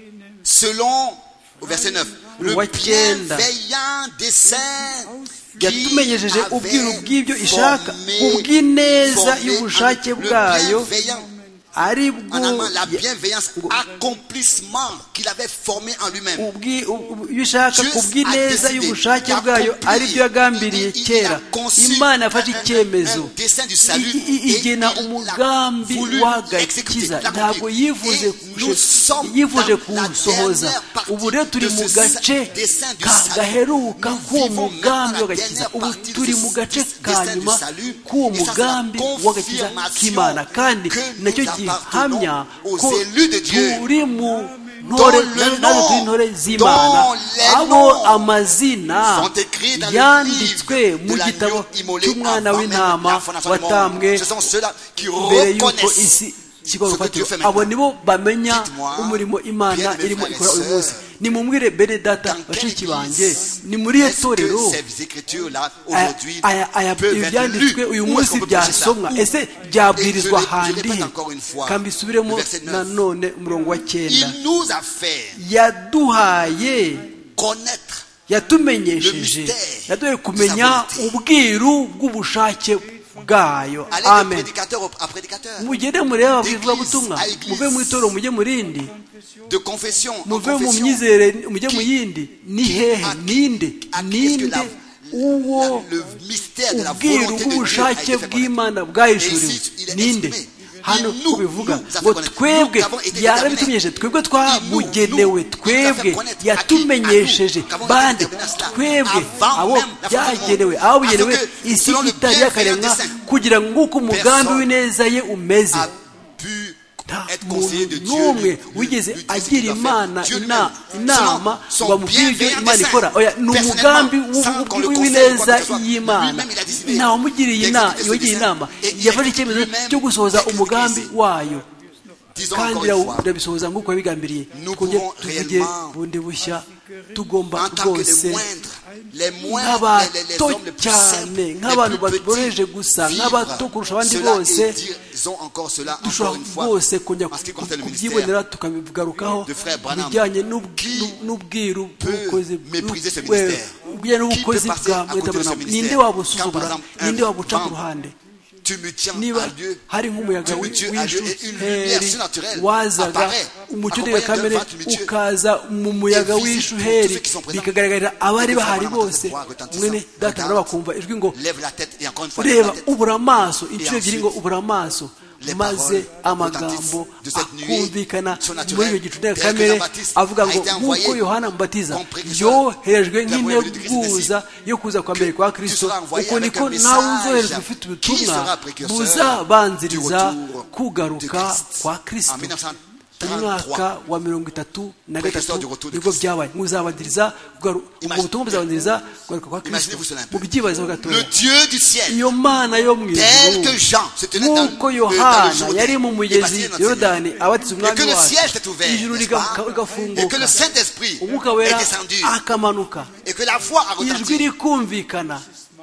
Speaker 1: selon, au verset neuf, le
Speaker 2: Wa cyenda.
Speaker 1: bienveillant dessein qui
Speaker 2: yatumenyejeje ubwiru
Speaker 1: avait
Speaker 2: bw'ibyo ishaka
Speaker 1: formé-
Speaker 2: ubw'ineza
Speaker 1: formé
Speaker 2: y'ubushake
Speaker 1: le
Speaker 2: bwayo
Speaker 1: bienveillant,
Speaker 2: ari
Speaker 1: en allemand,
Speaker 2: bwo
Speaker 1: la bienveillance, accomplissement qu'il avait formé en lui-même.
Speaker 2: ubwi- ubu- iyo ishaka
Speaker 1: Dieu
Speaker 2: ku bw'ineza
Speaker 1: a
Speaker 2: y'ubushake
Speaker 1: décidé
Speaker 2: bwayo
Speaker 1: d'accomplir,
Speaker 2: ari byo yagambiriye
Speaker 1: il- il
Speaker 2: kera.
Speaker 1: a conçu
Speaker 2: Imana yafashe
Speaker 1: un- un-
Speaker 2: icyemezo
Speaker 1: un dessein du salut,
Speaker 2: I- i-
Speaker 1: et
Speaker 2: igena
Speaker 1: il
Speaker 2: umugambi
Speaker 1: l'a voulu
Speaker 2: w'agakiza
Speaker 1: exécuter,
Speaker 2: ntabwo
Speaker 1: l'accomplir.
Speaker 2: yivuje
Speaker 1: Et nous sommes
Speaker 2: yivuje
Speaker 1: dans la
Speaker 2: kuwusohoza.
Speaker 1: dernière partie
Speaker 2: Ubu rero turi
Speaker 1: de
Speaker 2: mu
Speaker 1: ce
Speaker 2: gace
Speaker 1: dessein du
Speaker 2: ka-
Speaker 1: salut.
Speaker 2: gaheruka
Speaker 1: Nous
Speaker 2: k'uwo
Speaker 1: vivons
Speaker 2: mugambi
Speaker 1: maintenant la
Speaker 2: w'agakiza.
Speaker 1: dernière
Speaker 2: Ubu
Speaker 1: partie de
Speaker 2: turi
Speaker 1: ce
Speaker 2: mu gace
Speaker 1: dessein
Speaker 2: ka
Speaker 1: du
Speaker 2: nyuma
Speaker 1: salut.
Speaker 2: k'uwo
Speaker 1: Et ça, c'est la
Speaker 2: mugambi w'agakiza
Speaker 1: confirmation
Speaker 2: k'Imana, kandi
Speaker 1: que
Speaker 2: nacyo
Speaker 1: nous
Speaker 2: gihamya
Speaker 1: appartenons
Speaker 2: ko
Speaker 1: aux élus de Dieu,
Speaker 2: turi mu
Speaker 1: dont
Speaker 2: ntore
Speaker 1: le
Speaker 2: natwe turi
Speaker 1: nom,
Speaker 2: intore z'Imana,
Speaker 1: dont les
Speaker 2: abo
Speaker 1: noms
Speaker 2: amazina
Speaker 1: sont écrits dans le
Speaker 2: yanditswe
Speaker 1: livre
Speaker 2: mu
Speaker 1: de
Speaker 2: gitabo
Speaker 1: l'agneau immolé
Speaker 2: cy'umwana
Speaker 1: avant même
Speaker 2: w'intama
Speaker 1: la fondation du monde.
Speaker 2: watambwe
Speaker 1: Ce sont ceux-là qui
Speaker 2: mbere y'uko
Speaker 1: reconnaissent
Speaker 2: isi kigo
Speaker 1: ce que
Speaker 2: rufatiro.
Speaker 1: Dieu fait
Speaker 2: Abo
Speaker 1: maintenant.
Speaker 2: nibo bamenya
Speaker 1: Dites-moi,
Speaker 2: umurimo Imana
Speaker 1: bien-aimés
Speaker 2: irimo
Speaker 1: frères et
Speaker 2: ikora uyu
Speaker 1: sœurs,
Speaker 2: munsi. Nimumwire bene data
Speaker 1: dans quelle
Speaker 2: bashiki
Speaker 1: église
Speaker 2: banjye, ni muri iyo
Speaker 1: est-ce
Speaker 2: torero
Speaker 1: que ces écritures-là
Speaker 2: aya-
Speaker 1: aujourd'hui
Speaker 2: aya- aya-
Speaker 1: peuvent
Speaker 2: ibi
Speaker 1: être
Speaker 2: byanditswe
Speaker 1: lues?
Speaker 2: uyu
Speaker 1: Où est-ce
Speaker 2: munsi
Speaker 1: qu'on peut prêcher ça?
Speaker 2: byasomwa?
Speaker 1: Où?
Speaker 2: Ese byabwirizwa
Speaker 1: Et je le- je
Speaker 2: handi
Speaker 1: répète
Speaker 2: he?
Speaker 1: encore une fois,
Speaker 2: kandi isubiremo
Speaker 1: le verset neuf.
Speaker 2: nanone umurongo wa cyenda.
Speaker 1: Il nous a fait
Speaker 2: Yaduhaye
Speaker 1: connaître
Speaker 2: yatumenyesheje
Speaker 1: Le mystère
Speaker 2: yaduhaye
Speaker 1: de
Speaker 2: kumenya
Speaker 1: sa volonté.
Speaker 2: ubwiru bw'ubushake bwayo.
Speaker 1: aller de
Speaker 2: Amen.
Speaker 1: prédicateur à prédicateur,
Speaker 2: mugende murebe abavugabutumwa,
Speaker 1: D'église à église.
Speaker 2: muve mu itorero mujye mu rindi,
Speaker 1: de confession en
Speaker 2: muve mu
Speaker 1: confession.
Speaker 2: myizere mujye mu
Speaker 1: Qui-
Speaker 2: yindi. Ni hehe
Speaker 1: à-
Speaker 2: ninde
Speaker 1: à qui est-ce que
Speaker 2: ninde
Speaker 1: la-
Speaker 2: uwo
Speaker 1: le mystère de la
Speaker 2: ubwiru
Speaker 1: volonté de Dieu a
Speaker 2: bw'ubushake
Speaker 1: été fait
Speaker 2: bw'Imana
Speaker 1: connaître.
Speaker 2: bwahishuriwe
Speaker 1: Et ici, il est
Speaker 2: ninde?
Speaker 1: exprimé.
Speaker 2: Hano
Speaker 1: Il nous-
Speaker 2: kubivuga
Speaker 1: nous a fait
Speaker 2: ngo
Speaker 1: connaître.
Speaker 2: twebwe
Speaker 1: Nous avons été
Speaker 2: yarabitumenyesheje, twebwe twabugenewe,
Speaker 1: nous,
Speaker 2: twebwe
Speaker 1: nous a fait connaître.
Speaker 2: yatumenyesheje,
Speaker 1: À qui? À nous.
Speaker 2: bande
Speaker 1: Qu'avons été
Speaker 2: twebwe
Speaker 1: avant
Speaker 2: abo
Speaker 1: même la fin du
Speaker 2: byagenewe,
Speaker 1: monde.
Speaker 2: abo bugenewe
Speaker 1: Afin que,
Speaker 2: isi
Speaker 1: selon le
Speaker 2: itari
Speaker 1: bienveillant
Speaker 2: yakaremwa,
Speaker 1: dessein,
Speaker 2: kugira ngo uko umugambi
Speaker 1: personne
Speaker 2: w'ineza ye umeze
Speaker 1: a pu
Speaker 2: nta
Speaker 1: être conseiller de
Speaker 2: muntu
Speaker 1: Dieu,
Speaker 2: n'umwe
Speaker 1: lui- lui-
Speaker 2: wigeze
Speaker 1: lui dire ce
Speaker 2: agira
Speaker 1: qu'il doit
Speaker 2: Imana
Speaker 1: faire. Dieu
Speaker 2: ina-
Speaker 1: lui-même,
Speaker 2: inama
Speaker 1: selon
Speaker 2: ngo amubwire ibyo
Speaker 1: bienveillant
Speaker 2: Imana
Speaker 1: dessein,
Speaker 2: ikora. Oya, ni umugambi
Speaker 1: personnellement, sans qu'on le
Speaker 2: w'ineza
Speaker 1: conseille ou quoi que ce soit,
Speaker 2: y'Imana.
Speaker 1: lui-même, il a décidé
Speaker 2: ntawamugiriye inama
Speaker 1: d'exécuter ce
Speaker 2: yogiriye
Speaker 1: dessein,
Speaker 2: inama,
Speaker 1: et il
Speaker 2: yafashe
Speaker 1: a
Speaker 2: icyemezo
Speaker 1: lui-même
Speaker 2: cyo gusohoza
Speaker 1: exécuté
Speaker 2: umugambi
Speaker 1: ici.
Speaker 2: wayo,
Speaker 1: Disons
Speaker 2: kandi
Speaker 1: encore une fois,
Speaker 2: irabisohoza nk'uko yabigambiriye.
Speaker 1: Nous
Speaker 2: Twongere
Speaker 1: pouvons
Speaker 2: tuvuge
Speaker 1: réellement,
Speaker 2: bundi bushya, tugomba
Speaker 1: en tant que
Speaker 2: rwose
Speaker 1: les moindres, les moindres, les, les, les
Speaker 2: nk'abato
Speaker 1: hommes les plus simples,
Speaker 2: cyane,
Speaker 1: les
Speaker 2: nk'abantu
Speaker 1: plus
Speaker 2: boroheje
Speaker 1: petits,
Speaker 2: gusa,
Speaker 1: vivre
Speaker 2: nk'abato kurusha abandi
Speaker 1: cela
Speaker 2: bose,
Speaker 1: et disons encore cela encore
Speaker 2: dushobora
Speaker 1: une fois,
Speaker 2: rwose kongera
Speaker 1: en ce qui concerne le
Speaker 2: kubyibonera
Speaker 1: ministère.
Speaker 2: tukabigarukaho
Speaker 1: de frère Branham,
Speaker 2: bijyanye n'ub-
Speaker 1: qui
Speaker 2: n'ub- n'ubwiru
Speaker 1: peut
Speaker 2: bw'ubukozi
Speaker 1: mépriser ce
Speaker 2: bw-
Speaker 1: ministère?
Speaker 2: bijyanye
Speaker 1: Qui
Speaker 2: n'ubukozi
Speaker 1: peut passer
Speaker 2: bwa
Speaker 1: à côté de ce
Speaker 2: Branham.
Speaker 1: ministère?
Speaker 2: Ninde
Speaker 1: Quand,
Speaker 2: wabusuzugura,
Speaker 1: par exemple, un
Speaker 2: ninde wabuca
Speaker 1: vent
Speaker 2: ku ruhande?
Speaker 1: tumultueux
Speaker 2: niba
Speaker 1: a lieu,
Speaker 2: hari nk'umuyaga
Speaker 1: tumultueux a lieu et une lumière
Speaker 2: w'ishuheri
Speaker 1: surnaturelle
Speaker 2: wazaga
Speaker 1: apparaît,
Speaker 2: umucyo
Speaker 1: accompagnée d'un
Speaker 2: kamere
Speaker 1: vent tumultueux.
Speaker 2: ukaza mu muyaga
Speaker 1: Et visible
Speaker 2: w'ishuheri
Speaker 1: pour tous ceux qui sont présents.
Speaker 2: bikagaragarira abari
Speaker 1: Et
Speaker 2: bahari
Speaker 1: que Branham
Speaker 2: bose.
Speaker 1: entend cette voix retentissante.
Speaker 2: Mwene data
Speaker 1: Regarde.
Speaker 2: nabo bakumva ijwi ngo
Speaker 1: lève la tête et encore une fois lève
Speaker 2: reba
Speaker 1: la tête.
Speaker 2: ubura amaso inshuro
Speaker 1: Et
Speaker 2: ebyiri ngo
Speaker 1: ensuite,
Speaker 2: ubura amaso,
Speaker 1: les
Speaker 2: maze
Speaker 1: paroles
Speaker 2: amagambo
Speaker 1: retentissent de cette nuée
Speaker 2: akumvikana
Speaker 1: surnaturelle,
Speaker 2: muri iyo gicu
Speaker 1: tel que
Speaker 2: kamere
Speaker 1: Jean-Baptiste
Speaker 2: avuga
Speaker 1: a
Speaker 2: ngo
Speaker 1: été envoyé
Speaker 2: nk'uko Yohana Mubatiza
Speaker 1: comme précurseur
Speaker 2: yoherejwe
Speaker 1: de la venue de Christ
Speaker 2: nk'integuza yo kuza kwa mbere kwa Kristo,
Speaker 1: sera envoyé
Speaker 2: uko
Speaker 1: avec
Speaker 2: niko
Speaker 1: un
Speaker 2: nawe
Speaker 1: message
Speaker 2: uzoherezwa ufite
Speaker 1: qui
Speaker 2: ubutumwa
Speaker 1: sera précurseur
Speaker 2: buzabanziriza
Speaker 1: du retour
Speaker 2: kugaruka
Speaker 1: de Christ.
Speaker 2: kwa Kristo.
Speaker 1: En mille neuf cent
Speaker 2: umwaka wa mirongo itatu na
Speaker 1: Précurseur
Speaker 2: gatatu
Speaker 1: du retour de
Speaker 2: nibwo
Speaker 1: Christ.
Speaker 2: byabaye, muzabandiriza ubwo
Speaker 1: Imagine-
Speaker 2: butumwa buzabanziriza kugaruka kwa Kristo.
Speaker 1: Imaginez-vous cela un peu.
Speaker 2: Mubyibazeho gatoya,
Speaker 1: Le Dieu du ciel,
Speaker 2: iyo mana yo mu
Speaker 1: tel
Speaker 2: ijuru
Speaker 1: que Jean se tenait dans,
Speaker 2: nk'uko
Speaker 1: le-
Speaker 2: Yohana
Speaker 1: dans le Jourdain,
Speaker 2: yari mu
Speaker 1: et
Speaker 2: mugezi
Speaker 1: baptisé notre
Speaker 2: Yorodani
Speaker 1: Seigneur.
Speaker 2: abatiza
Speaker 1: Et
Speaker 2: umwami
Speaker 1: que le
Speaker 2: wacu,
Speaker 1: ciel s'est ouvert,
Speaker 2: ijuru
Speaker 1: n'est-ce
Speaker 2: riga-
Speaker 1: pas?
Speaker 2: rigafunguka,
Speaker 1: Et que le Saint-Esprit
Speaker 2: umwuka
Speaker 1: est
Speaker 2: wera
Speaker 1: descendu,
Speaker 2: akamanuka,
Speaker 1: et que la voix a
Speaker 2: ijwi
Speaker 1: retenti.
Speaker 2: rikumvikana,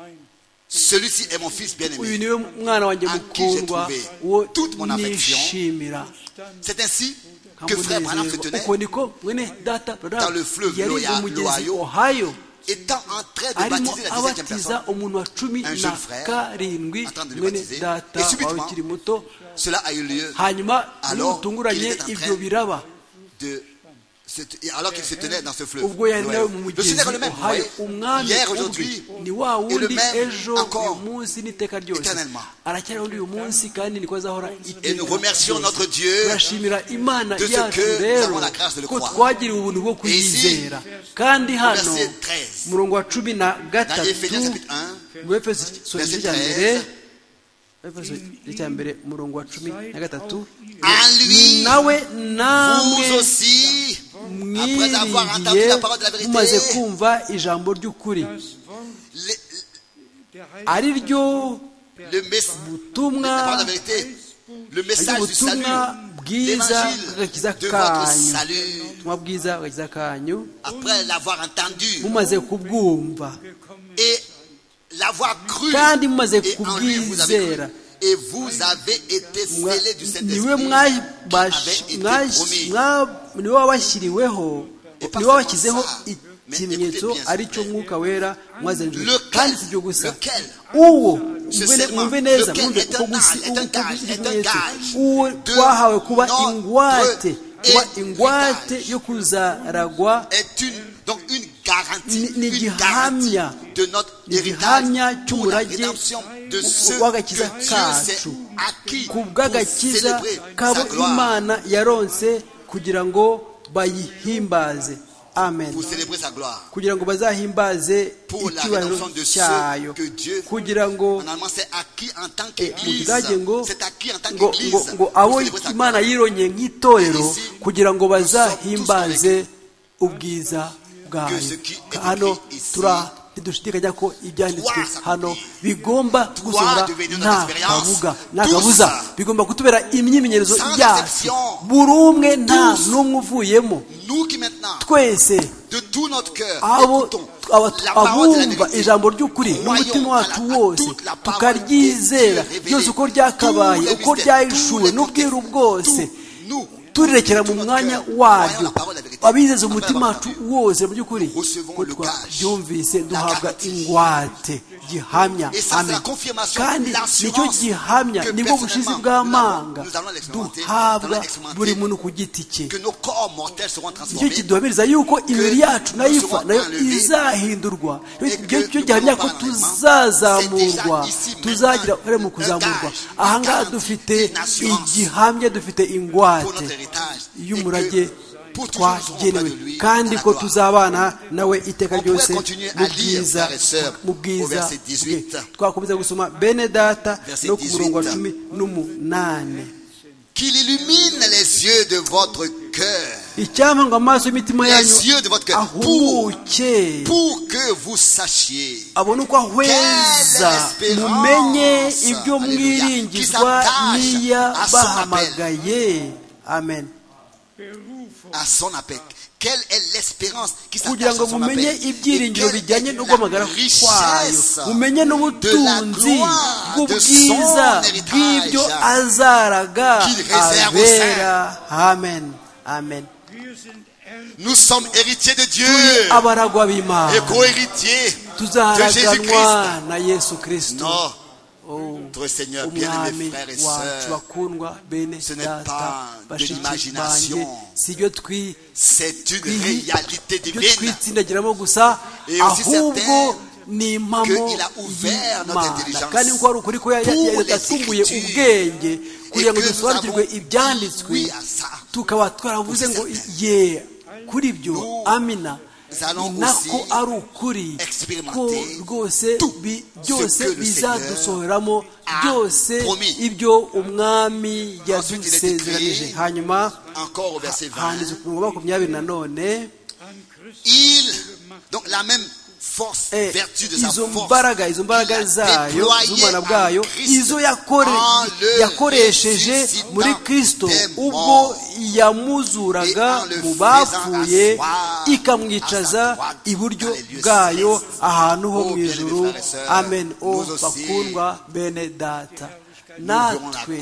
Speaker 1: Celui-ci est mon fils
Speaker 2: uyu
Speaker 1: bien-aimé.
Speaker 2: niwe mwana wanjye
Speaker 1: En qui j'ai
Speaker 2: mukundwa
Speaker 1: trouvé
Speaker 2: uwo
Speaker 1: toute mon affection.
Speaker 2: nishimira.
Speaker 1: C'est ainsi que frère Branham se tenait,
Speaker 2: uko niko mwene data
Speaker 1: dans le fleuve
Speaker 2: yari
Speaker 1: Loya-
Speaker 2: umugezi
Speaker 1: l'Ohio,
Speaker 2: Ohio,
Speaker 1: étant en train de
Speaker 2: arimo
Speaker 1: baptiser la dix-septième personne.
Speaker 2: abatiza umuntu wa cumi
Speaker 1: Un
Speaker 2: na
Speaker 1: jeune frère
Speaker 2: karindwi,
Speaker 1: en train de le
Speaker 2: mwene
Speaker 1: baptiser.
Speaker 2: data
Speaker 1: Et subitement,
Speaker 2: wawe ukiri muto.
Speaker 1: Cela a eu lieu
Speaker 2: Hanyuma
Speaker 1: alors
Speaker 2: n'ubutunguranye
Speaker 1: qu'il était en train
Speaker 2: ibyo biraba
Speaker 1: de se- alors qu'il se tenait dans ce fleuve.
Speaker 2: ubwo yari nawe mu
Speaker 1: Le
Speaker 2: mugezi
Speaker 1: Seigneur est le même, vous
Speaker 2: Ohio,
Speaker 1: voyez.
Speaker 2: umwami
Speaker 1: Hier,
Speaker 2: ubwe
Speaker 1: aujourd'hui,
Speaker 2: ni wa
Speaker 1: et le
Speaker 2: wundi
Speaker 1: même
Speaker 2: ejo
Speaker 1: encore,
Speaker 2: uyu munsi n'iteka ryose,
Speaker 1: éternellement.
Speaker 2: aracyari undi uyu munsi kandi niko azahora iteka
Speaker 1: Et nous remercions
Speaker 2: ryose.
Speaker 1: notre Dieu
Speaker 2: turashimira Imana
Speaker 1: de ce
Speaker 2: yacu
Speaker 1: que nous
Speaker 2: rero
Speaker 1: avons la grâce de le
Speaker 2: ko
Speaker 1: croire.
Speaker 2: twagiriwe ubuntu bwo kuyizera. kandi hano
Speaker 1: verset treize.
Speaker 2: umurongo wa cumi na
Speaker 1: Dans
Speaker 2: gatatu
Speaker 1: Ephésiens chapitre un,
Speaker 2: mu Efeso igice
Speaker 1: verset
Speaker 2: cya mbere,
Speaker 1: treize.
Speaker 2: Efeso igice cya mbere umurongo wa cumi na gatatu,
Speaker 1: en lui,
Speaker 2: nawe
Speaker 1: vous
Speaker 2: namwe
Speaker 1: aussi, après avoir entendu
Speaker 2: mwiringiye
Speaker 1: la parole de la vérité,
Speaker 2: mumaze kumva ijambo ry'ukuri
Speaker 1: les-
Speaker 2: ari ryo
Speaker 1: le mess-
Speaker 2: butumwa
Speaker 1: la parole de la vérité, le
Speaker 2: ari
Speaker 1: message du salut,
Speaker 2: ubutumwa bwiza bw'agakiza
Speaker 1: l'évangile de votre
Speaker 2: kanyu,
Speaker 1: salut,
Speaker 2: ubutumwa bwiza bw'agakiza kanyu
Speaker 1: après l'avoir entendu.
Speaker 2: mumaze kubwumva.
Speaker 1: Et l'avoir cru,
Speaker 2: kandi mumaze
Speaker 1: et en lui vous avez cru.
Speaker 2: kubwizera
Speaker 1: Et vous avez été scellés du
Speaker 2: niwe
Speaker 1: Saint-Esprit qui avait été promis.
Speaker 2: niwe wabashyiriweho niwe wabashyizeho ikimenyetso ari cyo mwuka wera mwazenjwe kandi si byo gusa uwo mwumve neza mwumve uko ikimenyetso uwo twahawe kuba ingwate kuba ingwate yo kuzaragwa ni igihamya ni igihamya cy'umurage w'agakiza kacu ku bw'agakiza kabo imana yaronse kugira ngo bayihimbaze amen kugira ngo bazahimbaze icyubahiro cyayo kugira ngo mu kidage ngo ngo abo imana yironye nk'itorero kugira ngo bazahimbaze ubwiza bwayo hano tura ntidushidikanya ko ibyanditswe hano bigomba gusohora nta kabuga nta kabuza bigomba kutubera imyimenyerezo yacu buri umwe nta n'umwe uvuyemo twese abo abumva ijambo ry'ukuri n'umutima wacu wose tukaryizera byose uko ryakabaye uko ryahishuwe n'ubwiru bwose turirekera mu mwanya waryo abizeza umutima wacu wose mu by'ukuri ko twabyumvise duhabwa ingwate gihamya amen kandi nicyo gihamya nibwo bushizi bw'amanga duhabwa buri muntu ku giti cye nicyo kiduhamiriza yuko imibiri yacu nayo ifa nayo izahindurwa icyo gihamya ko tuzazamurwa tuzagira uruhare mu kuzamurwa ahangaha dufite igihamya dufite ingwate y'umurage twagenewe kandi ko tuzabana nawe iteka ryose mu bwiza mu bwiza bwe twakomeza gusoma bene data no ku murongo wa cumi n'umunani
Speaker 1: qu'il illumine les yeux de votre cœur,
Speaker 2: icyampa ngo amaso y'imitima yanyu
Speaker 1: les yeux de votre cœur, pour,
Speaker 2: ahuke
Speaker 1: pour que vous sachiez
Speaker 2: abone uko ahweza mumenye ibyo mwiringizwa n'iya bahamagaye amen
Speaker 1: à son appel. Quelle est l'espérance qui
Speaker 2: kugira
Speaker 1: s'attache
Speaker 2: ngo
Speaker 1: à son
Speaker 2: mumenye
Speaker 1: appel?
Speaker 2: ibyiringiro
Speaker 1: Et quelle
Speaker 2: bijyanye
Speaker 1: est
Speaker 2: no
Speaker 1: la
Speaker 2: guhamagara kwayo
Speaker 1: richesse
Speaker 2: mumenye n'ubutunzi bw'ubwiza bw'ibyo azaraga abera amen amen
Speaker 1: Nous sommes héritiers de Dieu
Speaker 2: abaragwa b'Imana
Speaker 1: et co-héritiers de
Speaker 2: tuzaharaganwa
Speaker 1: Jésus-Christ.
Speaker 2: na Yesu Kristo
Speaker 1: Notre Seigneur, bien-aimés frères et sœurs, ce n'est pas de l'imagination, c'est une réalité divine. Et aussi certain qu'il a ouvert notre intelligence pour les Écritures kugira ngo dusobanukirwe ibyanditswe tukaba twaravuze ngo ye kuri byo amina nako ari ukuri ko rwose byose bizadusohoramo byose ibyo umwami yadusezeranije hanyuma handitswe ku murongo wa makumyabiri na none izo mbaraga izo mbaraga zayo z'ubumana bwayo izo yakoresheje muri Kristo ubwo yamuzuraga mu bapfuye ikamwicaza iburyo bwayo ahantu ho mu ijuru amen o bakundwa bene data natwe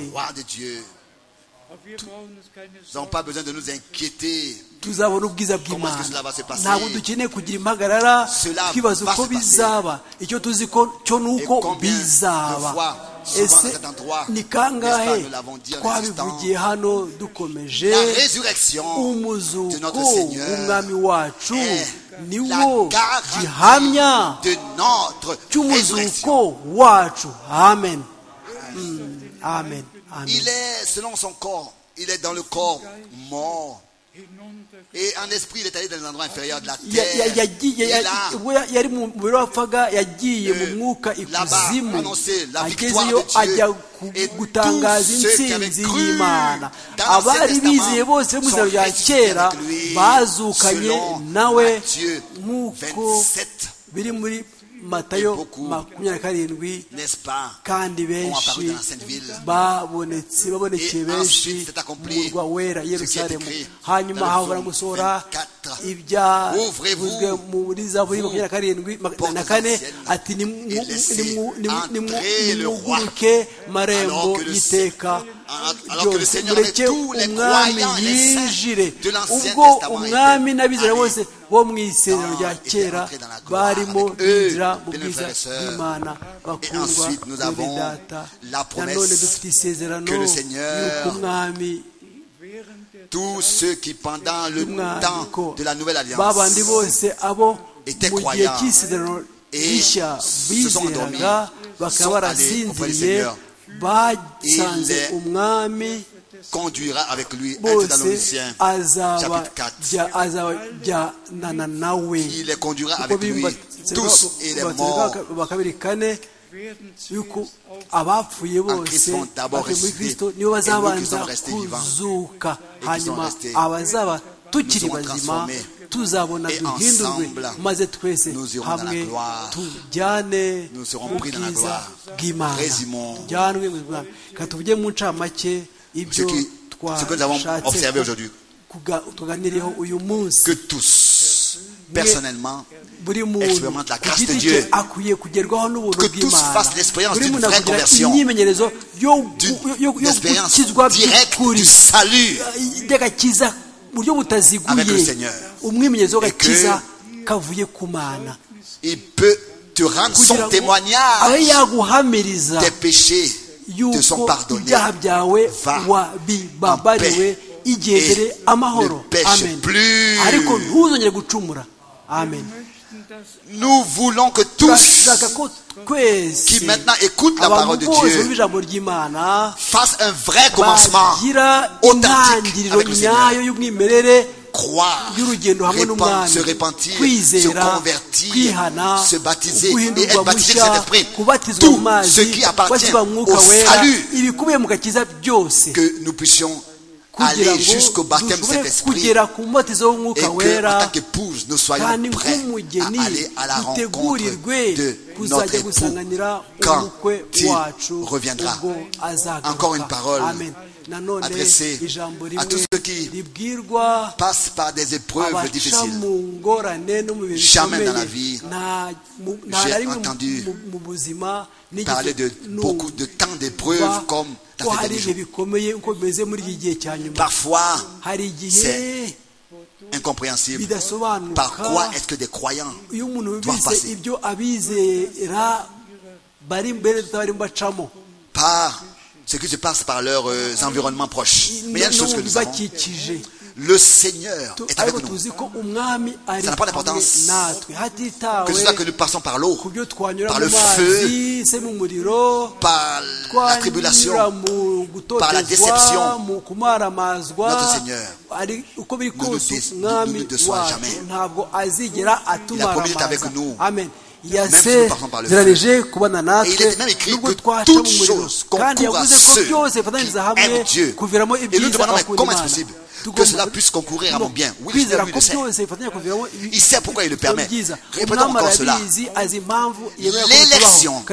Speaker 1: Nous n'avons pas besoin de nous inquiéter.
Speaker 2: tuzabona ubwiza bw'Imana ntabwo dukeneye kugira impagarara twibaza uko bizaba icyo tuzi ko cyo nuko bizaba ese ni kangahe twabivugiye hano dukomeje umuzuko w'umwami wacu niwo gihamya cy'umuzuko wacu amen amen
Speaker 1: il est selon son corps il est dans le corps mort. Et en esprit, il est allé dans les endroits inférieurs de la terre.
Speaker 2: yari mu mubiri wapfaga yagiye mu mwuka ikuzimu agezeyo ajya gutangaza intsinzi y'Imana abari bizeye bose mu izina rya kera bazukanye nawe nk'uko biri muri matayo makumyabiri na karindwi kandi benshi babonetse babonekeye benshi umurwa wera Yerusalemu hanyuma habura gusohora ibyavuzwe muri zaburi makumyabiri na karindwi na kane ati nimuguruke marembo y'iteka ryose mureke umwami yinjire ubwo umwami n'abizera bose bo mu isezerano rya kera barimo binjira mu bwiza bw'Imana bakundwa bene data nanone dufite isezerano y'uko umwami
Speaker 1: tous ceux qui pendant le temps de la nouvelle alliance
Speaker 2: babandi bose abo mu gihe cy'isezerano rishya bizeraga bakaba barasinziriye basanze umwami
Speaker 1: conduira avec lui un Thessaloniciens chapitre quatre. Il les conduira avec lui tous et les morts
Speaker 2: yuko abapfuye bose bari muri Kristo nibo bazabanza kuzuka hanyuma abazaba tukiri bazima tuzabona duhindurwe maze twese hamwe tujyane mu bwiza bw'Imana jyanwe mu Bwana katuvuge mu ncamake ibyo twashatse tuganiriyeho uyu munsi
Speaker 1: que tous personnellement
Speaker 2: buri muntu ku giti cye akwiye kugerwaho n'ubuntu bw'Imana
Speaker 1: buri muntu akagira
Speaker 2: imyimenyerezo yo gukizwa by'ukuri by'agakiza mu buryo butaziguye umwimenyerezo w'agakiza kavuye ku Mana
Speaker 1: il peut te rendre son témoignage
Speaker 2: yaguhamiriza
Speaker 1: des péchés te sont pardonnés
Speaker 2: ibyaha byawe wabibabariwe igendere amahoro amen ariko ntuzongere gucumura amen.
Speaker 1: Nous voulons que tous qui maintenant écoutent la parole de Dieu fassent un vrai commencement authentique avec le Seigneur. Croire, répandre, se repentir, se convertir, se baptiser et être baptisé de Saint-Esprit. Tout ce qui appartient au salut, que nous puissions aller jusqu'au baptême de cet esprit et que, en tant qu'épouse, nous soyons prêts à aller à la rencontre de notre époux quand il reviendra. Encore une parole adressée à tous ceux qui passent par des épreuves difficiles. Jamais dans la vie, j'ai entendu parler de beaucoup de temps d'épreuves comme parfois, c'est incompréhensible. Par quoi est-ce que des croyants doivent passer? Par ce qui se passe par leurs euh, environnements proches. Mais il y a une chose que nous savons. Le Seigneur est avec nous. Ça n'a pas d'importance que ce soit que nous passons par l'eau, par le feu, par la tribulation, par la déception. Notre Seigneur ne nous déçoit jamais. Il a promis d'être avec nous.
Speaker 2: yasezeranyije kubana natwe nubwo twaca mu muriro kandi yavuze ko byose bifatanyiriza hamwe kuviramo ibyiza bakunda Imana
Speaker 1: que cela puisse concourir à mon bien. Oui, lui le sait. Il sait pourquoi il le permet. Répétons encore cela. L'élection,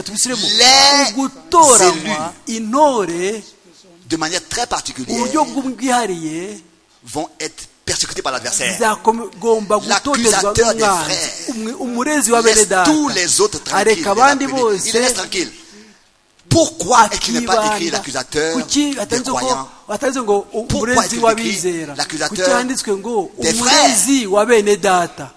Speaker 1: les élus, de manière très particulière, vont être persécutés par l'adversaire. L'accusateur des frères laisse tous les autres tranquilles. Il les laisse tranquilles. Pourquoi est-ce n'est pas écrit l'accusateur des croyants? Pourquoi est-ce écrit l'accusateur des frères?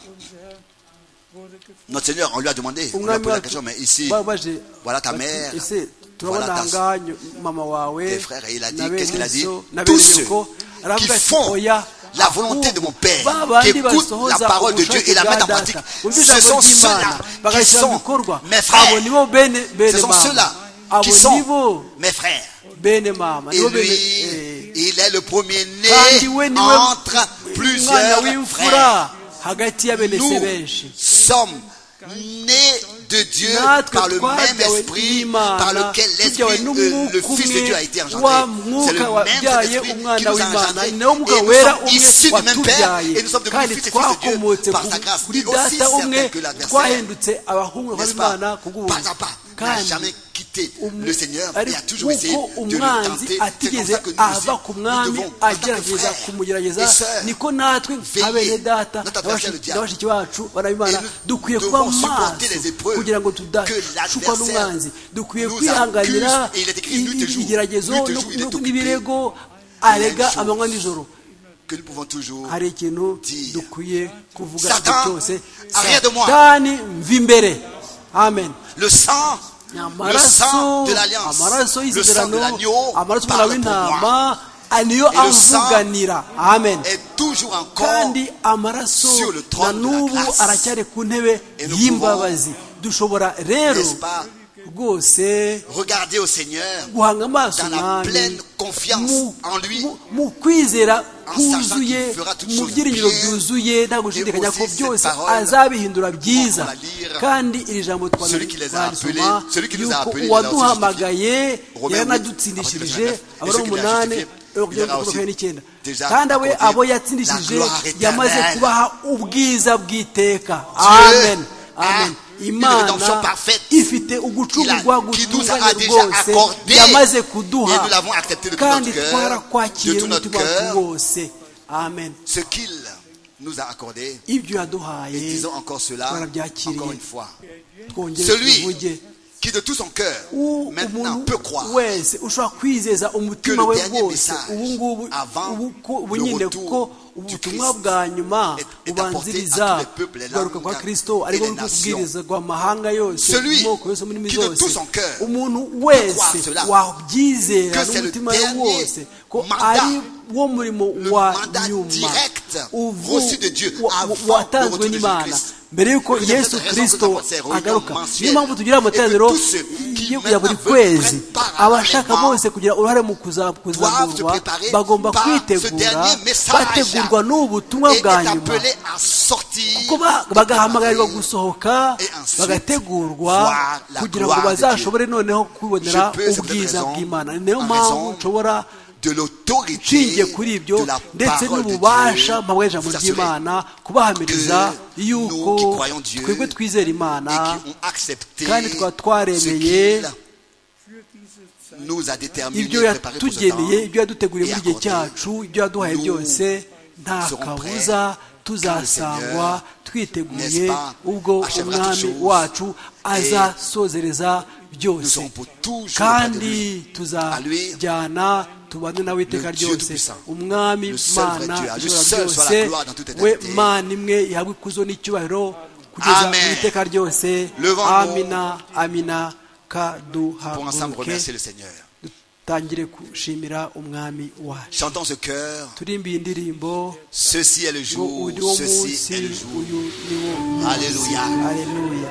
Speaker 1: Notre Seigneur, on lui a demandé, on lui a posé la question, mais ici, voilà ta mère, voilà ta, tes frères, et il a dit, qu'est-ce qu'il a dit? Tous ceux qui font la volonté de mon Père, qui écoutent la parole de Dieu et la mettent en pratique, ce sont ceux-là qui sont mes frères. Ce sont ceux-là qui sont mes frères. Et lui, il est le premier-né entre plusieurs frères. Nous sommes nés de Dieu par le même esprit par lequel l'esprit, euh, le Fils de Dieu a été engendré. C'est le même esprit qui nous a engendrés. Et nous sommes issus du même Père et nous sommes devenus fils et fils de Dieu par sa grâce. Et aussi certain que l'adversaire, n'est-ce pas, pas à pas, n'a jamais quitté le Seigneur et a toujours essayé de le tenter. C'est comme ça que nous aussi, nous devons, en tant que frères et sœurs, veiller notre adversaire le diable. Et nous devons supporter les épreuves que l'adversaire nous accuse. Et il est écrit, nuit et jour, nuit et jour, il est occupé. Que nous pouvons toujours dire, Satan, arrière de moi.
Speaker 2: Amen.
Speaker 1: Le sang, le sang de l'alliance, le sang de l'agneau parle pour moi. Et le sang est toujours encore sur le trône de la grâce. Et nous pouvons, n'est-ce pas, regarder au Seigneur dans la pleine confiance en lui,
Speaker 2: kuzuye mu byiringiro byuzuye nta gushidikanya ko byose azabihindura byiza. Kandi iri jambo twasoma yuko uwaduhamagaye yaranadutsindishirije abari umunani n'icyenda kandi abe abo yatsindishije yamaze kubaha ubwiza bw'iteka. Amen, amen. Imana ifite ugucungurwa gutunganye rwose yamaze kuduha kandi twarakwakiriye n'umutima wacu wose. Amen.
Speaker 1: Ce qu'il nous a accordé,
Speaker 2: ibyo yaduhaye,
Speaker 1: et disons encore cela encore une fois,
Speaker 2: twongere
Speaker 1: celui qui de tout son cœur maintenant peut croire
Speaker 2: wese ushobora kwizeza umutima we wose ubu ngubu ubu nyine ko ubutumwa bwa nyuma bubanziriza kugaruka kwa Kristo ariko kubwirizwa amahanga yose amoko yose muri zose. Umuntu wese wabyizera n'umutima we wose ko ari wo murimo wa nyuma watanzwe n'Imana mbere yuko Yesu Kristo agaruka. Niyo mpamvu tugira amateraniro ya buri kwezi. Abashaka bose kugira uruhare mu kuzamurwa bagomba kwitegura, bategurwa n'ubutumwa bwa nyuma, kuko bagahamagarirwa gusohoka, bagategurwa kugira ngo bazashobore noneho kubonera ubwiza bw'Imana. Niyo mpamvu nshobora nshingiye kuri ibyo ndetse n'ububasha mpabwa ijambo ry'Imana kubahamiriza yuko twebwe twizera Imana kandi twaba twaremeye ibyo yatugeneye, ibyo yaduteguriye muri gihe cyacu, ibyo yaduhaye byose nta kabuza tuzasangwa twiteguye ubwo umwami wacu azasozereza byose, kandi tuzajyana tubane nawe iteka ryose. Umwami Mana ishobora byose, we Mana imwe ihabwe ikuzo n'icyubahiro kugeza mu iteka ryose. Amina, amina. Kaduhaguruke dutangire gushimira umwami wacu. Turimbiye indirimbo
Speaker 1: ceci est le jour, ceci est le jour. Alléluia.
Speaker 2: Alléluia.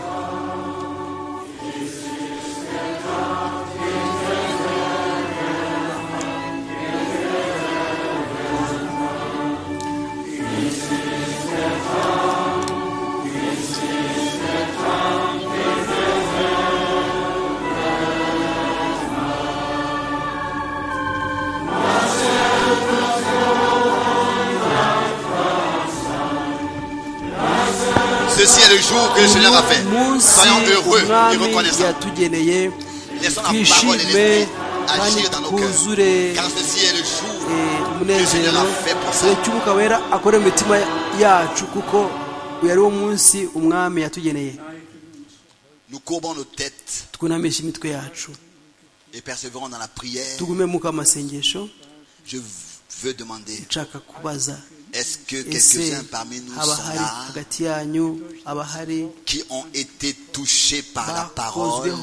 Speaker 1: Ceci est le jour que le Seigneur a fait. Soyons heureux et reconnaissants. Laissons la parole et l'esprit agir dans nos cœurs. Car ceci est le jour que le Seigneur a fait pour ça. Nous courbons nos têtes et persévérons dans la prière. Je veux demander, est-ce que quelques-uns parmi nous sont là qui ont été touchés par la parole,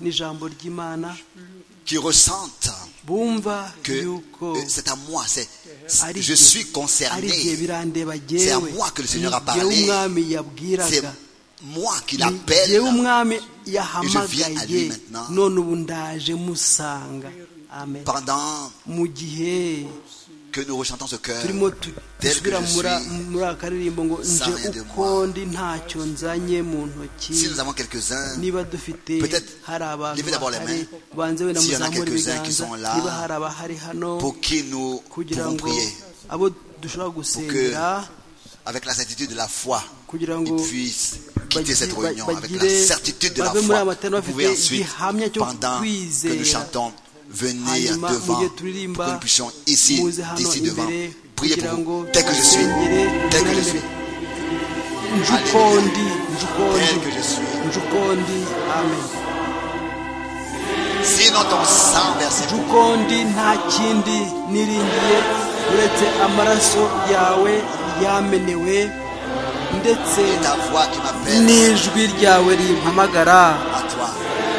Speaker 1: qui ressentent que c'est à moi, c'est, je suis concerné, c'est à moi que le Seigneur a parlé, c'est moi qui l'appelle et je viens à lui maintenant.
Speaker 2: amen
Speaker 1: pendant
Speaker 2: mu gihe
Speaker 1: que nous rechantons ce cœur
Speaker 2: turimo
Speaker 1: tel que
Speaker 2: dusubira
Speaker 1: je
Speaker 2: muri akaririmbo ngo nje uko ndi ntacyo nzanye mu ntoki
Speaker 1: si nous avons quelques-uns
Speaker 2: niba dufite hari abantu bahari banze wenda muzamura ibiganza niba hari abahari hano
Speaker 1: pour qui nous
Speaker 2: kugira
Speaker 1: pouvons
Speaker 2: ngo
Speaker 1: prier
Speaker 2: abo dushobora gusengera
Speaker 1: avec la certitude de la foi
Speaker 2: kugira
Speaker 1: ils
Speaker 2: ngo
Speaker 1: puissent quitter cette réunion avec la
Speaker 2: bagire
Speaker 1: certitude de la
Speaker 2: bave muri aya
Speaker 1: foi.
Speaker 2: materaniro
Speaker 1: Vous pouvez
Speaker 2: bafite
Speaker 1: ensuite,
Speaker 2: igihamya cyo
Speaker 1: pendant que nous
Speaker 2: kwizera
Speaker 1: chantons, venir
Speaker 2: hanyuma mu
Speaker 1: devant
Speaker 2: gihe
Speaker 1: pour
Speaker 2: turirimba
Speaker 1: que nous puissions ici,
Speaker 2: muze hano
Speaker 1: d'ici devant,
Speaker 2: imbere
Speaker 1: prier
Speaker 2: kugira
Speaker 1: pour
Speaker 2: ngo
Speaker 1: vous, tel que je suis,
Speaker 2: dusengere
Speaker 1: tel que je suis,
Speaker 2: njukondi njukondi
Speaker 1: tel que je suis.
Speaker 2: njukondi amen
Speaker 1: Sinon ton sang versé pour moi,
Speaker 2: njukondi nta kindi niringiye uretse amaraso yawe yamenewe ndetse
Speaker 1: et ta voix qui m'appelle
Speaker 2: n'ijwi ryawe rimpamagara
Speaker 1: à toi.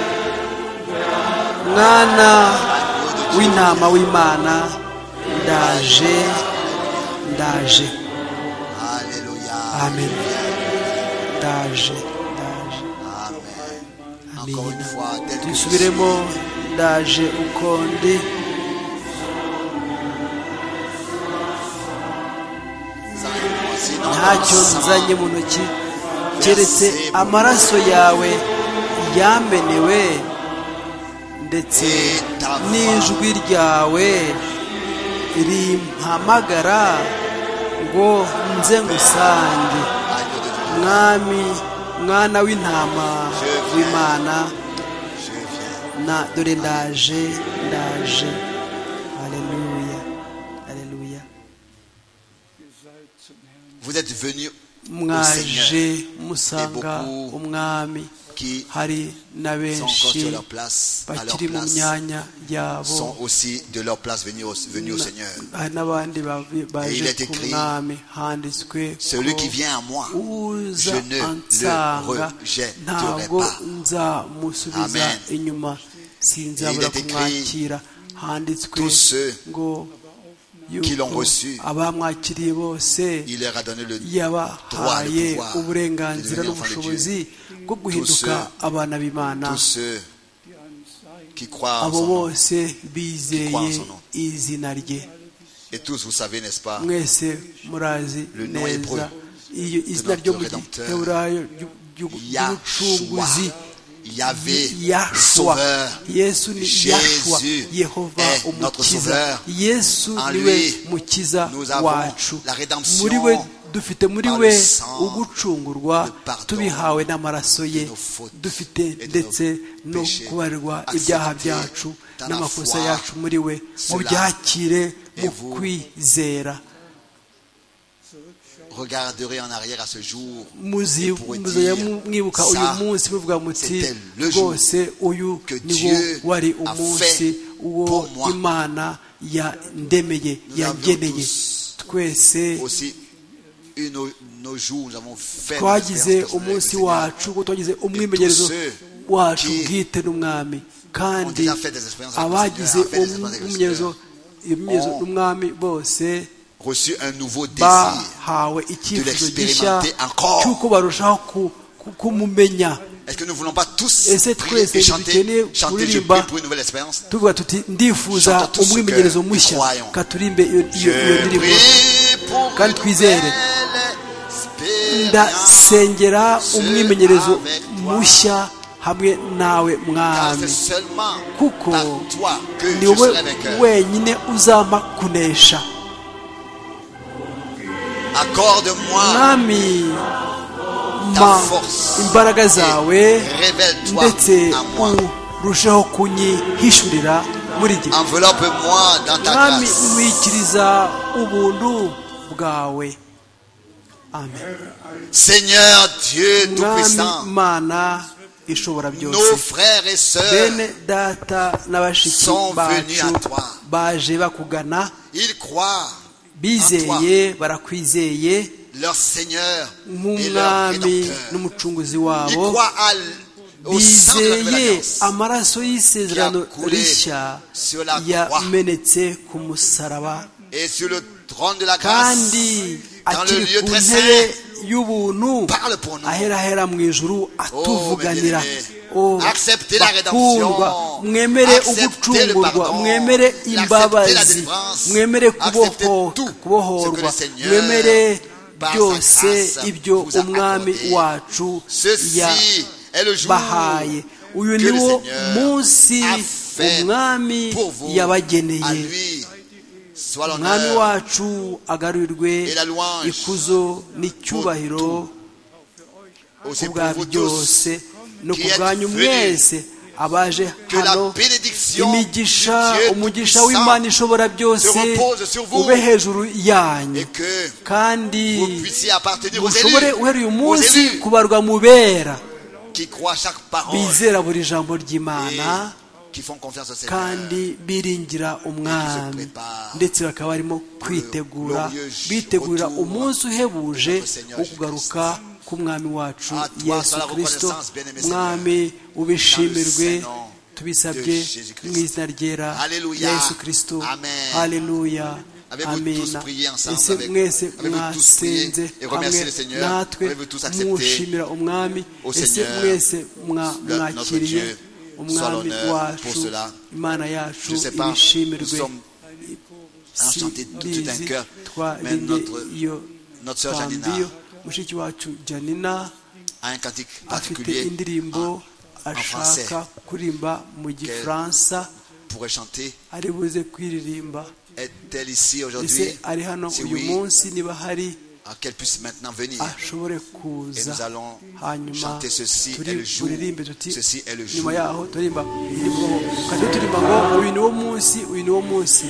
Speaker 2: mwana w'intama w'imana ndaje ndaje
Speaker 1: Alléluia.
Speaker 2: amen ndaje ndaje
Speaker 1: Amen. Encore une fois, tel que je suis.
Speaker 2: dusubiremo ndaje uko ndi
Speaker 1: Sinon
Speaker 2: ntacyo
Speaker 1: ton sang
Speaker 2: nzanye mu ntoki keretse amaraso yawe yamenewe ndetse n'ijwi ryawe rimpamagara ngo nze ngusange mwami mwana w'intama w'imana
Speaker 1: je viens.
Speaker 2: na dore ndaje ndaje haleluya haleluya
Speaker 1: Vous êtes venus
Speaker 2: mwaje musanga umwami
Speaker 1: qui
Speaker 2: hari na
Speaker 1: sont encore
Speaker 2: benshi
Speaker 1: sur leur place, à leur
Speaker 2: bakiri mu
Speaker 1: place,
Speaker 2: myanya yabo
Speaker 1: sont aussi de leur place venus au, venus au Seigneur.
Speaker 2: hari n'abandi ba-
Speaker 1: Et il
Speaker 2: baje
Speaker 1: est
Speaker 2: ku
Speaker 1: écrit,
Speaker 2: mwami handitswe
Speaker 1: Celui
Speaker 2: ko
Speaker 1: qui vient à moi,
Speaker 2: uza
Speaker 1: je ne le
Speaker 2: ansanga
Speaker 1: rejetterai
Speaker 2: ntabwo
Speaker 1: pas.
Speaker 2: nzamusubiza
Speaker 1: Amen.
Speaker 2: inyuma sinzabura
Speaker 1: Et il est écrit,
Speaker 2: kumwakira handitswe
Speaker 1: tous ceux
Speaker 2: ngo
Speaker 1: qui l'ont
Speaker 2: yuko
Speaker 1: reçu,
Speaker 2: abamwakiriye bose
Speaker 1: il leur a donné le droit,
Speaker 2: yabahaye
Speaker 1: le pouvoir de
Speaker 2: uburenganzira
Speaker 1: devenir enfants de
Speaker 2: n'ubushobozi bwo
Speaker 1: Tous
Speaker 2: guhinduka
Speaker 1: ceux-
Speaker 2: abana b'imana
Speaker 1: tous ceux qui croient en
Speaker 2: abo
Speaker 1: son nom.
Speaker 2: bose bizeye
Speaker 1: croient en son nom.
Speaker 2: izina rye
Speaker 1: Et tous, vous savez, n'est-ce pas,
Speaker 2: mwese murazi
Speaker 1: Le nom hébreu
Speaker 2: neza iyo izina ryo mu
Speaker 1: Rédempteur,
Speaker 2: giheburayo ry'ubucunguzi
Speaker 1: Yahvé,
Speaker 2: yashwa
Speaker 1: Sauveur,
Speaker 2: yesu ni yashwa
Speaker 1: Jésus
Speaker 2: yehova
Speaker 1: est notre
Speaker 2: umukiza
Speaker 1: sauveur.
Speaker 2: yesu
Speaker 1: En
Speaker 2: niwe
Speaker 1: lui,
Speaker 2: mukiza
Speaker 1: nous avons
Speaker 2: wacu
Speaker 1: la rédemption
Speaker 2: muri we dufite muri
Speaker 1: par
Speaker 2: we
Speaker 1: le sang,
Speaker 2: ugucungurwa
Speaker 1: le pardon
Speaker 2: tubihawe n'amaraso ye
Speaker 1: de nos fautes
Speaker 2: dufite
Speaker 1: et de
Speaker 2: ndetse
Speaker 1: nos
Speaker 2: no
Speaker 1: péchés.
Speaker 2: kubarirwa
Speaker 1: Acceptez
Speaker 2: ibyaha byacu
Speaker 1: dans la
Speaker 2: n'amakosa
Speaker 1: foi
Speaker 2: yacu muri we
Speaker 1: cela.
Speaker 2: mubyakire mu
Speaker 1: Et vous
Speaker 2: kwizera
Speaker 1: regarderez en arrière à ce jour
Speaker 2: muzi
Speaker 1: et pourrez
Speaker 2: muzajya
Speaker 1: dire,
Speaker 2: mwibuka uyu
Speaker 1: ça,
Speaker 2: munsi muvuga muti
Speaker 1: c'était le jour
Speaker 2: rwose uyu
Speaker 1: que
Speaker 2: niwo
Speaker 1: Dieu
Speaker 2: wari
Speaker 1: a
Speaker 2: umunsi
Speaker 1: fait
Speaker 2: uwo
Speaker 1: pour moi.
Speaker 2: imana yandemeye
Speaker 1: Nous
Speaker 2: yangeneye
Speaker 1: avions tous
Speaker 2: twese
Speaker 1: aussi eu nos, nos jours, nous avons fait nos
Speaker 2: twagize
Speaker 1: expériences personnelles
Speaker 2: umunsi
Speaker 1: avec le
Speaker 2: wacu kuko twagize umwimenyerezo
Speaker 1: ceux
Speaker 2: wacu
Speaker 1: qui
Speaker 2: bwite n'umwami
Speaker 1: ont
Speaker 2: kandi
Speaker 1: déjà fait des expériences avec le
Speaker 2: abagize
Speaker 1: Seigneur, ont fait des expériences avec le
Speaker 2: umwimenyerezo imyimenyerezo
Speaker 1: ont
Speaker 2: n'umwami bose
Speaker 1: reçu un nouveau désir
Speaker 2: bahawe icyifuzo
Speaker 1: l'expérimenter
Speaker 2: gishya
Speaker 1: encore.
Speaker 2: cy'uko barushaho ku- ku- kumumenya
Speaker 1: Est-ce que nous ne voulons pas tous
Speaker 2: Ese
Speaker 1: prier
Speaker 2: twese
Speaker 1: et chanter,
Speaker 2: dukeneye
Speaker 1: chanter je
Speaker 2: kuririmba,
Speaker 1: prie pour une nouvelle expérience?
Speaker 2: tuvuga tuti ndifuza
Speaker 1: Chantons tous ce
Speaker 2: umwimenyerezo
Speaker 1: que
Speaker 2: mushya
Speaker 1: nous croyons.
Speaker 2: katurimbe iyo iyo- iyo
Speaker 1: Je
Speaker 2: ndirimbo
Speaker 1: prie pour
Speaker 2: kandi
Speaker 1: une
Speaker 2: twizere
Speaker 1: nouvelle expérience.
Speaker 2: ndasengera umwimenyerezo
Speaker 1: avec toi.
Speaker 2: mushya hamwe nawe
Speaker 1: Car
Speaker 2: mwami
Speaker 1: c'est seulement
Speaker 2: kuko
Speaker 1: par toi que
Speaker 2: ni
Speaker 1: je
Speaker 2: wowe
Speaker 1: serai vainqueur.
Speaker 2: wenyine uzampa kunesha
Speaker 1: Accorde-moi
Speaker 2: mwami
Speaker 1: ta
Speaker 2: ma
Speaker 1: force
Speaker 2: imbaraga zawe
Speaker 1: et révèle-toi
Speaker 2: ndetse
Speaker 1: à moi.
Speaker 2: urusheho kunyihishurira muri jye
Speaker 1: Enveloppe-moi dans ta
Speaker 2: mwami
Speaker 1: grâce.
Speaker 2: mwikiriza ubuntu bwawe amen
Speaker 1: Seigneur Dieu
Speaker 2: mwami
Speaker 1: Tout-Puissant,
Speaker 2: mana ishobora
Speaker 1: nos
Speaker 2: byose
Speaker 1: frères et sœurs,
Speaker 2: bene data n'abashiki
Speaker 1: sont venus
Speaker 2: bacu
Speaker 1: à toi.
Speaker 2: baje bakugana
Speaker 1: ils croient
Speaker 2: bizeye barakwizeye
Speaker 1: leur Seigneur et leur
Speaker 2: nk'umwami
Speaker 1: Rédempteur.
Speaker 2: n'umucunguzi
Speaker 1: Ils
Speaker 2: wabo
Speaker 1: croient à l- au sang de la nouvelle
Speaker 2: bizeye
Speaker 1: alliance
Speaker 2: amaraso y'isezerano
Speaker 1: qui a coulé
Speaker 2: rishya
Speaker 1: sur la croix.
Speaker 2: yamenetse ku musaraba
Speaker 1: et sur le trône de la grâce,
Speaker 2: kandi
Speaker 1: dans le
Speaker 2: akiri
Speaker 1: lieu
Speaker 2: ku
Speaker 1: très
Speaker 2: ntebe
Speaker 1: saint,
Speaker 2: y'ubuntu
Speaker 1: parle pour nous.
Speaker 2: ahera ahera mu ijuru atuvuganira.
Speaker 1: Oh, acceptez la rédemption,
Speaker 2: mwemere
Speaker 1: acceptez le
Speaker 2: ugucungurwa,
Speaker 1: pardon,
Speaker 2: mwemere imbabazi,
Speaker 1: l'acceptez la délivrance,
Speaker 2: mwemere
Speaker 1: acceptez
Speaker 2: kubohoka
Speaker 1: tout
Speaker 2: kubohorwa,
Speaker 1: ce que le Seigneur,
Speaker 2: mwemere
Speaker 1: par sa
Speaker 2: byose
Speaker 1: grâce,
Speaker 2: ibyo
Speaker 1: vous a
Speaker 2: umwami
Speaker 1: accordé.
Speaker 2: wacu
Speaker 1: Ceci est le jour
Speaker 2: yabahaye. Uyu
Speaker 1: que le
Speaker 2: niwo
Speaker 1: Seigneur
Speaker 2: munsi
Speaker 1: a fait
Speaker 2: umwami
Speaker 1: pour vous. À
Speaker 2: yabageneye.
Speaker 1: lui soit
Speaker 2: umwami
Speaker 1: l'honneur
Speaker 2: wacu agarurirwe
Speaker 1: et la louange,
Speaker 2: ikuzo n'icyubahiro
Speaker 1: aussi
Speaker 2: ku bwa
Speaker 1: pour vous tous,
Speaker 2: byose no
Speaker 1: qui
Speaker 2: ku
Speaker 1: êtes
Speaker 2: bwanyu
Speaker 1: venus.
Speaker 2: mwese abaje
Speaker 1: Que la
Speaker 2: hano.
Speaker 1: bénédiction
Speaker 2: imigisha
Speaker 1: du Dieu
Speaker 2: umugisha
Speaker 1: Tout-Puissant
Speaker 2: w'Imana ishobora byose
Speaker 1: se repose sur vous.
Speaker 2: ube hejuru yanyu,
Speaker 1: et que
Speaker 2: kandi
Speaker 1: vous puissiez appartenir aux
Speaker 2: mushobore
Speaker 1: élus,
Speaker 2: uhereye
Speaker 1: aux
Speaker 2: umunsi
Speaker 1: élus
Speaker 2: kubarwa mu bera
Speaker 1: qui croient chaque parole
Speaker 2: bizera buri jambo
Speaker 1: et
Speaker 2: ry'Imana
Speaker 1: qui font confiance au Seigneur.
Speaker 2: kandi biringira umwami, ndetse bakaba barimo kwitegura bitegurira umunsi uhebuje wo kugaruka k'umwami wacu Yesu Kristo. Mwami ubishimirwe, tubisabye mu izina ryera Yesu Kristo. Haleluya. Amina. Ese mwese mwasenze hamwe natwe mushimira umwami? Ese mwese mwakiriye umwami wacu, Imana yacu ibishimirwe. Bizi twarinde iyo tambiyo. Mushiki wacu Janina afite indirimbo ashaka kuririmba mu Gifaransa, ari buze kwiririmba. Ese ari hano uyu munsi? Niba hari ashobore kuza, hanyuma turi buririmbe tuti nyuma yaho turirimba kandi turirimba ngo uyu ni wo munsi, uyu ni wo munsi.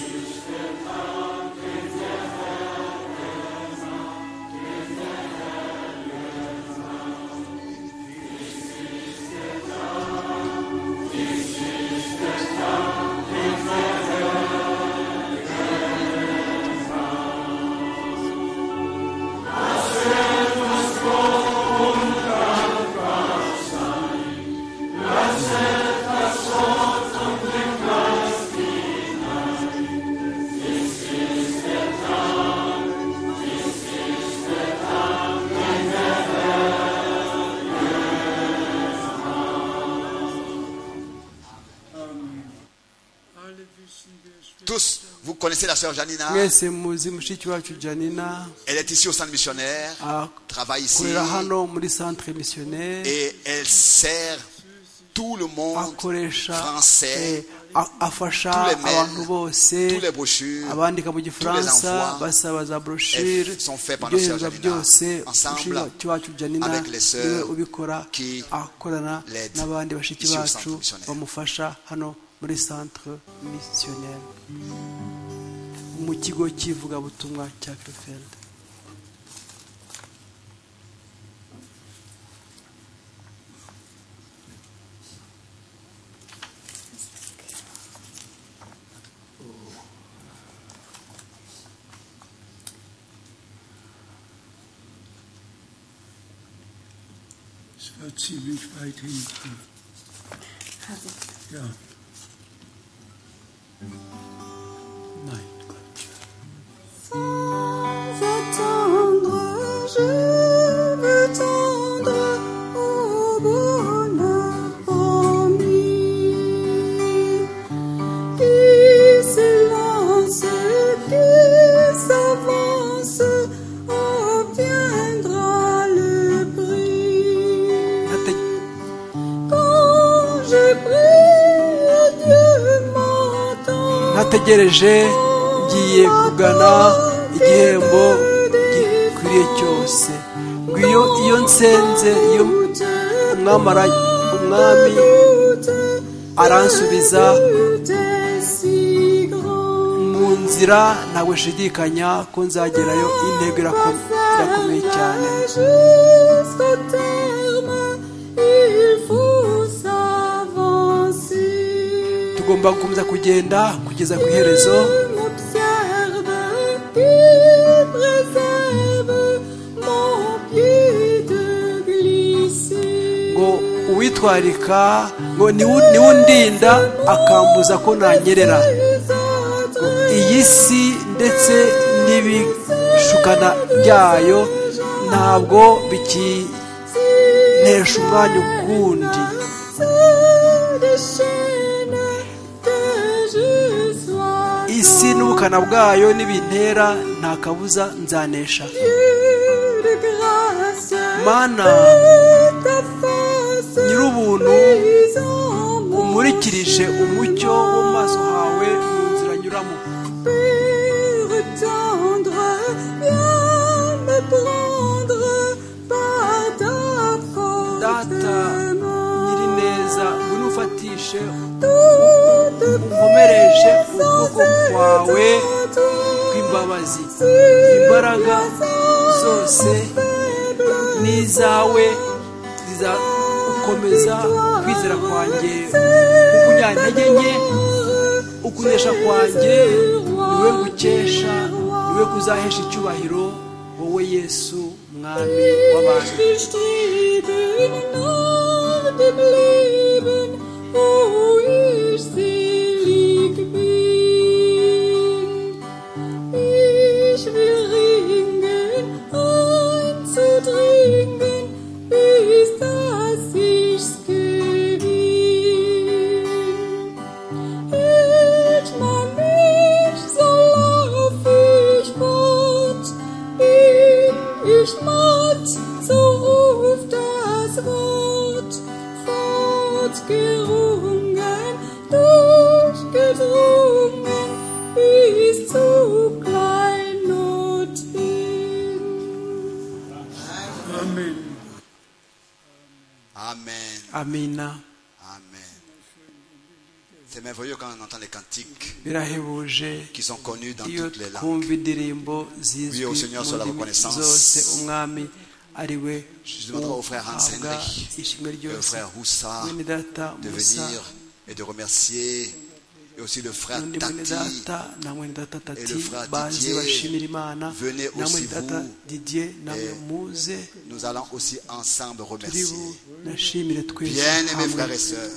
Speaker 1: Tous, vous connaissez la sœur Janina. Elle est ici au centre missionnaire, travaille ici, et elle sert tout le monde français, tous les mails, tous les brochures, tous les envois sont faits par notre sœur Janina, ensemble avec les sœurs qui l'aident ici au centre missionnaire.
Speaker 2: muri centre missionnaire mu kigo cy'ivugabutumwa cya Krefeld.
Speaker 3: Es war ziemlich weit hinten. Ja. Nein.
Speaker 4: Sans attendre, je veux tendre au bonheur promis. Qui s'élance, qui s'avance, obtiendra le prix. Quand je prie, Dieu m'entend.
Speaker 2: Nategereje ngiye kugana igihembo gikwiriye cyose. Ngwiyo iyo nsenze, iyo umwami aransubiza mu nzira, ntabwo nshidikanya ko nzagerayo. Intego irakomeye cyane. Tugomba gukomeza kugenda kugeza ku iherezo. Ngo uwitwarika ngo niwundinda akambuza ko nanyerera. Iyi si ndetse n'ibishukana byayo ntabwo bikintesha umwanya ukundi. Isi n'ubukana bwayo n'ibintera nta kabuza nzanesha. Mana nyir'ubuntu, umurikirije umucyo wo mu maso hawe mu nzira nyuramo. Data nyirineza, ngwino ufatishe unkomereje ukuboko kwawe kw'imbabazi. Imbaraga zose n'izawe zizakomeza kwizera kwanjye. Ukunyantege nke, ukunesha kwanjye niwe gukesha, niwe kuzahesha icyubahiro, wowe Yesu mwami w'abantu. Amina.
Speaker 1: Amen. C'est merveilleux quand on entend les cantiques
Speaker 2: birahebuje
Speaker 1: qui sont connus dans
Speaker 2: iyo
Speaker 1: toutes les langues.
Speaker 2: twumva indirimbo zizwi
Speaker 1: Oui, au Seigneur soit la
Speaker 2: mu ndimi
Speaker 1: reconnaissance.
Speaker 2: zose. Umwami ari we
Speaker 1: Je demanderai au frère Hans
Speaker 2: uhabwa
Speaker 1: Henry
Speaker 2: ishimwe
Speaker 1: et au
Speaker 2: ryose.
Speaker 1: frère Roussa
Speaker 2: Mwene data
Speaker 1: de
Speaker 2: Musa
Speaker 1: venir et de remercier, et aussi le frère
Speaker 2: n'undi mwene
Speaker 1: Tati.
Speaker 2: data na mwene data
Speaker 1: Et
Speaker 2: Tati
Speaker 1: le frère
Speaker 2: baze
Speaker 1: Didier,
Speaker 2: bashimira Imana.
Speaker 1: venez
Speaker 2: Na
Speaker 1: aussi
Speaker 2: mwene data
Speaker 1: vous,
Speaker 2: Didier namwe
Speaker 1: et
Speaker 2: muze
Speaker 1: Nous allons aussi ensemble
Speaker 2: turi
Speaker 1: remercier.
Speaker 2: bunashimire twese
Speaker 1: Bien-aimés
Speaker 2: hamwe.
Speaker 1: frères et sœurs,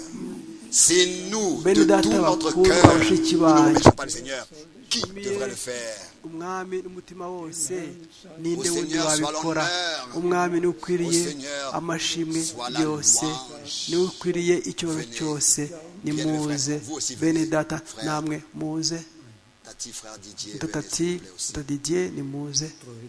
Speaker 1: si nous,
Speaker 2: Bene
Speaker 1: de
Speaker 2: data
Speaker 1: tout notre
Speaker 2: bakuru,
Speaker 1: cœur,
Speaker 2: bashiki
Speaker 1: nous ne
Speaker 2: banjye,
Speaker 1: remercions pas le Seigneur, qui devrait le faire?
Speaker 2: umwami n'umutima wose ninde
Speaker 1: Au
Speaker 2: wundi
Speaker 1: Seigneur soit
Speaker 2: wabikora?
Speaker 1: l'honneur.
Speaker 2: Umwami ni ukwiriye
Speaker 1: Au Seigneur
Speaker 2: amashimwe
Speaker 1: soit la
Speaker 2: yose,
Speaker 1: louange.
Speaker 2: ni ukwiriye icyubahiro
Speaker 1: Venez.
Speaker 2: cyose.
Speaker 1: Bien-aimés
Speaker 2: Nimuze
Speaker 1: frères, vous aussi venez,
Speaker 2: bene data,
Speaker 1: frères.
Speaker 2: namwe muze.
Speaker 1: Tati, frère Didier,
Speaker 2: Data
Speaker 1: venez, s'il
Speaker 2: Tati,
Speaker 1: vous plaît aussi.
Speaker 2: Data Didier, nimuze.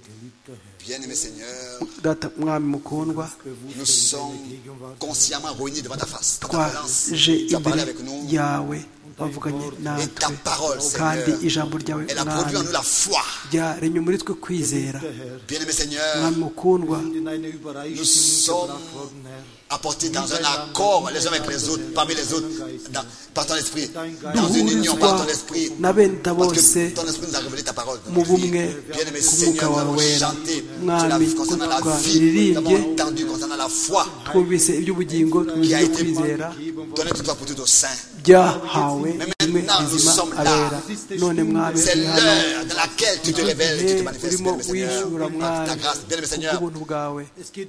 Speaker 1: Bien-aimé Seigneur,
Speaker 2: Data mwami mukundwa,
Speaker 1: nous sommes consciemment réunis devant ta face. Dans ta présence,
Speaker 2: twaje
Speaker 1: tu as parlé
Speaker 2: imbere
Speaker 1: avec nous.
Speaker 2: yawe bavuganye
Speaker 1: Et ta
Speaker 2: natwe,
Speaker 1: parole,
Speaker 2: kandi
Speaker 1: Seigneur,
Speaker 2: ijambo ryawe
Speaker 1: elle a produit en
Speaker 2: mwami
Speaker 1: nous la foi.
Speaker 2: ryaremye muri twe kwizera.
Speaker 1: Bien-aimé Seigneur,
Speaker 2: Mwami mukundwa,
Speaker 1: nous sommes apportés dans un accord les uns avec les autres, parmi les autres, dans, par ton esprit, dans une union par ton esprit,
Speaker 2: na bene
Speaker 1: parce
Speaker 2: bose
Speaker 1: que ton esprit nous a révélé ta parole.
Speaker 2: mu bumwe
Speaker 1: Bien-aimé
Speaker 2: ku mwuka
Speaker 1: Seigneur, nous
Speaker 2: wawe
Speaker 1: avons
Speaker 2: wera.
Speaker 1: chanté sur la
Speaker 2: Mwami
Speaker 1: vie
Speaker 2: ko
Speaker 1: concernant la vie, nous avons
Speaker 2: twabiririmbye
Speaker 1: entendu concernant la foi
Speaker 2: twumvise iby'ubugingo
Speaker 1: qui a
Speaker 2: twumvise
Speaker 1: été
Speaker 2: kwizera
Speaker 1: donnée toutefois pour tous aux saints.
Speaker 2: byahawe rimwe
Speaker 1: maintenant, nous
Speaker 2: rizima
Speaker 1: sommes là.
Speaker 2: abera. None mwami
Speaker 1: C'est
Speaker 2: turi hano
Speaker 1: l'heure dans laquelle tu te révèles et tu te manifestes,
Speaker 2: urimo
Speaker 1: bien-aimé Seigneur,
Speaker 2: wishura
Speaker 1: par ta
Speaker 2: mwami
Speaker 1: grâce, bien-aimé Seigneur.
Speaker 2: kubw'ubuntu bwawe.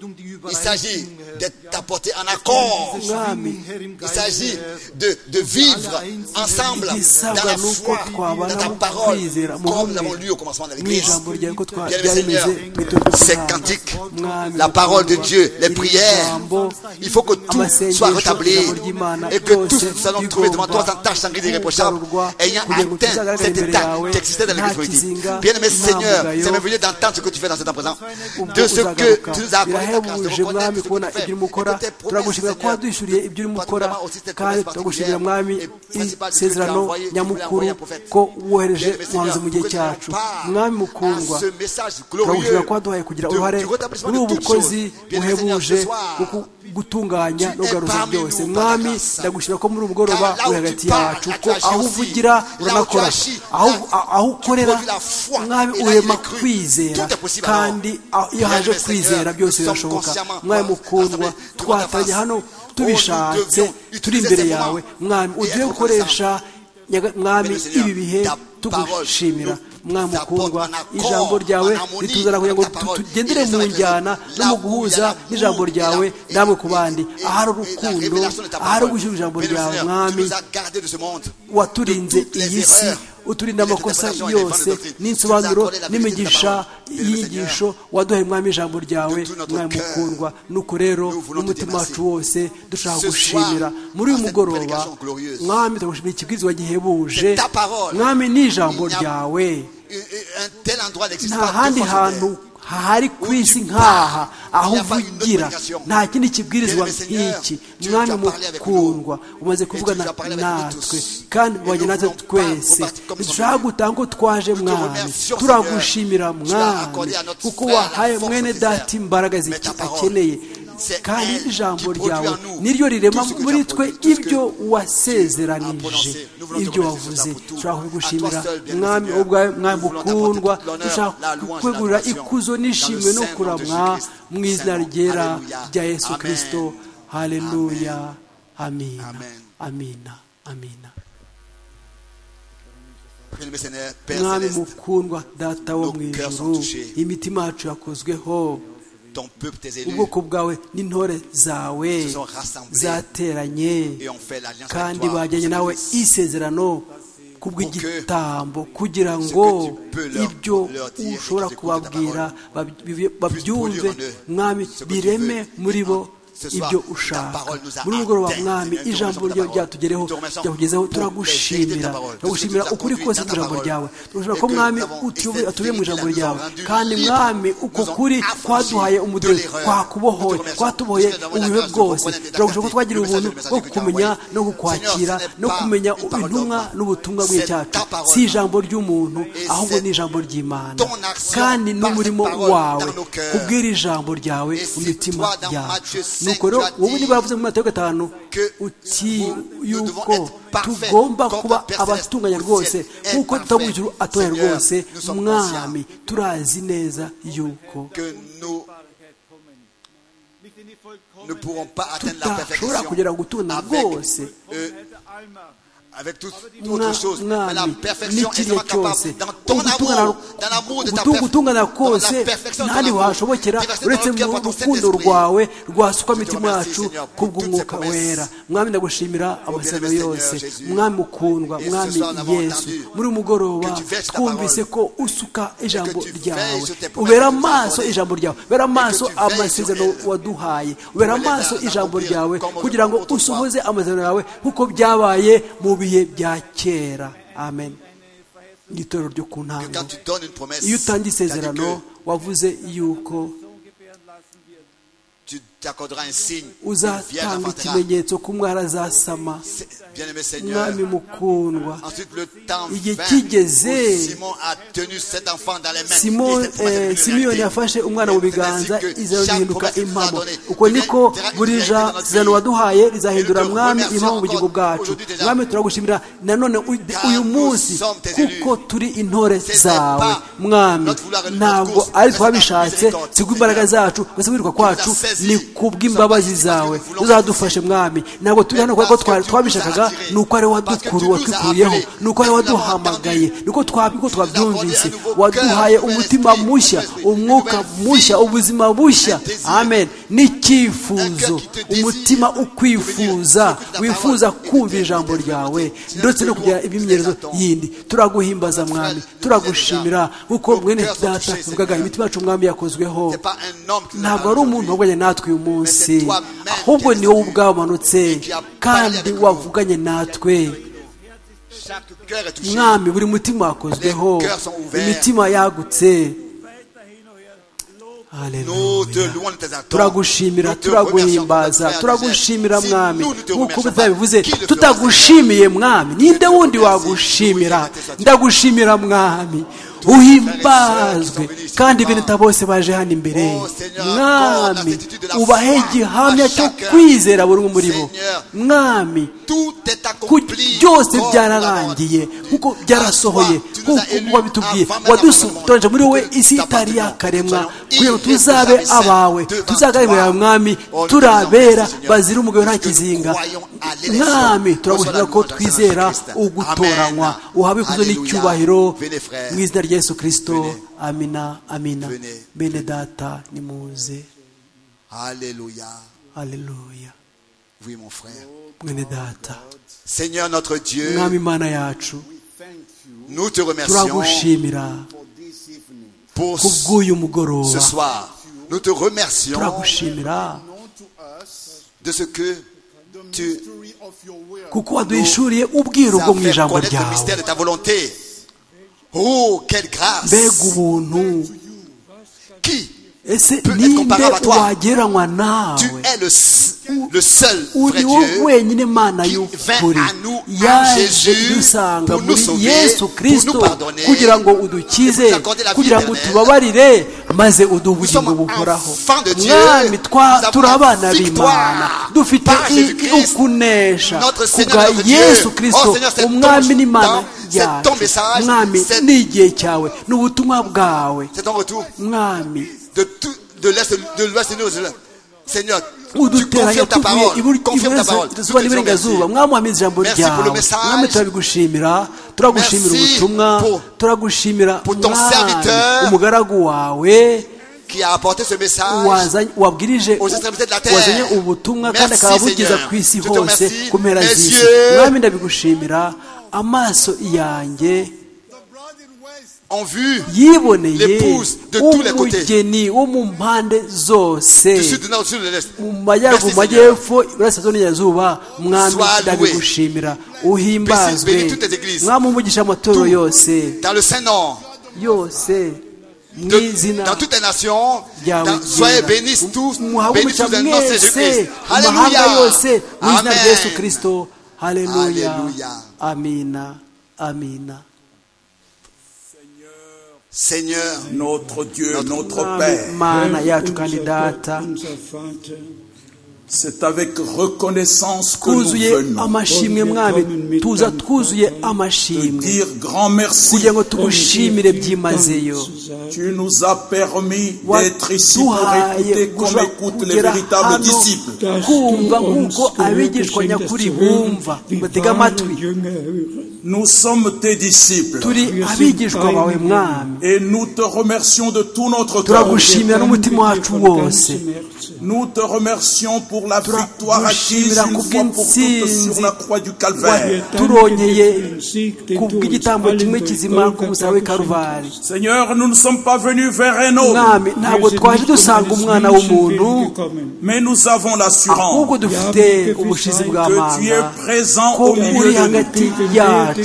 Speaker 1: Il s'agit d'être apporté en accord.
Speaker 2: Mwami
Speaker 1: Il s'agit de, de vivre ensemble dans
Speaker 2: igisabwa
Speaker 1: la
Speaker 2: ni uko
Speaker 1: foi, dans
Speaker 2: twabana
Speaker 1: ta
Speaker 2: mu
Speaker 1: parole,
Speaker 2: kwizera mu
Speaker 1: comme nous
Speaker 2: bumwe
Speaker 1: l'avons lu au commencement de
Speaker 2: mu
Speaker 1: l'Église.
Speaker 2: ijambo ryawe ko
Speaker 1: Bien-aimé
Speaker 2: ryaremeze
Speaker 1: Seigneur,
Speaker 2: mu itorero
Speaker 1: ces
Speaker 2: ry'Imana.
Speaker 1: cantiques,
Speaker 2: Mwami
Speaker 1: la parole de
Speaker 2: mukundwa,
Speaker 1: Dieu, les
Speaker 2: iri
Speaker 1: prières,
Speaker 2: jambo,
Speaker 1: il faut que tout
Speaker 2: amasengesho,
Speaker 1: soit rétabli
Speaker 2: ijambo ry'Imana
Speaker 1: et que
Speaker 2: byose
Speaker 1: tous nous allons trouver devant toi sans tâche, sans grise irréprochable,
Speaker 2: kugarurwa,
Speaker 1: ayant
Speaker 2: kugira ngo
Speaker 1: atteint
Speaker 2: tuzagaragare
Speaker 1: cet
Speaker 2: imbere
Speaker 1: état
Speaker 2: yawe,
Speaker 1: qui existait dans
Speaker 2: nta
Speaker 1: l'Église primitive.
Speaker 2: kizinga,
Speaker 1: Bien-aimé
Speaker 2: nta
Speaker 1: Seigneur,
Speaker 2: mugayo.
Speaker 1: c'est merveilleux d'entendre ce que tu fais dans cet temps présent,
Speaker 2: Ubwo
Speaker 1: de ce que
Speaker 2: uzagaruka.
Speaker 1: tu nous as accordé ta grâce, de
Speaker 2: Birahebuje
Speaker 1: reconnaître
Speaker 2: mwami
Speaker 1: ce que
Speaker 2: kubona
Speaker 1: tu fais,
Speaker 2: ibyo urimo ukora,
Speaker 1: et que tes promesses,
Speaker 2: turagushimira ko
Speaker 1: Seigneur,
Speaker 2: waduhishuriye ibyo urimo ukora,
Speaker 1: particulièrement aussi cette
Speaker 2: kandi
Speaker 1: promesse
Speaker 2: turagushimira mwami
Speaker 1: principale, c'est que tu as
Speaker 2: isezerano
Speaker 1: envoyé, tu voulais
Speaker 2: nyamukuru
Speaker 1: envoyer un prophète.
Speaker 2: ko wohereje
Speaker 1: Bien-aimé
Speaker 2: umuhanuzi
Speaker 1: Seigneur,
Speaker 2: mu gihe
Speaker 1: pour que tu
Speaker 2: cyacu.
Speaker 1: parles
Speaker 2: Mwami
Speaker 1: à
Speaker 2: mukundwa,
Speaker 1: ce message
Speaker 2: turagushimira
Speaker 1: glorieux
Speaker 2: ko waduhaye kugira
Speaker 1: de-
Speaker 2: uruhare
Speaker 1: du rétablissement
Speaker 2: muri
Speaker 1: de
Speaker 2: ubu
Speaker 1: toutes choses.
Speaker 2: bukozi
Speaker 1: Bien-aimé Seigneur,
Speaker 2: buhebuje
Speaker 1: ce soir,
Speaker 2: bwo gutunganya
Speaker 1: tu
Speaker 2: no
Speaker 1: es
Speaker 2: kugaruza
Speaker 1: parmi
Speaker 2: byose.
Speaker 1: nous par ta
Speaker 2: Mwami
Speaker 1: grâce.
Speaker 2: ndagushimira ko muri ubu bugoroba
Speaker 1: Car là où
Speaker 2: uri
Speaker 1: tu
Speaker 2: hagati
Speaker 1: parles,
Speaker 2: yacu,
Speaker 1: là tu
Speaker 2: ko
Speaker 1: agis
Speaker 2: aho
Speaker 1: aussi.
Speaker 2: uvugira
Speaker 1: Là où tu
Speaker 2: uranakora,
Speaker 1: agis,
Speaker 2: aho
Speaker 1: là
Speaker 2: aho
Speaker 1: tu
Speaker 2: ukorera
Speaker 1: produis la foi.
Speaker 2: mwami
Speaker 1: Et là,
Speaker 2: urema
Speaker 1: il est cru.
Speaker 2: kwizera,
Speaker 1: Tout est possible
Speaker 2: kandi aho- iyo haje
Speaker 1: Bien-aimé
Speaker 2: kwizera
Speaker 1: Seigneur,
Speaker 2: byose
Speaker 1: nous sommes
Speaker 2: birashoboka.
Speaker 1: consciemment
Speaker 2: Mwami mukundwa,
Speaker 1: rassemblés devant ta
Speaker 2: twataranye
Speaker 1: face.
Speaker 2: hano
Speaker 1: Oh,
Speaker 2: tubishatse
Speaker 1: nous devions
Speaker 2: turi
Speaker 1: utiliser
Speaker 2: imbere
Speaker 1: ces
Speaker 2: yawe
Speaker 1: moments
Speaker 2: mwami
Speaker 1: et
Speaker 2: ugiye
Speaker 1: être
Speaker 2: gukoresha nyaga- mwami
Speaker 1: Bien-aimé Seigneur,
Speaker 2: ibi bihe
Speaker 1: ta
Speaker 2: tugushimira.
Speaker 1: parole
Speaker 2: Mwami
Speaker 1: nous
Speaker 2: mukundwa,
Speaker 1: apporte en
Speaker 2: ijambo
Speaker 1: accord,
Speaker 2: ryawe
Speaker 1: en harmonie
Speaker 2: rituzana kugira ngo
Speaker 1: avec ta parole.
Speaker 2: tugendere
Speaker 1: Il est
Speaker 2: mu
Speaker 1: avec
Speaker 2: njyana
Speaker 1: nous.
Speaker 2: no
Speaker 1: Là
Speaker 2: mu
Speaker 1: où il y a
Speaker 2: guhuza
Speaker 1: l'amour
Speaker 2: n'ijambo
Speaker 1: et
Speaker 2: ryawe
Speaker 1: la-
Speaker 2: namwe ku
Speaker 1: et-
Speaker 2: bandi,
Speaker 1: et-
Speaker 2: ahari
Speaker 1: et la
Speaker 2: urukundo,
Speaker 1: révélation de ta
Speaker 2: ahari
Speaker 1: parole.
Speaker 2: ugushyira ijambo
Speaker 1: Bien-aimé
Speaker 2: ryawe
Speaker 1: Seigneur,
Speaker 2: mwami
Speaker 1: tu nous as gardés de ce monde,
Speaker 2: waturinze
Speaker 1: de toutes les
Speaker 2: iyi si
Speaker 1: erreurs,
Speaker 2: uturinda amakosa yose n'insobanuro n'imigisha y'inyigisho waduhaye mwami ijambo ryawe mwami mukundwa nuko rero n'umutima wacu wose dushaka gushimira muri uyu mugoroba mwami turagushimira ikibwirizwa gihebuje mwami n'ijambo ryawe nta handi hantu hahari ku isi nk'aha aho uvugira nta kindi kibwirizwa nk'iki mwami mukundwa umaze kuvugana natwe kandi ubanye natwe twese ntidushaka gutaha ngo twaje mwami turagushimira mwami kuko wahaye mwene data imbaraga akeneye kandi ijambo ryawe niryo rirema muri twe ibyo wasezeranije ibyo wavuze dushaka kubigushimira mwami ubwawe mwami mukundwa dushaka kwegurira ikuzo n'ishimwe no kuramwa mu izina ryera rya Yesu Kristo. Haleluya, amina amina amina. mwami mukundwa data wo mu ijuru imitima yacu yakozweho ubwoko bwawe n'intore zawe zateranye kandi bajyanye nawe isezerano kubw'igitambo kugira ngo ibyo ushobora kubabwira babyumve mwami bireme muri bo ibyo ushaka muri mugoroba mwami ijambo ryawe ryatugereho ryakugezeho turagushimira turagushimira ukuri kose mu ijambo ryawe turashaka ko mwami atuye mu ijambo ryawe kandi mwami uko kuri kwaduhaye umudeli kwakubohoye kwatubohoye ubuhe bwose turagushaka ko twagira ubuntu bwo kumenya no kukwakira no kumenya intumwa n'ubutumwa bw'igihe cyacu si ijambo ry'umuntu ahubwo ni ijambo ry'Imana kandi n'umurimo wawe kubwira ijambo ryawe mu mitima yacu nuko rero wowe niba bavuze mu Matayo gatanu uti yuko tugomba kuba abatunganya rwose kuko tutamujuru atoya rwose mwami turazi neza yuko tutashobora kugera gutuna rwose
Speaker 1: avec toute autre chose, mais la perfection est en capable dans ton amour, dans l'amour de ta
Speaker 2: gutungana kose ntandi washobokera uretse mu rukundo rwawe rwasuka mitima yacu kubw'umwuka wera. Mwami ndagushimira amasezerano yose mwami mukundwa mwami Yesu muri umugoroba twumvise ko usuka ijambo ryawe ubera amaso ijambo ryawe ubera amaso amasezerano waduhaye ubera amaso ijambo ryawe kugira ngo usohoze amasezerano yawe kuko byabaye mu bihe bya kera. Amen. Igitoro ryo ku ntango iyo utangiye isezerano wavuze yuko uzatanga ikimenyetso ku mwana azasama. Mwami mukundwa igihe kigeze Simiyoni yafashe umwana mu biganza izahinduka impamo. Uko niko buri jambo waduhaye rizahindura mwami impamo mu bugingo bwacu. Mwami turagushimira nanone uyu munsi kuko turi intore zawe mwami ntabwo ari twabishatse sigwa imbaraga zacu gusa kwiruka kwacu ni kubw'imbabazi zawe uzadufashe mwami ntabwo turi hano kuko twabishakaga nuko ari wadukuru watwikuyeho nuko ari waduhamagaye nuko twabiko twabyumvise waduhaye umutima mushya umwuka mushya ubuzima bushya. Amen. N'ikifuzo umutima ukwifuza wifuza kumva ijambo ryawe ndetse no kugira ibimyerezo yindi. Turaguhimbaza mwami turagushimira kuko mwene data tuvugaga imitima yacu mwami yakozweho ntabwo ari umuntu wabonye natwe uyu munsi ahubwo ni wowe ubwawe umanutse kandi wavuganye natwe mwami buri mutima wakozweho imitima yagutse. turagushimira turaguhimbaza turagushimira mwami nk'uko bivuze tutagushimiye mwami ninde wundi wagushimira. Ndagushimira mwami uhimbazwe kandi beneta bose baje hano imbere mwami ubahe igihamya cyo kwizera buri muri bo mwami byose byararangiye kuko byarasohoye kuko bitubwiye wadusohoje muri wowe isi itari yakaremwa kugira ngo tuzabe abawe tuzagaragara mwami turabera bazira umugabo nta kizinga. Mwami turagushimira ko twizera ugutoranywa uhabe kuzo n'icyubahiro mu izina rya Yesu Kristo. Amina amina. Bene data nimuze.
Speaker 1: Alléluia.
Speaker 2: Alléluia.
Speaker 1: Oui mon frère.
Speaker 2: Mwene data.
Speaker 1: Seigneur notre Dieu.
Speaker 2: Mwami Mana yacu
Speaker 1: nous te remercions
Speaker 2: turagushimira
Speaker 1: pour
Speaker 2: kubw'uyu mugoroba.
Speaker 1: ce soir. Nous te remercions
Speaker 2: turagushimira
Speaker 1: de ce que tu
Speaker 2: kuko waduhishuriye ubwiru bwo mu
Speaker 1: fait
Speaker 2: ijambo
Speaker 1: connaître le mystère
Speaker 2: ryawe.
Speaker 1: de ta volonté. Oh, quelle grâce!
Speaker 2: Mbega ubuntu!
Speaker 1: Qui
Speaker 2: Ese
Speaker 1: peut être
Speaker 2: ninde
Speaker 1: comparable à toi?
Speaker 2: wagereranywa
Speaker 1: Tu
Speaker 2: nawe?
Speaker 1: es le, le seul vrai
Speaker 2: uri wowe
Speaker 1: Dieu
Speaker 2: wenyine Mana
Speaker 1: qui
Speaker 2: y'ukuri
Speaker 1: vint à nous en
Speaker 2: yaje
Speaker 1: Jésus
Speaker 2: dusanga
Speaker 1: pour nous
Speaker 2: muri
Speaker 1: sauver,
Speaker 2: Yesu
Speaker 1: pour
Speaker 2: Kristo
Speaker 1: nous pardonner,
Speaker 2: kugira ngo udukize,
Speaker 1: et nous accorder la vie
Speaker 2: kugira ngo
Speaker 1: éternelle.
Speaker 2: tubabarire maze uduhe
Speaker 1: Nous
Speaker 2: ubugingo
Speaker 1: sommes
Speaker 2: buhoraho.
Speaker 1: enfants de Dieu.
Speaker 2: Mwami, twa-
Speaker 1: Nous avons
Speaker 2: turi
Speaker 1: la
Speaker 2: abana
Speaker 1: victoire
Speaker 2: b'Imana dufite
Speaker 1: par
Speaker 2: i-
Speaker 1: Jésus-Christ,
Speaker 2: ukunesha
Speaker 1: notre Seigneur,
Speaker 2: kubwa
Speaker 1: notre Dieu.
Speaker 2: Yesu
Speaker 1: Oh,
Speaker 2: Kristo
Speaker 1: Seigneur, c'est
Speaker 2: umwami
Speaker 1: ton-
Speaker 2: n'Imana
Speaker 1: c'est ton
Speaker 2: yacu.
Speaker 1: message,
Speaker 2: Mwami,
Speaker 1: c'est-
Speaker 2: ni igihe cyawe ni ubutumwa bwawe
Speaker 1: C'est ton retour
Speaker 2: Mwami.
Speaker 1: de tout, de l'est, de l'ouest et de l'ouest. Seigneur, tu
Speaker 2: uduteranya
Speaker 1: confirmes ta
Speaker 2: tuvuye
Speaker 1: parole.
Speaker 2: iburi-
Speaker 1: Confirme ta parole.
Speaker 2: iburasirazuba n'iburengerazuba mwami wameze ijambo
Speaker 1: Merci pour le
Speaker 2: ryawe
Speaker 1: message.
Speaker 2: mwami turabigushimira turagushimira
Speaker 1: Merci
Speaker 2: ubutumwa
Speaker 1: pour-
Speaker 2: turagushimira
Speaker 1: pour ton
Speaker 2: Mwami,
Speaker 1: serviteur.
Speaker 2: umugaragu wawe
Speaker 1: Qui a apporté ce message
Speaker 2: wazanye- wabwirije
Speaker 1: aux extrémités de la terre.
Speaker 2: wazanye ubutumwa kandi
Speaker 1: Merci,
Speaker 2: akabugiza
Speaker 1: Seigneur.
Speaker 2: ku isi
Speaker 1: Je te
Speaker 2: hose
Speaker 1: remercie.
Speaker 2: ku mpera
Speaker 1: Mes
Speaker 2: z'isi
Speaker 1: yeux
Speaker 2: mwami ndabigushimira amaso yanjye
Speaker 1: ont vu
Speaker 2: yiboneye
Speaker 1: l'épouse de tous les côtés.
Speaker 2: umugeni wo mu mpande zose
Speaker 1: du sud, du nord, du sud, de l'est.
Speaker 2: mu majyaruguru mu
Speaker 1: Merci, Seigneur.
Speaker 2: majyepfo iburasirazuba n'iburengerazuba mwami
Speaker 1: Sois loué.
Speaker 2: ndabigushimira uhimbazwe
Speaker 1: Bénis toutes tes églises.
Speaker 2: mwami umugisha amatorero
Speaker 1: Tout.
Speaker 2: yose
Speaker 1: Dans le Saint-Nom,
Speaker 2: yose mu
Speaker 1: de-
Speaker 2: izina
Speaker 1: dans toutes les nations,
Speaker 2: ryawe
Speaker 1: dans- soyez
Speaker 2: ryera.
Speaker 1: bénis tous,
Speaker 2: muhabwe
Speaker 1: bénis
Speaker 2: umugisha
Speaker 1: tous le nom de
Speaker 2: mwese
Speaker 1: Jésus-Christ.
Speaker 2: mu mahanga
Speaker 1: Alléluia.
Speaker 2: yose mu izina rya Yesu
Speaker 1: Amen.
Speaker 2: Kristo haleluya
Speaker 1: Alléluia.
Speaker 2: amina amina
Speaker 1: Seigneur,
Speaker 5: Notre Dieu, notre
Speaker 2: Mwami,
Speaker 5: Père,
Speaker 2: mana yacu kandi data
Speaker 3: unser Vater,
Speaker 5: c'est avec reconnaissance que nous
Speaker 2: twuzuye
Speaker 5: venons
Speaker 2: amashimwe mwami tuza twuzuye
Speaker 5: te
Speaker 2: amashimwe
Speaker 5: dire grand merci.
Speaker 2: kugira ngo tugushimire byimazeyo
Speaker 5: Tu nous as permis d'être ici pour
Speaker 2: waduhaye
Speaker 5: écouter comme
Speaker 2: gushobora
Speaker 5: écoutent les
Speaker 2: kugera
Speaker 5: véritables
Speaker 2: hano
Speaker 5: disciples.
Speaker 2: kumva nk'uko abigishwa nyakuri bumva batega amatwi
Speaker 5: Nous sommes tes disciples
Speaker 2: turi abigishwa bawe mwami
Speaker 5: et nous te remercions de tout notre cœur.
Speaker 2: turagushimira n'umutima wacu wose
Speaker 5: Nous te remercions pour la victoire acquise
Speaker 2: turagushimira
Speaker 5: une fois pour toutes sur la croix du Calvaire.
Speaker 2: turongeye ku bw'igitambo kimwe kizima ku musaraba w'i Karuvari.
Speaker 5: Seigneur, nous ne sommes pas venus vers un homme,
Speaker 2: mwami ntabwo twaje dusanga umwana w'umuntu
Speaker 5: mais nous avons l'assurance
Speaker 2: ahubwo dufite ubushizi
Speaker 5: que tu es
Speaker 2: bw'amanga
Speaker 5: présent
Speaker 2: ko
Speaker 5: au milieu
Speaker 2: uri
Speaker 5: de nous.
Speaker 2: hagati yacu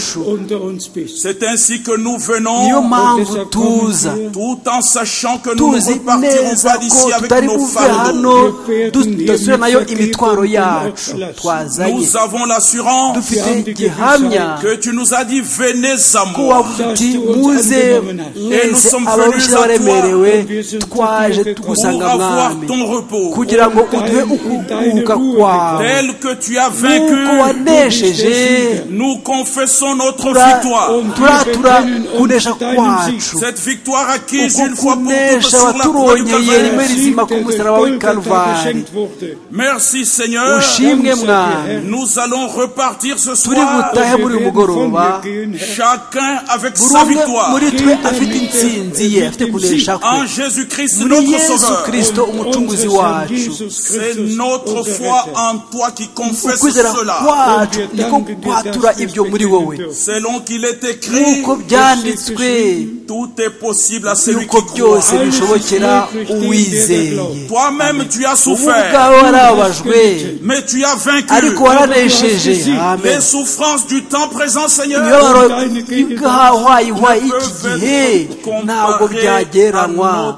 Speaker 5: C'est ainsi que nous
Speaker 2: niyo
Speaker 5: venons,
Speaker 2: mpamvu tuza
Speaker 5: tout en sachant que nous ne
Speaker 2: tuzi
Speaker 5: repartirons
Speaker 2: neza
Speaker 5: pas
Speaker 2: ko
Speaker 5: d'ici avec
Speaker 2: tutari
Speaker 5: nos
Speaker 2: buve
Speaker 5: fardeaux.
Speaker 2: hano tudasubira nayo imitwaro yacu twazanye
Speaker 5: Nous avons l'assurance
Speaker 2: dufite gihamya
Speaker 5: que tu nous as dit venez à
Speaker 2: ko
Speaker 5: moi.
Speaker 2: wavuze uti muze mwese abarushye n'abaremerewe twaje tugusanga
Speaker 5: Pour avoir
Speaker 2: mwami
Speaker 5: ton repos,
Speaker 2: kugira ngo uduhe ukuruhuka kwawe
Speaker 5: tel que tu as
Speaker 2: nk'uko
Speaker 5: vaincu,
Speaker 2: wanesheje
Speaker 5: nous confessons notre
Speaker 2: tura-
Speaker 5: victoire.
Speaker 2: turatura kunesha kwacu
Speaker 5: Cette victoire acquise
Speaker 2: uko
Speaker 5: une fois pour toutes
Speaker 2: kunesha
Speaker 5: sur la croix du
Speaker 2: waturongeye rimwe
Speaker 5: Calvaire.
Speaker 2: rizima ku musaraba w'i Karuvari.
Speaker 5: Merci Seigneur.
Speaker 2: ushimwe mwami
Speaker 5: Nous allons repartir ce
Speaker 2: turi
Speaker 5: soir,
Speaker 2: butahe muri uyu mugoroba
Speaker 5: chacun avec
Speaker 2: buri
Speaker 5: sa
Speaker 2: umwe
Speaker 5: victoire.
Speaker 2: muri twe afite intsinzi ye afite kunesha kwe
Speaker 5: En Jésus-Christ,
Speaker 2: muri
Speaker 5: notre
Speaker 2: Yesu
Speaker 5: Sauveur.
Speaker 2: Kristo umucunguzi wacu
Speaker 5: C'est notre foi en toi qui confesse
Speaker 2: ukwizera
Speaker 5: cela.
Speaker 2: kwacu niko kwatura ibyo muri wowe
Speaker 5: Selon qu'il est écrit,
Speaker 2: nk'uko byanditswe
Speaker 5: tout est possible à celui
Speaker 2: yuko
Speaker 5: qui
Speaker 2: byose
Speaker 5: croit.
Speaker 2: bishobokera uwizeye
Speaker 5: Toi-même, tu as
Speaker 2: wowe
Speaker 5: souffert,
Speaker 2: ubwawe warababajwe
Speaker 5: mais tu as vaincu
Speaker 2: ariko waranesheje amen
Speaker 5: les souffrances du temps présent, Seigneur.
Speaker 2: imibabaro y'ubwahwayihwayi y'iki gihe ntabwo byagereranywa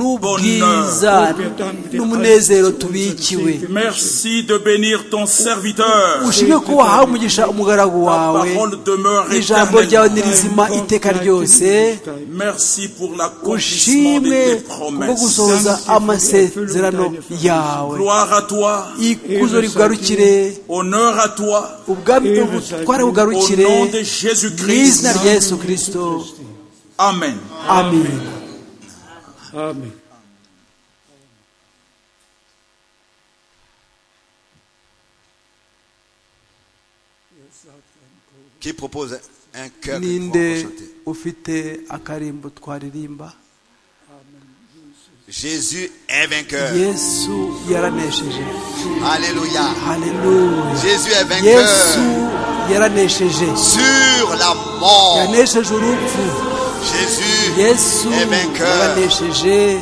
Speaker 2: n'ubwiza n'umunezero tubikiwe.
Speaker 5: Merci de bénir ton serviteur.
Speaker 2: ushimwe ko wahawe umugisha umugaragu
Speaker 5: Ta
Speaker 2: wawe
Speaker 5: parole demeure
Speaker 2: ijambo ryawe ni
Speaker 5: éternellement.
Speaker 2: rizima iteka ryose.
Speaker 5: Merci pour l'accomplissement
Speaker 2: ushimwe
Speaker 5: de tes
Speaker 2: kubwo
Speaker 5: promesses.
Speaker 2: gusohoza amasezerano yawe.
Speaker 5: Gloire à toi,
Speaker 2: ikuzo rigarukire
Speaker 5: honneur à toi,
Speaker 2: ubwami ubutware
Speaker 5: au
Speaker 2: bugarukire
Speaker 5: nom de
Speaker 2: mu
Speaker 5: Jésus-Christ.
Speaker 2: izina rya Yesu Kristo
Speaker 5: Amen.
Speaker 2: amen.
Speaker 3: Amen.
Speaker 1: qui propose un cœur
Speaker 2: ninde
Speaker 1: pour chanter.
Speaker 2: ufite akarimbo twaririmba?
Speaker 1: Jésus est vainqueur.
Speaker 2: Yesu yaranesheje.
Speaker 1: Alléluia.
Speaker 2: Haleluya.
Speaker 1: Jésus est vainqueur
Speaker 2: Yesu yaranesheje
Speaker 1: sur sur la mort.
Speaker 2: yanesheje urupfu
Speaker 1: Jésus
Speaker 2: yesu
Speaker 1: est vainqueur
Speaker 2: yaranesheje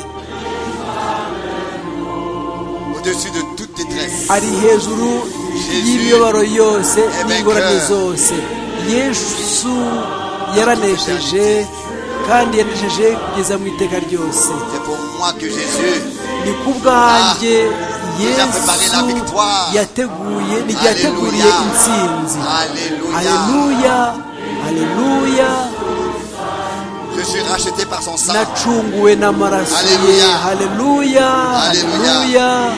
Speaker 1: au-dessus de toute détresse.
Speaker 2: ari hejuru y'imibabaro yose n'ingorane zose. yesu yaranesheje kandi yanesheje kugeza mu iteka ryose.
Speaker 1: C'est pour moi que Jésus
Speaker 2: ni ku bwanjye
Speaker 1: nous a préparé la
Speaker 2: yesu
Speaker 1: victoire.
Speaker 2: yateguye ni yateguriye
Speaker 1: Alléluia.
Speaker 2: intsinzi.
Speaker 1: Alléluia.
Speaker 2: haleluya haleluya.
Speaker 1: Je suis racheté par son sang.
Speaker 2: nacunguwe n'amaraso ye.
Speaker 1: Alléluia.
Speaker 2: haleluya
Speaker 1: Alléluia.
Speaker 2: haleluya.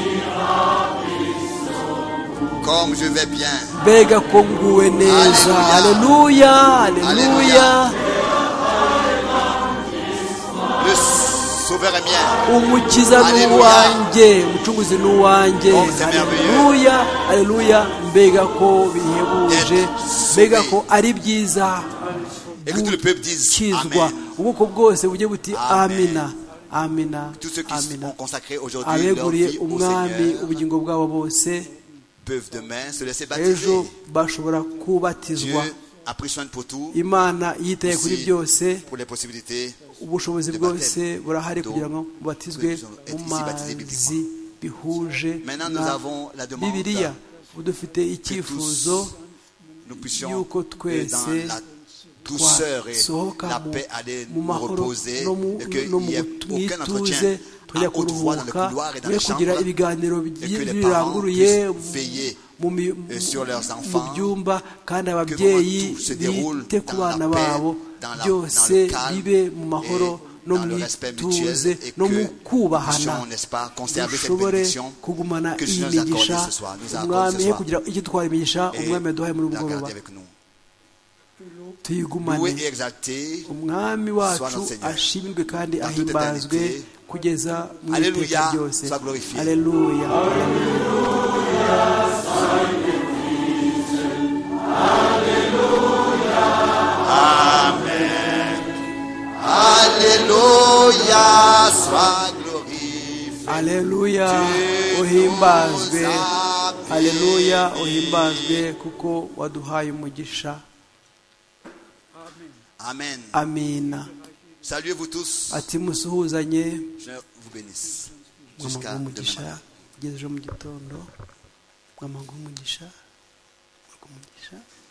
Speaker 1: Comme je vais bien.
Speaker 2: mbega ko nguwe neza. haleluya haleluya.
Speaker 1: Le sauveur est mien.
Speaker 2: umukiza ni
Speaker 1: Alléluia.
Speaker 2: uwanjye umucunguzi ni uwanjye.
Speaker 1: Oh, c'est
Speaker 2: haleluya haleluya. mbega ko bihebuje.
Speaker 1: Être
Speaker 2: mbega
Speaker 1: sauvé.
Speaker 2: ko ari byiza
Speaker 1: Et que tout le peuple dise
Speaker 2: gukizwa.
Speaker 1: Amen.
Speaker 2: ubwoko bwose bujye buti
Speaker 1: Amen.
Speaker 2: amina amina
Speaker 1: Tous ceux qui
Speaker 2: amina.
Speaker 1: ont consacré aujourd'hui leur
Speaker 2: abeguriye
Speaker 1: vie au
Speaker 2: umwami
Speaker 1: Seigneur
Speaker 2: ubugingo bwabo bose
Speaker 1: peuvent demain se laisser
Speaker 2: ejo
Speaker 1: baptiser.
Speaker 2: bashobora kubatizwa.
Speaker 1: Dieu a pris soin pour tout,
Speaker 2: imana yitaye kuri
Speaker 1: aussi
Speaker 2: byose.
Speaker 1: pour les possibilités.
Speaker 2: ubushobozi
Speaker 1: de
Speaker 2: bwose
Speaker 1: baptême.
Speaker 2: burahari
Speaker 1: Donc,
Speaker 2: kugira ngo mubatizwe
Speaker 1: ceux qui sont
Speaker 2: mu
Speaker 1: ici baptisés
Speaker 2: mazi bihuje
Speaker 1: Maintenant, nous
Speaker 2: na
Speaker 1: avons la demande
Speaker 2: bibiliya. ubu dufite icyifuzo
Speaker 1: Nous puissions,
Speaker 2: yuko
Speaker 1: euh,
Speaker 2: twese
Speaker 1: dans la douceur et
Speaker 2: twasohoka
Speaker 1: la
Speaker 2: mu-
Speaker 1: paix, aller
Speaker 2: mu
Speaker 1: nous
Speaker 2: mahoro
Speaker 1: reposer
Speaker 2: no mu
Speaker 1: et qu'il
Speaker 2: no mu
Speaker 1: n'y ait
Speaker 2: mwituze
Speaker 1: aucun entretien
Speaker 2: tujya
Speaker 1: à haute voix dans le
Speaker 2: kuruhuka
Speaker 1: couloir et dans
Speaker 2: tujye
Speaker 1: les
Speaker 2: kugira
Speaker 1: chambres
Speaker 2: ibiganiro
Speaker 1: et que les
Speaker 2: biranguruye
Speaker 1: parents puissent veiller
Speaker 2: mu mi-
Speaker 1: euh, sur leurs
Speaker 2: mu
Speaker 1: enfants,
Speaker 2: byumba kandi
Speaker 1: vraiment
Speaker 2: ababyeyi
Speaker 1: tout se déroule
Speaker 2: bite ku
Speaker 1: dans la
Speaker 2: bana
Speaker 1: paix,
Speaker 2: babo
Speaker 1: dans la-
Speaker 2: byose
Speaker 1: dans le calme
Speaker 2: bibe mu mahoro
Speaker 1: et
Speaker 2: no
Speaker 1: dans
Speaker 2: mu
Speaker 1: le respect
Speaker 2: ituze
Speaker 1: mutuel et
Speaker 2: no mu
Speaker 1: que nous
Speaker 2: kubahana
Speaker 1: puissions, n'est-ce pas, conserver cette
Speaker 2: dushobore
Speaker 1: bénédiction
Speaker 2: kugumana
Speaker 1: que le
Speaker 2: iyi
Speaker 1: Seigneur nous a accordée
Speaker 2: migisha
Speaker 1: ce soir, nous a accordée
Speaker 2: umwami
Speaker 1: ce
Speaker 2: he
Speaker 1: soir.
Speaker 2: kugira icyo twara imigisha
Speaker 1: Et
Speaker 2: umwami yaduhaye muri
Speaker 1: la
Speaker 2: ubwo
Speaker 1: garder
Speaker 2: bwoba
Speaker 1: avec nous.
Speaker 2: tuyigumane.
Speaker 1: Loué et exalté
Speaker 2: umwami
Speaker 1: soit
Speaker 2: wacu
Speaker 1: notre Seigneur.
Speaker 2: ashimirwe kandi
Speaker 1: Dans toute
Speaker 2: ahimbazwe
Speaker 1: éternité.
Speaker 2: kugeza mu
Speaker 1: Alléluia,
Speaker 2: iteka ryose.
Speaker 1: sois glorifié.
Speaker 2: Alléluia.
Speaker 1: Amen. Alléluia, sois glorifié.
Speaker 2: Alléluia,
Speaker 1: Tu
Speaker 2: uhimbazwe.
Speaker 1: nous as
Speaker 2: Alléluia,
Speaker 1: bénis.
Speaker 2: uhimbazwe kuko waduhaye umugisha.
Speaker 1: Amen.
Speaker 2: Amina.
Speaker 1: Saluez-vous tous.
Speaker 2: ati musuhuzanye.
Speaker 1: Je vous bénisse.
Speaker 2: mwamaga
Speaker 1: Jusqu'à
Speaker 2: umugisha
Speaker 1: demain.
Speaker 2: kugeza ejo mu gitondo mwamaga umugisha mwamaga umugisha